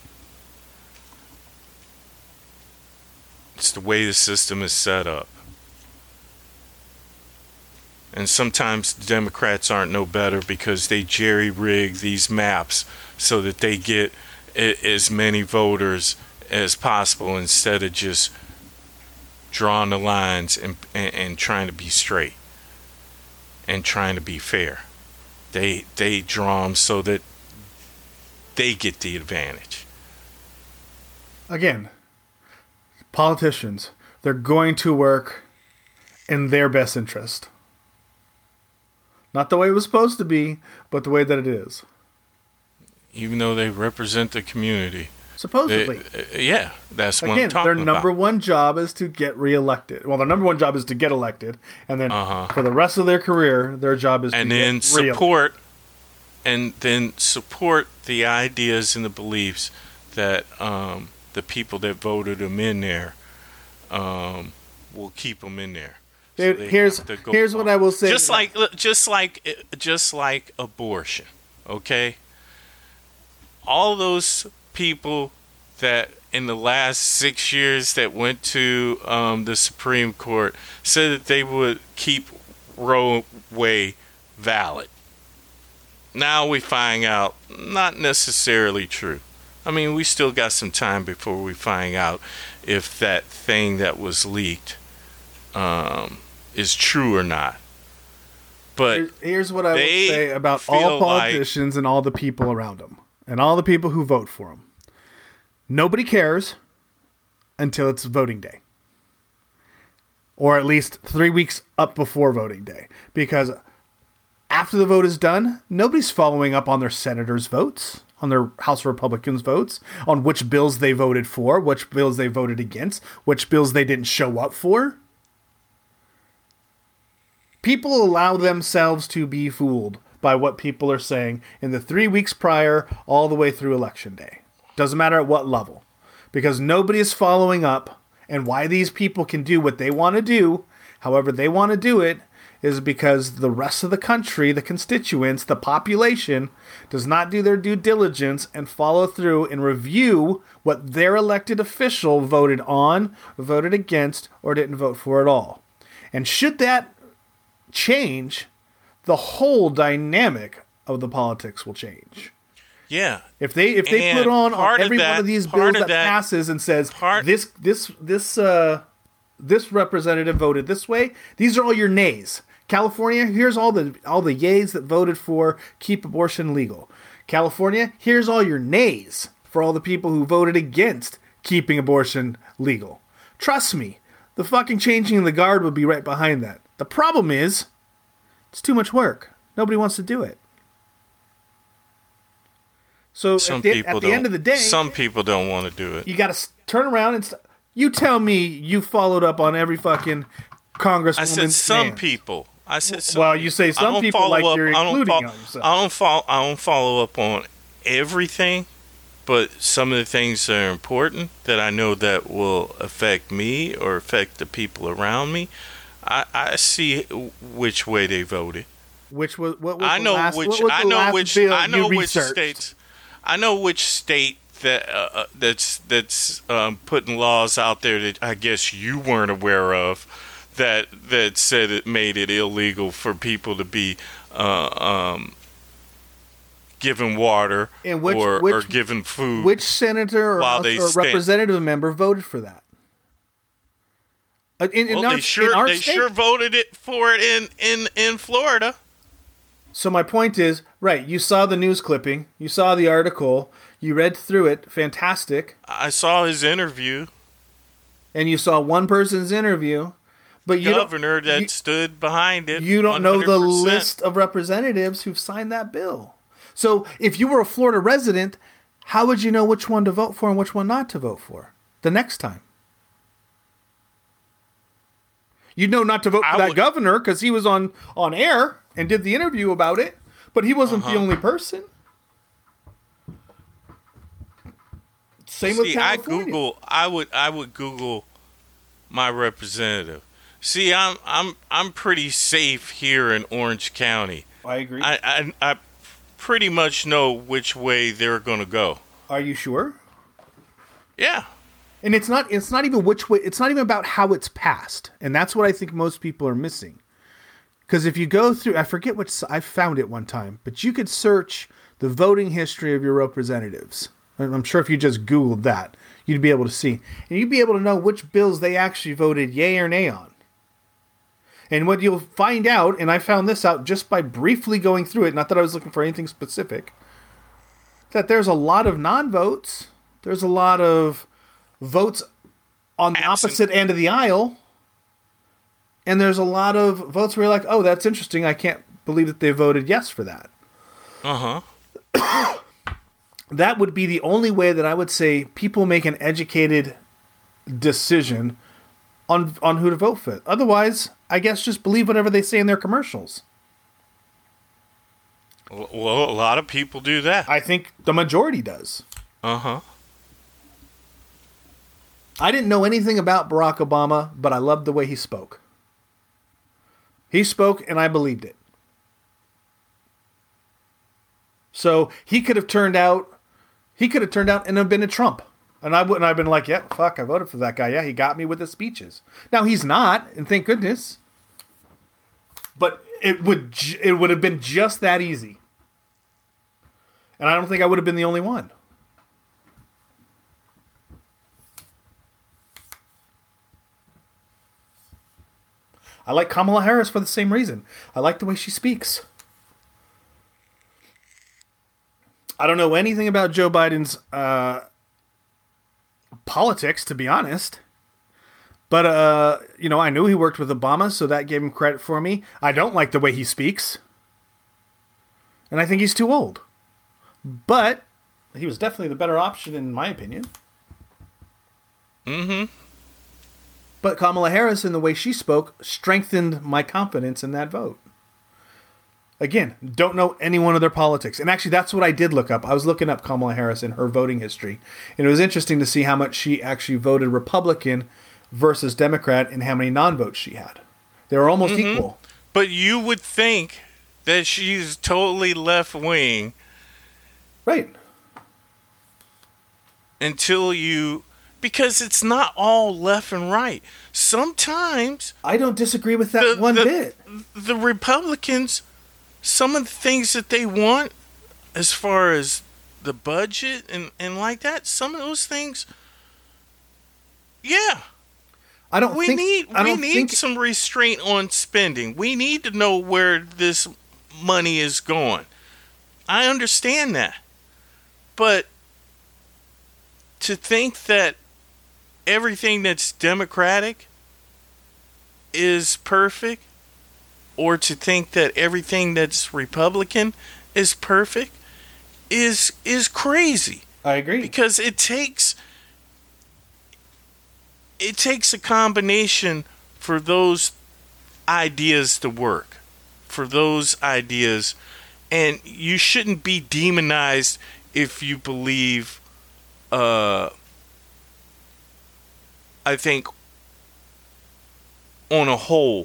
Speaker 3: It's the way the system is set up. And sometimes the Democrats aren't no better because they jerry-rig these maps so that they get as many voters as possible instead of just drawing the lines and, and, and trying to be straight and trying to be fair. They, they draw them so that they get the advantage.
Speaker 2: again, politicians, they're going to work in their best interest. Not the way it was supposed to be, but the way that it is.
Speaker 3: Even though they represent the community.
Speaker 2: Supposedly.
Speaker 3: They, uh, yeah, that's what
Speaker 2: Again,
Speaker 3: I'm talking
Speaker 2: their
Speaker 3: about.
Speaker 2: number one job is to get reelected. Well, their number one job is to get elected. And then
Speaker 3: Uh-huh.
Speaker 2: for the rest of their career, their job is
Speaker 3: and
Speaker 2: to
Speaker 3: then
Speaker 2: get reelected.
Speaker 3: support and then support the ideas and the beliefs that um, the people that voted them in there um, will keep them in there. So
Speaker 2: Dude,
Speaker 3: they
Speaker 2: here's
Speaker 3: have to go
Speaker 2: here's what I will say.
Speaker 3: Just like just like just like abortion, okay? All those people that in the last six years that went to um, the Supreme Court said that they would keep Roe Wade valid. Now we find out not necessarily true. I mean, we still got some time before we find out if that thing that was leaked um, is true or not. But
Speaker 2: Here- here's what I will
Speaker 3: they
Speaker 2: say about
Speaker 3: feel
Speaker 2: all
Speaker 3: like-
Speaker 2: politicians and all the people around them and all the people who vote for them. Nobody cares until it's voting day. Or at least three weeks up before voting day. Because after the vote is done, nobody's following up on their senators' votes, on their House Republicans' votes, on which bills they voted for, which bills they voted against, which bills they didn't show up for. People allow themselves to be fooled by what people are saying in the three weeks prior all the way through Election Day. Doesn't matter at what level. Because nobody is following up, and why these people can do what they want to do, however they want to do it, is because the rest of the country, the constituents, the population, does not do their due diligence and follow through and review what their elected official voted on, voted against, or didn't vote for at all. And should that change, the whole dynamic of the politics will change.
Speaker 3: yeah,
Speaker 2: If they if they
Speaker 3: And
Speaker 2: put on,
Speaker 3: part
Speaker 2: on
Speaker 3: of
Speaker 2: every
Speaker 3: that-
Speaker 2: one of these
Speaker 3: part
Speaker 2: bills
Speaker 3: of
Speaker 2: that,
Speaker 3: that-
Speaker 2: passes and says
Speaker 3: part-
Speaker 2: this this this uh this representative voted this way, these are all your nays. California, here's all the all the yays that voted for keep abortion legal. California, here's all your nays for all the people who voted against keeping abortion legal. Trust me, the fucking changing of the guard would be right behind that. The problem is, it's too much work. Nobody wants to do it. So
Speaker 3: some
Speaker 2: at the,
Speaker 3: people
Speaker 2: at the
Speaker 3: don't.
Speaker 2: end of the day,
Speaker 3: some people don't want to do it.
Speaker 2: you got to turn around and st- you tell me you followed up on every fucking congresswoman's
Speaker 3: I said some
Speaker 2: demands.
Speaker 3: people. I said some
Speaker 2: Well, you say
Speaker 3: I
Speaker 2: some
Speaker 3: don't
Speaker 2: people
Speaker 3: follow
Speaker 2: like
Speaker 3: up-
Speaker 2: you're
Speaker 3: I don't
Speaker 2: including
Speaker 3: fol-
Speaker 2: on yourself.
Speaker 3: I don't follow. I don't follow up on everything, but some of the things that are important that I know that will affect me or affect the people around me. I, I see which way they voted.
Speaker 2: Which was what was
Speaker 3: I
Speaker 2: the
Speaker 3: know
Speaker 2: last,
Speaker 3: which.
Speaker 2: what was
Speaker 3: I
Speaker 2: the
Speaker 3: know
Speaker 2: last
Speaker 3: which.
Speaker 2: bill
Speaker 3: I know
Speaker 2: you
Speaker 3: which
Speaker 2: researched?
Speaker 3: states. I know which state that uh, uh, that's that's um, putting laws out there that I guess you weren't aware of. That that said it made it illegal for people to be uh, um, given water
Speaker 2: And which-
Speaker 3: or,
Speaker 2: which-
Speaker 3: or given food.
Speaker 2: Which senator or,
Speaker 3: While
Speaker 2: House-
Speaker 3: they
Speaker 2: or
Speaker 3: stand-
Speaker 2: representative member voted for that? Uh, In, in
Speaker 3: well,
Speaker 2: our,
Speaker 3: they sure
Speaker 2: in our
Speaker 3: they
Speaker 2: state.
Speaker 3: sure voted it for it in, in, in Florida.
Speaker 2: So my point is, right, you saw the news clipping, you saw the article, you read through it, fantastic,
Speaker 3: I saw his interview.
Speaker 2: and you saw one person's interview, but you don't,
Speaker 3: Governor that
Speaker 2: you,
Speaker 3: stood behind it.
Speaker 2: you don't know the
Speaker 3: one hundred percent.
Speaker 2: list of representatives who've signed that bill. So if you were a Florida resident, how would you know which one to vote for and which one not to vote for the next time? You'd know not to vote for
Speaker 3: I
Speaker 2: that
Speaker 3: would-
Speaker 2: governor because he was on, on air and did the interview about it, but he wasn't
Speaker 3: Uh-huh.
Speaker 2: the only person. Same with
Speaker 3: See, I
Speaker 2: California.
Speaker 3: Google. I would. I would Google my representative. See, I'm. I'm. I'm pretty safe here in Orange County.
Speaker 2: I agree.
Speaker 3: I. I, I pretty much know which way they're going to go.
Speaker 2: Are you sure?
Speaker 3: Yeah.
Speaker 2: And it's not it's not even which way it's not even about how it's passed. And that's what I think most people are missing. Because if you go through I forget which I found it one time, but you could search the voting history of your representatives. And I'm sure if you just Googled that, you'd be able to see. And you'd be able to know which bills they actually voted yay or nay on. And what you'll find out, and I found this out just by briefly going through it, not that I was looking for anything specific, that there's a lot of non-votes. There's a lot of votes on the
Speaker 3: Absent.
Speaker 2: opposite end of the aisle. And there's a lot of votes where you're like, oh, that's interesting. I can't believe that they voted yes for that.
Speaker 3: Uh-huh.
Speaker 2: That would be the only way that I would say people make an educated decision on on who to vote for. Otherwise, I guess just believe whatever they say in their commercials.
Speaker 3: Well, a lot of people do that.
Speaker 2: I think the majority does.
Speaker 3: Uh-huh.
Speaker 2: I didn't know anything about Barack Obama, but I loved the way he spoke. He spoke, and I believed it. So he could have turned out, he could have turned out and have been a Trump. And I wouldn't. I've been like, yeah, fuck, I voted for that guy. Yeah, he got me with his speeches. Now he's not, and thank goodness. But it would, j- it would have been just that easy. And I don't think I would have been the only one. I like Kamala Harris for the same reason. I like the way she speaks. I don't know anything about Joe Biden's uh, politics, to be honest. But, uh, you know, I knew he worked with Obama, so that gave him credit for me. I don't like the way he speaks. And I think he's too old. But he was definitely the better option, in my opinion.
Speaker 3: Mm-hmm.
Speaker 2: But Kamala Harris, in the way she spoke, strengthened my confidence in that vote. Again, don't know any one of their politics. And actually, that's what I did look up. I was looking up Kamala Harris and her voting history. And it was interesting to see how much she actually voted Republican versus Democrat and how many non-votes she had. They were almost
Speaker 3: Mm-hmm.
Speaker 2: equal.
Speaker 3: But you would think that she's totally left-wing
Speaker 2: Right.
Speaker 3: until you... Because it's not all left and right. Sometimes...
Speaker 2: I don't disagree with that
Speaker 3: the,
Speaker 2: one
Speaker 3: the,
Speaker 2: bit.
Speaker 3: The Republicans, some of the things that they want, as far as the budget and, and like that, some of those things, yeah.
Speaker 2: I don't
Speaker 3: We
Speaker 2: think...
Speaker 3: need
Speaker 2: I
Speaker 3: we
Speaker 2: don't
Speaker 3: need
Speaker 2: think,
Speaker 3: some restraint on spending. We need to know where this money is going. I understand that. But to think that everything that's Democratic is perfect, or to think that everything that's Republican is perfect, is is crazy.
Speaker 2: I agree.
Speaker 3: Because it takes it takes a combination for those ideas to work, for those ideas, and you shouldn't be demonized if you believe. Uh, I think on a whole,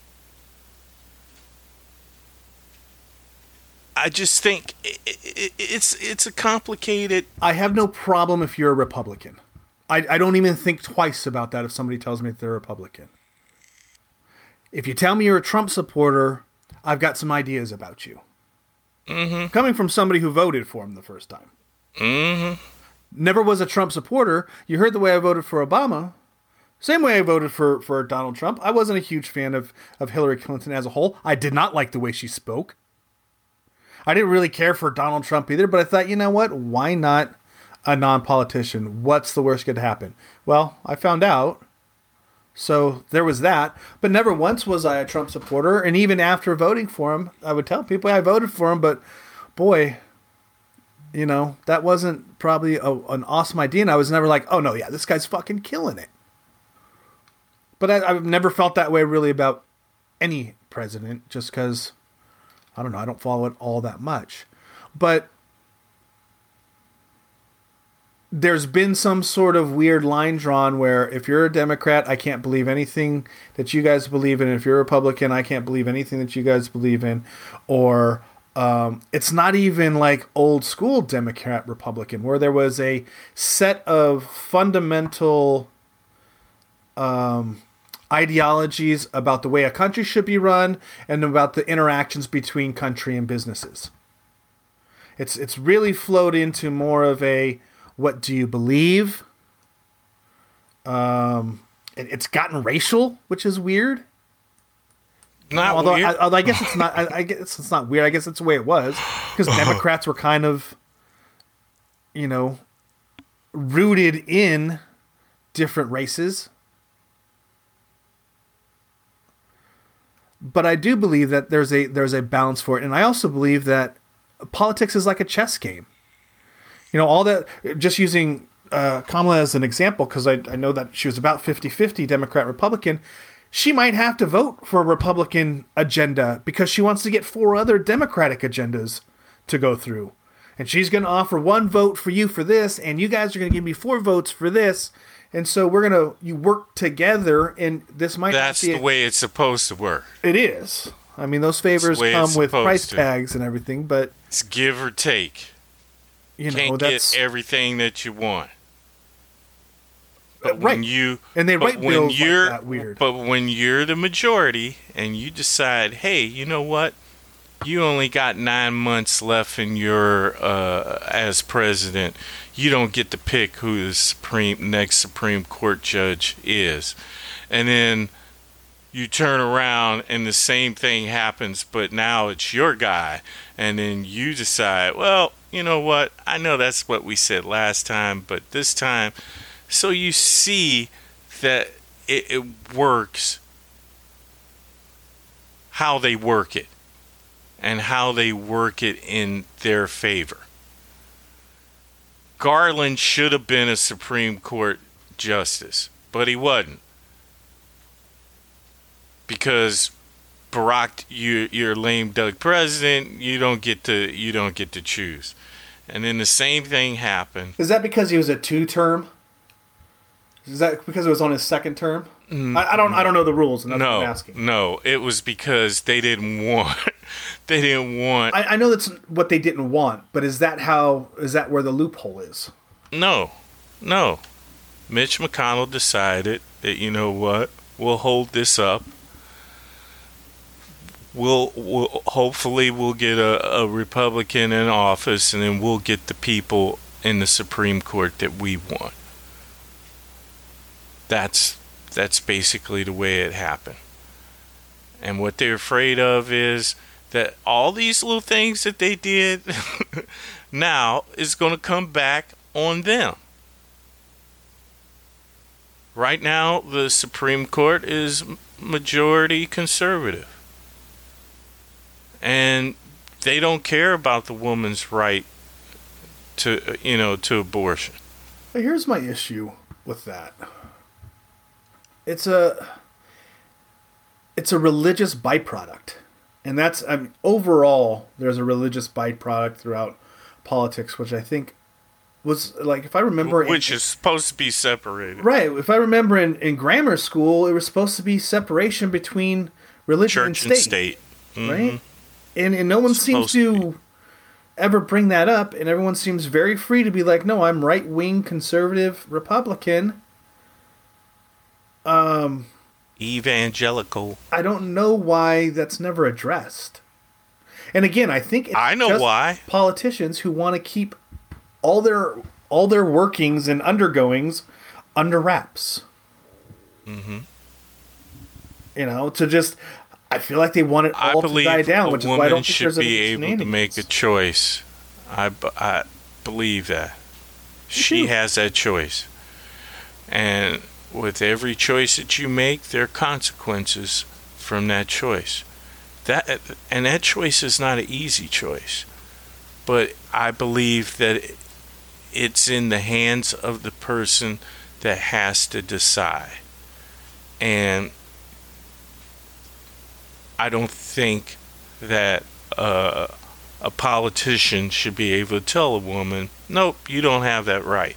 Speaker 3: I just think it, it, it's it's a complicated.
Speaker 2: I have no problem if you're a Republican. I, I don't even think twice about that if somebody tells me that they're a Republican. If you tell me you're a Trump supporter, I've got some ideas about you.
Speaker 3: Mm-hmm.
Speaker 2: Coming from somebody who voted for him the first time.
Speaker 3: Mm-hmm.
Speaker 2: Never was a Trump supporter. You heard the way I voted for Obama. Same way I voted for, for Donald Trump. I wasn't a huge fan of, of Hillary Clinton as a whole. I did not like the way she spoke. I didn't really care for Donald Trump either, but I thought, you know what? Why not a non-politician? What's the worst could happen? Well, I found out. So there was that. But never once was I a Trump supporter. And even after voting for him, I would tell people I voted for him, but boy, you know, that wasn't probably a, an awesome idea. And I was never like, oh no, yeah, this guy's fucking killing it. But I, I've never felt that way really about any president, just because, I don't know, I don't follow it all that much. But there's been some sort of weird line drawn where if you're a Democrat, I can't believe anything that you guys believe in. If you're a Republican, I can't believe anything that you guys believe in. Or um, it's not even like old school Democrat Republican, where there was a set of fundamental um, ideologies about the way a country should be run and about the interactions between country and businesses. It's it's really flowed into more of a, what do you believe? Um, it, it's gotten racial, which is weird.
Speaker 3: Not
Speaker 2: although
Speaker 3: weird.
Speaker 2: I, although I guess it's not. I, I guess it's not weird. I guess it's the way it was, because Democrats were kind of, you know, rooted in different races. But I do believe that there's a there's a balance for it. And I also believe that politics is like a chess game. You know, all that, just using uh, Kamala as an example, because I, I know that she was about fifty-fifty Democrat-Republican, she might have to vote for a Republican agenda because she wants to get four other Democratic agendas to go through. And she's going to offer one vote for you for this, and you guys are going to give me four votes for this. And so we're going to you work together, and this might
Speaker 3: That's
Speaker 2: not be
Speaker 3: the
Speaker 2: a,
Speaker 3: way it's supposed to work.
Speaker 2: It is. I mean, those favors come with price to. tags and everything, but
Speaker 3: it's give or take.
Speaker 2: You know,
Speaker 3: can't
Speaker 2: that's
Speaker 3: get everything that you want. But
Speaker 2: right.
Speaker 3: when you
Speaker 2: and they write
Speaker 3: when
Speaker 2: bills
Speaker 3: you're
Speaker 2: like that weird.
Speaker 3: But when you're the majority and you decide, hey, you know what? You only got nine months left in your uh, as president. You don't get to pick who the supreme next Supreme Court judge is, and then you turn around and the same thing happens, but now it's your guy, and then you decide, well, you know what? I know that's what we said last time, but this time, so you see that it, it works. How they work it. And how they work it in their favor. Garland should have been a Supreme Court justice, but he wasn't. Because Barack, you, you're lame duck president, you don't get to you don't get to choose. And then the same thing happened.
Speaker 2: Is that because he was a two-term? Is that because it was on his second term? Mm, I, I don't. I don't know the rules, and that's
Speaker 3: no,
Speaker 2: what I'm asking.
Speaker 3: No, it was because they didn't want. They didn't want.
Speaker 2: I, I know that's what they didn't want, but is that how? Is that where the loophole is?
Speaker 3: No, no. Mitch McConnell decided that, you know what, we'll hold this up. We'll, we'll hopefully we'll get a, a Republican in office, and then we'll get the people in the Supreme Court that we want. That's that's basically the way it happened. And what they're afraid of is that all these little things that they did now is going to come back on them. Right now, the Supreme Court is majority conservative. And they don't care about the woman's right to, you know, to abortion.
Speaker 2: Here's my issue with that. It's a it's a religious byproduct. And that's, I mean, overall, there's a religious byproduct throughout politics, which I think was, like, if I remember...
Speaker 3: Which
Speaker 2: in,
Speaker 3: is supposed to be separated.
Speaker 2: Right. If I remember in, in grammar school, it was supposed to be separation between religion
Speaker 3: Church
Speaker 2: and state.
Speaker 3: And state.
Speaker 2: Right?
Speaker 3: Mm-hmm.
Speaker 2: And, and no one seems to, to ever bring that up, and everyone seems very free to be like, no, I'm right-wing, conservative, Republican. Um...
Speaker 3: Evangelical.
Speaker 2: I don't know why that's never addressed. And again, I think it's
Speaker 3: I know
Speaker 2: just
Speaker 3: why.
Speaker 2: Politicians who want to keep all their all their workings and undergoings under wraps.
Speaker 3: Mm-hmm.
Speaker 2: You know, to just I feel like they want it all to die down, which is why I don't think there's
Speaker 3: should be able to make a choice. I, I believe that. She
Speaker 2: too.
Speaker 3: has that choice. And with every choice that you make, there are consequences from that choice. That and that choice is not an easy choice. But I believe that it's in the hands of the person that has to decide. And I don't think that uh, a politician should be able to tell a woman, nope, you don't have that right.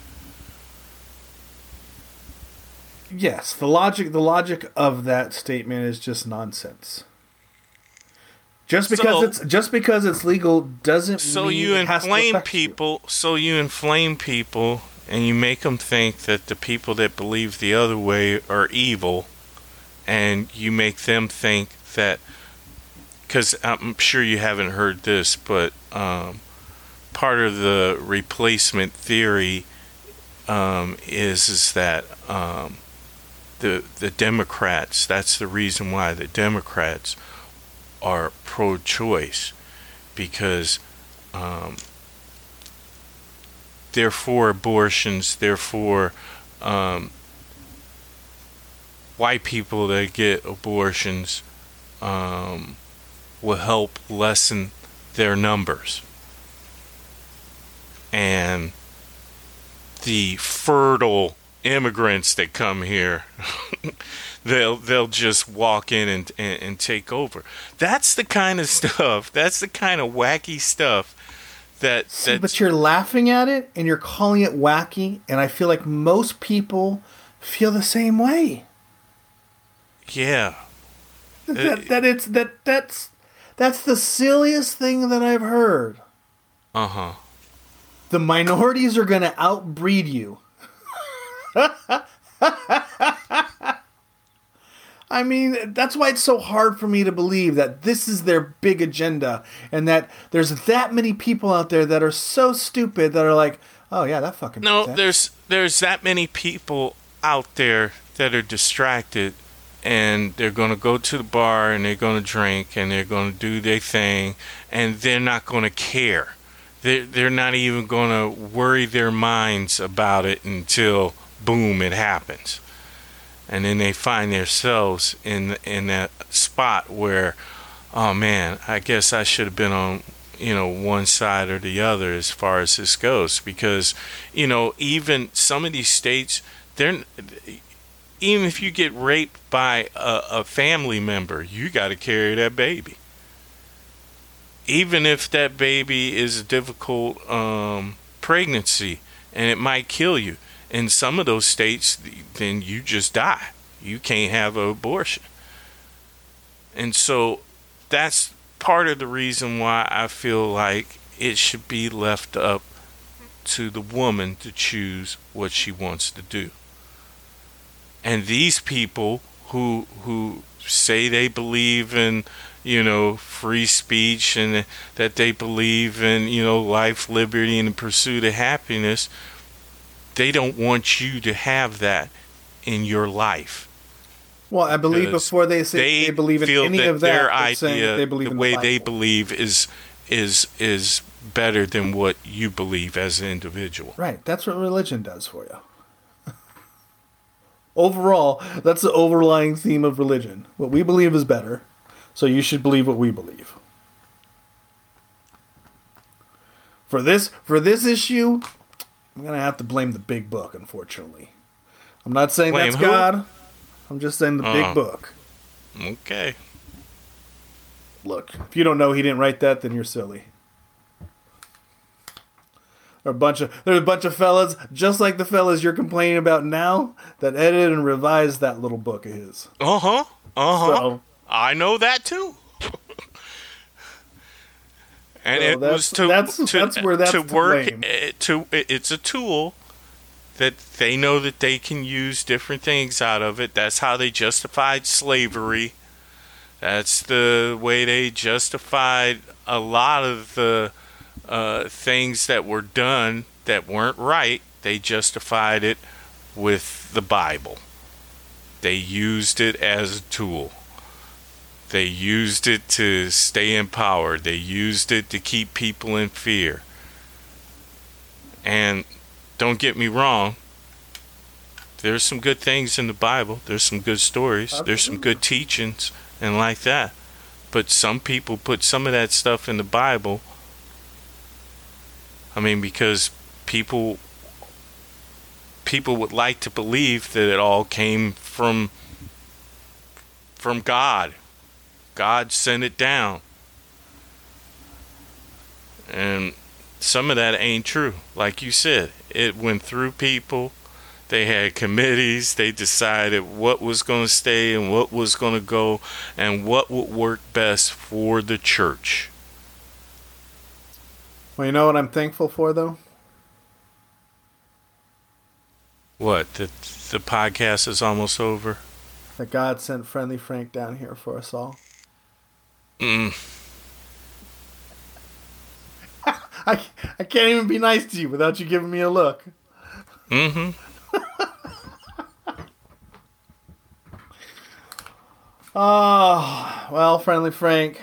Speaker 2: Yes, the logic the logic of that statement is just nonsense. Just because
Speaker 3: so,
Speaker 2: it's just because it's legal doesn't
Speaker 3: so
Speaker 2: mean
Speaker 3: you
Speaker 2: it has to
Speaker 3: inflame
Speaker 2: affect
Speaker 3: people. You. So you inflame people, and you make them think that the people that believe the other way are evil, and you make them think that. Because I'm sure you haven't heard this, but um, part of the replacement theory um, is is that. Um, The the Democrats, that's the reason why the Democrats are pro-choice, because um, they're for abortions, they're for um, white people that get abortions um, will help lessen their numbers. And the fertile immigrants that come here, they'll they'll just walk in and, and, and take over. That's the kind of stuff, that's the kind of wacky stuff that...
Speaker 2: See, but you're laughing at it, and you're calling it wacky, and I feel like most people feel the same way.
Speaker 3: Yeah.
Speaker 2: That, that it's that that's that's the silliest thing that I've heard.
Speaker 3: Uh-huh.
Speaker 2: The minorities are going to outbreed you. I mean, that's why it's so hard for me to believe that this is their big agenda, and that there's that many people out there that are so stupid that are like, oh yeah, that fucking
Speaker 3: No,
Speaker 2: makes sense.
Speaker 3: there's there's that many people out there that are distracted, and they're going to go to the bar and they're going to drink and they're going to do their thing, and they're not going to care. They're, they're not even going to worry their minds about it until, boom, it happens. And then they find themselves in in that spot where, oh man, I guess I should have been on, you know, one side or the other as far as this goes. Because, you know, even some of these states, they're... Even if you get raped by a, a family member, you got to carry that baby. Even if that baby is a difficult um, pregnancy and it might kill you, in some of those states, then you just die. You can't have an abortion. And so that's part of the reason why I feel like it should be left up to the woman to choose what she wants to do. And these people who who say they believe in, you know, free speech, and that they believe in, you know, life, liberty, and the pursuit of happiness, they don't want you to have that in your life.
Speaker 2: Well, I believe before they say they, they believe in any
Speaker 3: that
Speaker 2: of that,
Speaker 3: their
Speaker 2: idea, they believe
Speaker 3: the
Speaker 2: in
Speaker 3: way
Speaker 2: the
Speaker 3: they believe is is is better than what you believe as an individual.
Speaker 2: Right. That's what religion does for you. Overall, that's the overlying theme of religion. What we believe is better, so you should believe what we believe. For this, for this issue, I'm going to have to blame the big book, unfortunately. I'm not saying
Speaker 3: Blame
Speaker 2: that's
Speaker 3: who?
Speaker 2: God. I'm just saying the
Speaker 3: Uh,
Speaker 2: big book.
Speaker 3: Okay.
Speaker 2: Look, if you don't know he didn't write that, then you're silly. There are a bunch of there's a bunch of fellas, just like the fellas you're complaining about now, that edited and revised that little book of his.
Speaker 3: Uh-huh. Uh-huh.
Speaker 2: So,
Speaker 3: I know that too. And
Speaker 2: So
Speaker 3: it
Speaker 2: that's-
Speaker 3: was to
Speaker 2: that's-
Speaker 3: to,
Speaker 2: that's where that's
Speaker 3: to
Speaker 2: to
Speaker 3: work
Speaker 2: blame.
Speaker 3: uh, to it's a tool that they know that they can use different things out of it. That's how they justified slavery. That's the way they justified a lot of the uh, things that were done that weren't right. They justified it with the Bible. They used it as a tool. They used it to stay in power. They used it to keep people in fear. And don't get me wrong, there's some good things in the Bible. There's some good stories.
Speaker 2: Absolutely.
Speaker 3: There's some good teachings and like that. But some people put some of that stuff in the Bible. I mean, because people people would like to believe that it all came from from God. God sent it down. And some of that ain't true. Like you said, it went through people. They had committees. They decided what was going to stay and what was going to go and what would work best for the church.
Speaker 2: well, you know what I'm thankful for, though?
Speaker 3: What? The, the podcast is almost over?
Speaker 2: That God sent Friendly Frank down here for us all.
Speaker 3: Mm.
Speaker 2: I, I can't even be nice to you without you giving me a look.
Speaker 3: Mm-hmm.
Speaker 2: Oh, well, Friendly Frank.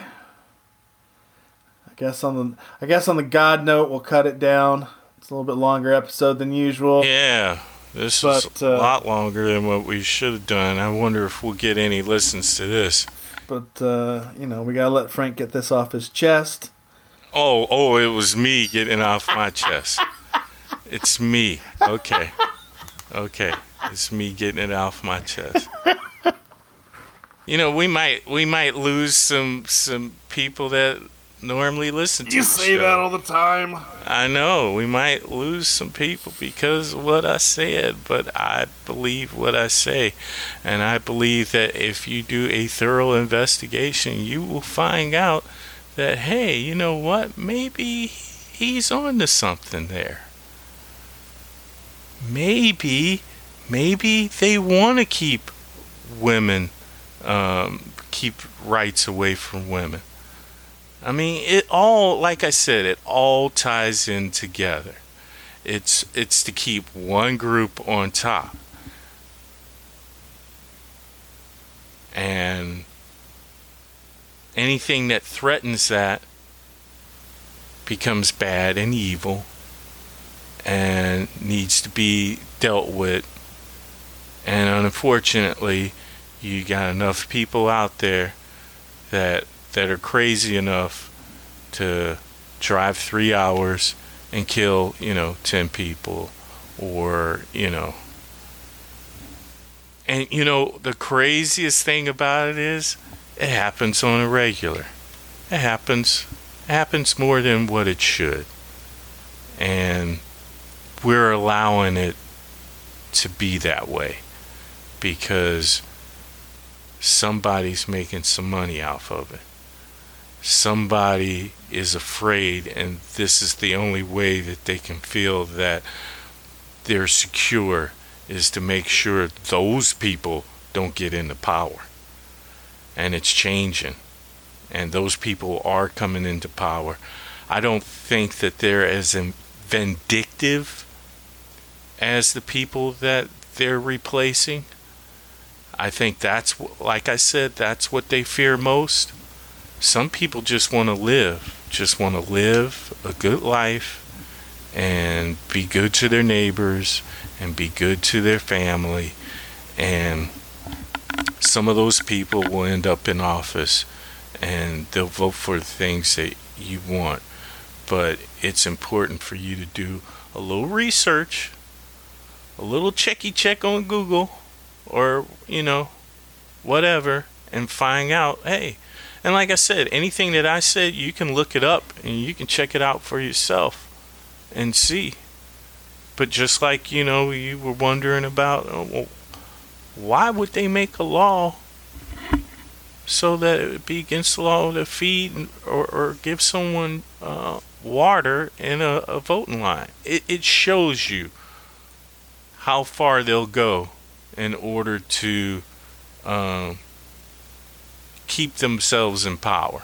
Speaker 2: I guess on the I guess on the God note, we'll cut it down. It's a little bit longer episode than usual.
Speaker 3: Yeah. This
Speaker 2: But,
Speaker 3: is
Speaker 2: uh,
Speaker 3: a lot longer than what we should have done. I wonder if we'll get any listens to this.
Speaker 2: But, uh, you know, we gotta let Frank get this off his chest.
Speaker 3: Oh, oh, it was me getting off my chest. It's me. Okay. Okay. It's me getting it off my chest. You know, we might we might lose some some people that normally listen to
Speaker 2: You
Speaker 3: the
Speaker 2: say
Speaker 3: show.
Speaker 2: that all the time.
Speaker 3: I know we might lose some people because of what I said, but I believe what I say, and I believe that if you do a thorough investigation, you will find out that, hey, you know what? Maybe he's on to something there. Maybe, maybe they want to keep women, um, keep rights away from women. I mean, it all, like I said, it all ties in together. It's it's to keep one group on top. And anything that threatens that becomes bad and evil and needs to be dealt with. And unfortunately, you got enough people out there that that are crazy enough to drive three hours and kill, you know, ten people, or, you know. And, you know, the craziest thing about it is, it happens on a regular. It happens, it happens more than what it should. And we're allowing it to be that way because somebody's making some money off of it. Somebody is afraid, and this is the only way that they can feel that they're secure, is to make sure those people don't get into power. And it's changing. And those people are coming into power. I don't think that they're as vindictive as the people that they're replacing. I think that's, like I said, that's what they fear most. Some people just want to live, just want to live a good life and be good to their neighbors and be good to their family. And some of those people will end up in office and they'll vote for the things that you want. But it's important for you to do a little research, a little checky check on Google or, you know, whatever, and find out, hey, and like I said, anything that I said, you can look it up and you can check it out for yourself and see. But just like, you know, you were wondering about, oh, well, why would they make a law so that it would be against the law to feed or, or give someone uh, water in a, a voting line? It, it shows you how far they'll go in order to um, keep themselves in power.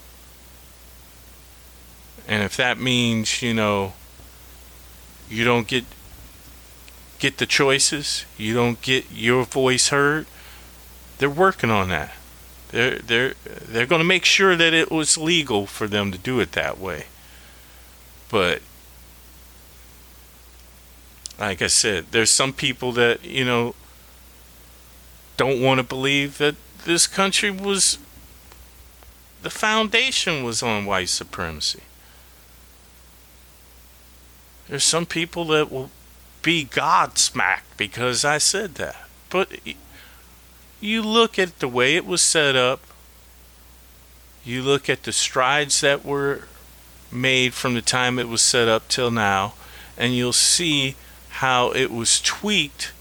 Speaker 3: And if that means, you know, you don't get get the choices, you don't get your voice heard, they're working on that. They're they're they're going to make sure that it was legal for them to do it that way. But like I said, there's some people that, you know, don't want to believe that this country was, the foundation was on white supremacy. There's some people that will be godsmacked because I said that. But you look at the way it was set up, you look at the strides that were made from the time it was set up till now, and you'll see how it was tweaked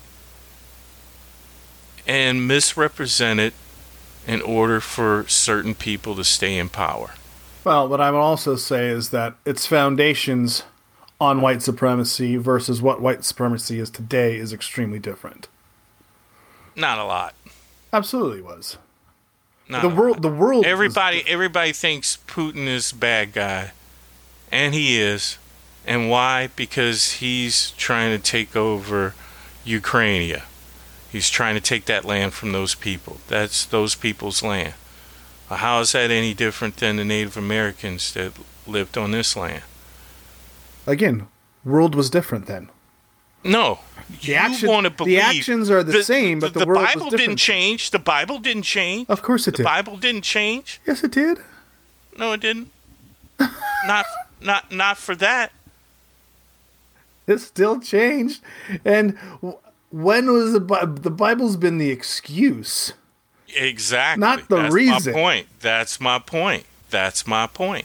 Speaker 3: and misrepresented in order for certain people to stay in power.
Speaker 2: Well, what I would also say is that its foundations on white supremacy versus what white supremacy is today is extremely different.
Speaker 3: Not a lot.
Speaker 2: Absolutely was.
Speaker 3: Not
Speaker 2: the
Speaker 3: a
Speaker 2: world
Speaker 3: lot.
Speaker 2: the world
Speaker 3: Everybody
Speaker 2: was,
Speaker 3: everybody thinks Putin is a bad guy. And he is. And why? Because he's trying to take over Ukraine. He's trying to take that land from those people. That's those people's land. Well, how is that any different than the Native Americans that lived on this land?
Speaker 2: Again, world was different then.
Speaker 3: No.
Speaker 2: The,
Speaker 3: you
Speaker 2: action,
Speaker 3: want to believe
Speaker 2: the actions are the, the same, but the,
Speaker 3: the
Speaker 2: world
Speaker 3: Bible
Speaker 2: was different.
Speaker 3: didn't change. The Bible didn't change.
Speaker 2: Of course it
Speaker 3: the
Speaker 2: did.
Speaker 3: The Bible didn't change.
Speaker 2: Yes, it did.
Speaker 3: No, it didn't. not, not, not for that.
Speaker 2: It still changed. And when was the Bi- the Bible's been the excuse?
Speaker 3: Exactly.
Speaker 2: Not the
Speaker 3: That's
Speaker 2: reason.
Speaker 3: My point. That's my point. That's my point.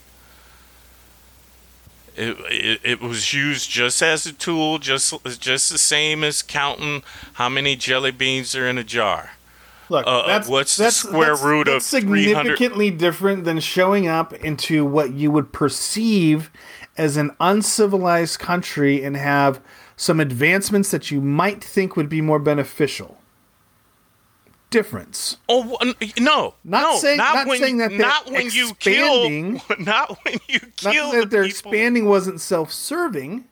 Speaker 3: It, it it was used just as a tool, just just the same as counting how many jelly beans are in a jar.
Speaker 2: Look,
Speaker 3: Uh,
Speaker 2: that's,
Speaker 3: what's
Speaker 2: that's,
Speaker 3: the square
Speaker 2: that's,
Speaker 3: root
Speaker 2: that's
Speaker 3: of three hundred?
Speaker 2: significantly different than showing up into what you would perceive as an uncivilized country and have some advancements that you might think would be more beneficial. Difference.
Speaker 3: Oh no!
Speaker 2: Not
Speaker 3: no,
Speaker 2: saying
Speaker 3: not,
Speaker 2: not
Speaker 3: when,
Speaker 2: saying that they're
Speaker 3: not when
Speaker 2: expanding.
Speaker 3: you kill. Not when you
Speaker 2: Not
Speaker 3: kill
Speaker 2: that
Speaker 3: the
Speaker 2: their
Speaker 3: people.
Speaker 2: expanding wasn't self-serving,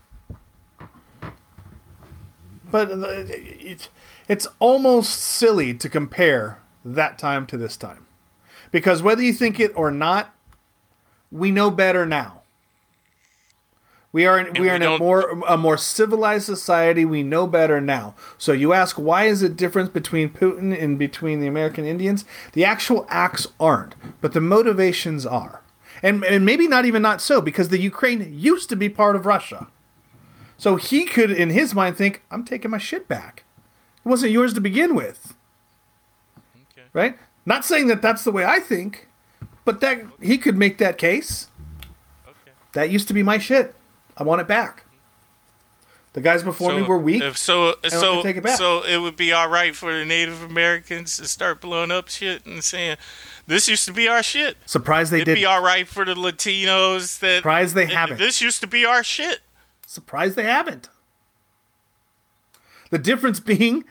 Speaker 2: but it's it's almost silly to compare that time to this time, because whether you think it or not, we know better now. We are in, we
Speaker 3: we
Speaker 2: are in a
Speaker 3: don't-
Speaker 2: more a more civilized society. We know better now. So you ask, why is it difference between Putin and between the American Indians? The actual acts aren't, but the motivations are, and and maybe not even not so, because the Ukraine used to be part of Russia. So he could, in his mind, think, I'm taking my shit back. It wasn't yours to begin with,
Speaker 3: Okay.
Speaker 2: right? Not saying that that's the way I think, but that he could make that case.
Speaker 3: Okay.
Speaker 2: That used to be my shit. I want it back. The guys before me were weak.
Speaker 3: If so,
Speaker 2: want
Speaker 3: so,
Speaker 2: to take it back.
Speaker 3: so it would be all right for the Native Americans to start blowing up shit and saying, "This used to be our shit."
Speaker 2: Surprised they
Speaker 3: It'd be
Speaker 2: didn't.
Speaker 3: all right for the Latinos that.
Speaker 2: Surprised they
Speaker 3: that
Speaker 2: haven't.
Speaker 3: This used to be our shit.
Speaker 2: Surprised they haven't. The difference being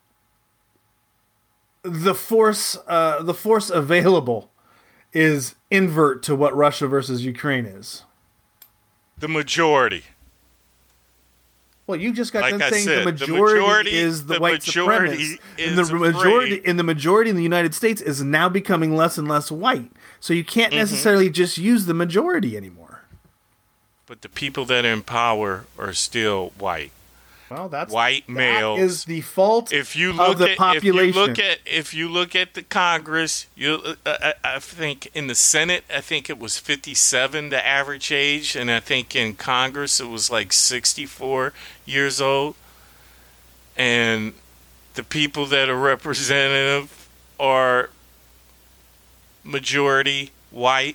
Speaker 2: the force, uh, the force available is invert to what Russia versus Ukraine is.
Speaker 3: The majority.
Speaker 2: Well, you just got
Speaker 3: Like
Speaker 2: done
Speaker 3: I
Speaker 2: saying
Speaker 3: said,
Speaker 2: the
Speaker 3: the
Speaker 2: majority,
Speaker 3: majority-
Speaker 2: is the,
Speaker 3: the
Speaker 2: white
Speaker 3: majority
Speaker 2: supremacists,
Speaker 3: is
Speaker 2: and the majority
Speaker 3: afraid.
Speaker 2: in the majority in the United States is now becoming less and less white. So you can't
Speaker 3: Mm-hmm.
Speaker 2: necessarily just use the majority anymore.
Speaker 3: But the people that are in power are still white.
Speaker 2: Well, that's
Speaker 3: White
Speaker 2: that
Speaker 3: males.
Speaker 2: is the fault
Speaker 3: If you
Speaker 2: of
Speaker 3: look
Speaker 2: the
Speaker 3: at
Speaker 2: population.
Speaker 3: if you look at if you look at the Congress, you uh, I, I think in the Senate, I think it was fifty-seven the average age, and I think in Congress it was like sixty-four years old. And the people that are representative are majority white.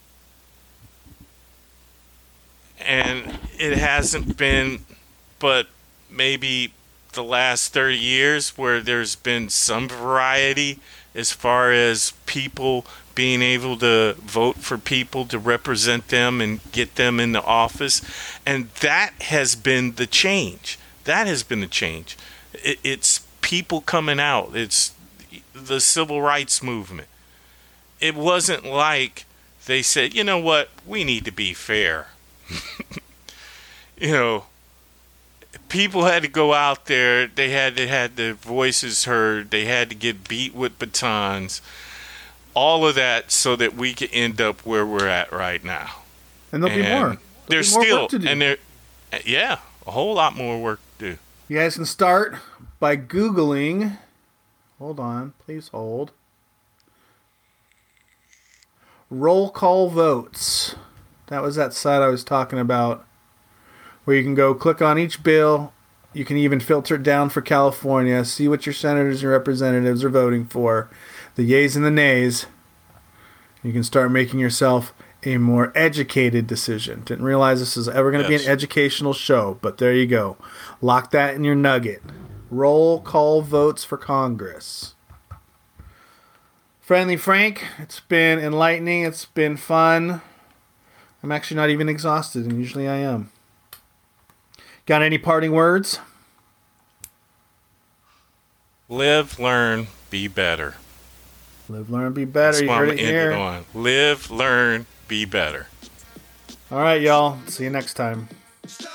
Speaker 3: And it hasn't been but maybe the last thirty years where there's been some variety as far as people being able to vote for people to represent them and get them in the office. And that has been the change. That has been the change. It, it's people coming out. It's the civil rights movement. It wasn't like they said, you know what, we need to be fair. You know, people had to go out there. They had to had their voices heard. They had to get beat with batons. All of that so that we could end up where we're at right now.
Speaker 2: And there'll
Speaker 3: And
Speaker 2: be more. There'll
Speaker 3: There's
Speaker 2: be more
Speaker 3: still
Speaker 2: work to do.
Speaker 3: and there, yeah, a whole lot more work to do.
Speaker 2: You guys can start by Googling. Hold on, please hold. Roll call votes. That was that site I was talking about, where you can go click on each bill. You can even filter it down for California, see what your senators and representatives are voting for, the yays and the nays. You can start making yourself a more educated decision. Didn't realize this is ever going to
Speaker 3: Yes.
Speaker 2: be an educational show, but there you go. Lock that in your nugget. Roll call votes for Congress. Friendly Frank, it's been enlightening. It's been fun. I'm actually not even exhausted, and usually I am. Got any parting words?
Speaker 3: Live, learn, be better.
Speaker 2: Live, learn, be better.
Speaker 3: That's
Speaker 2: You
Speaker 3: what
Speaker 2: heard
Speaker 3: I'm
Speaker 2: it
Speaker 3: ending
Speaker 2: here.
Speaker 3: on. Live, learn, be better.
Speaker 2: All right, y'all. See you next time.
Speaker 1: Stop.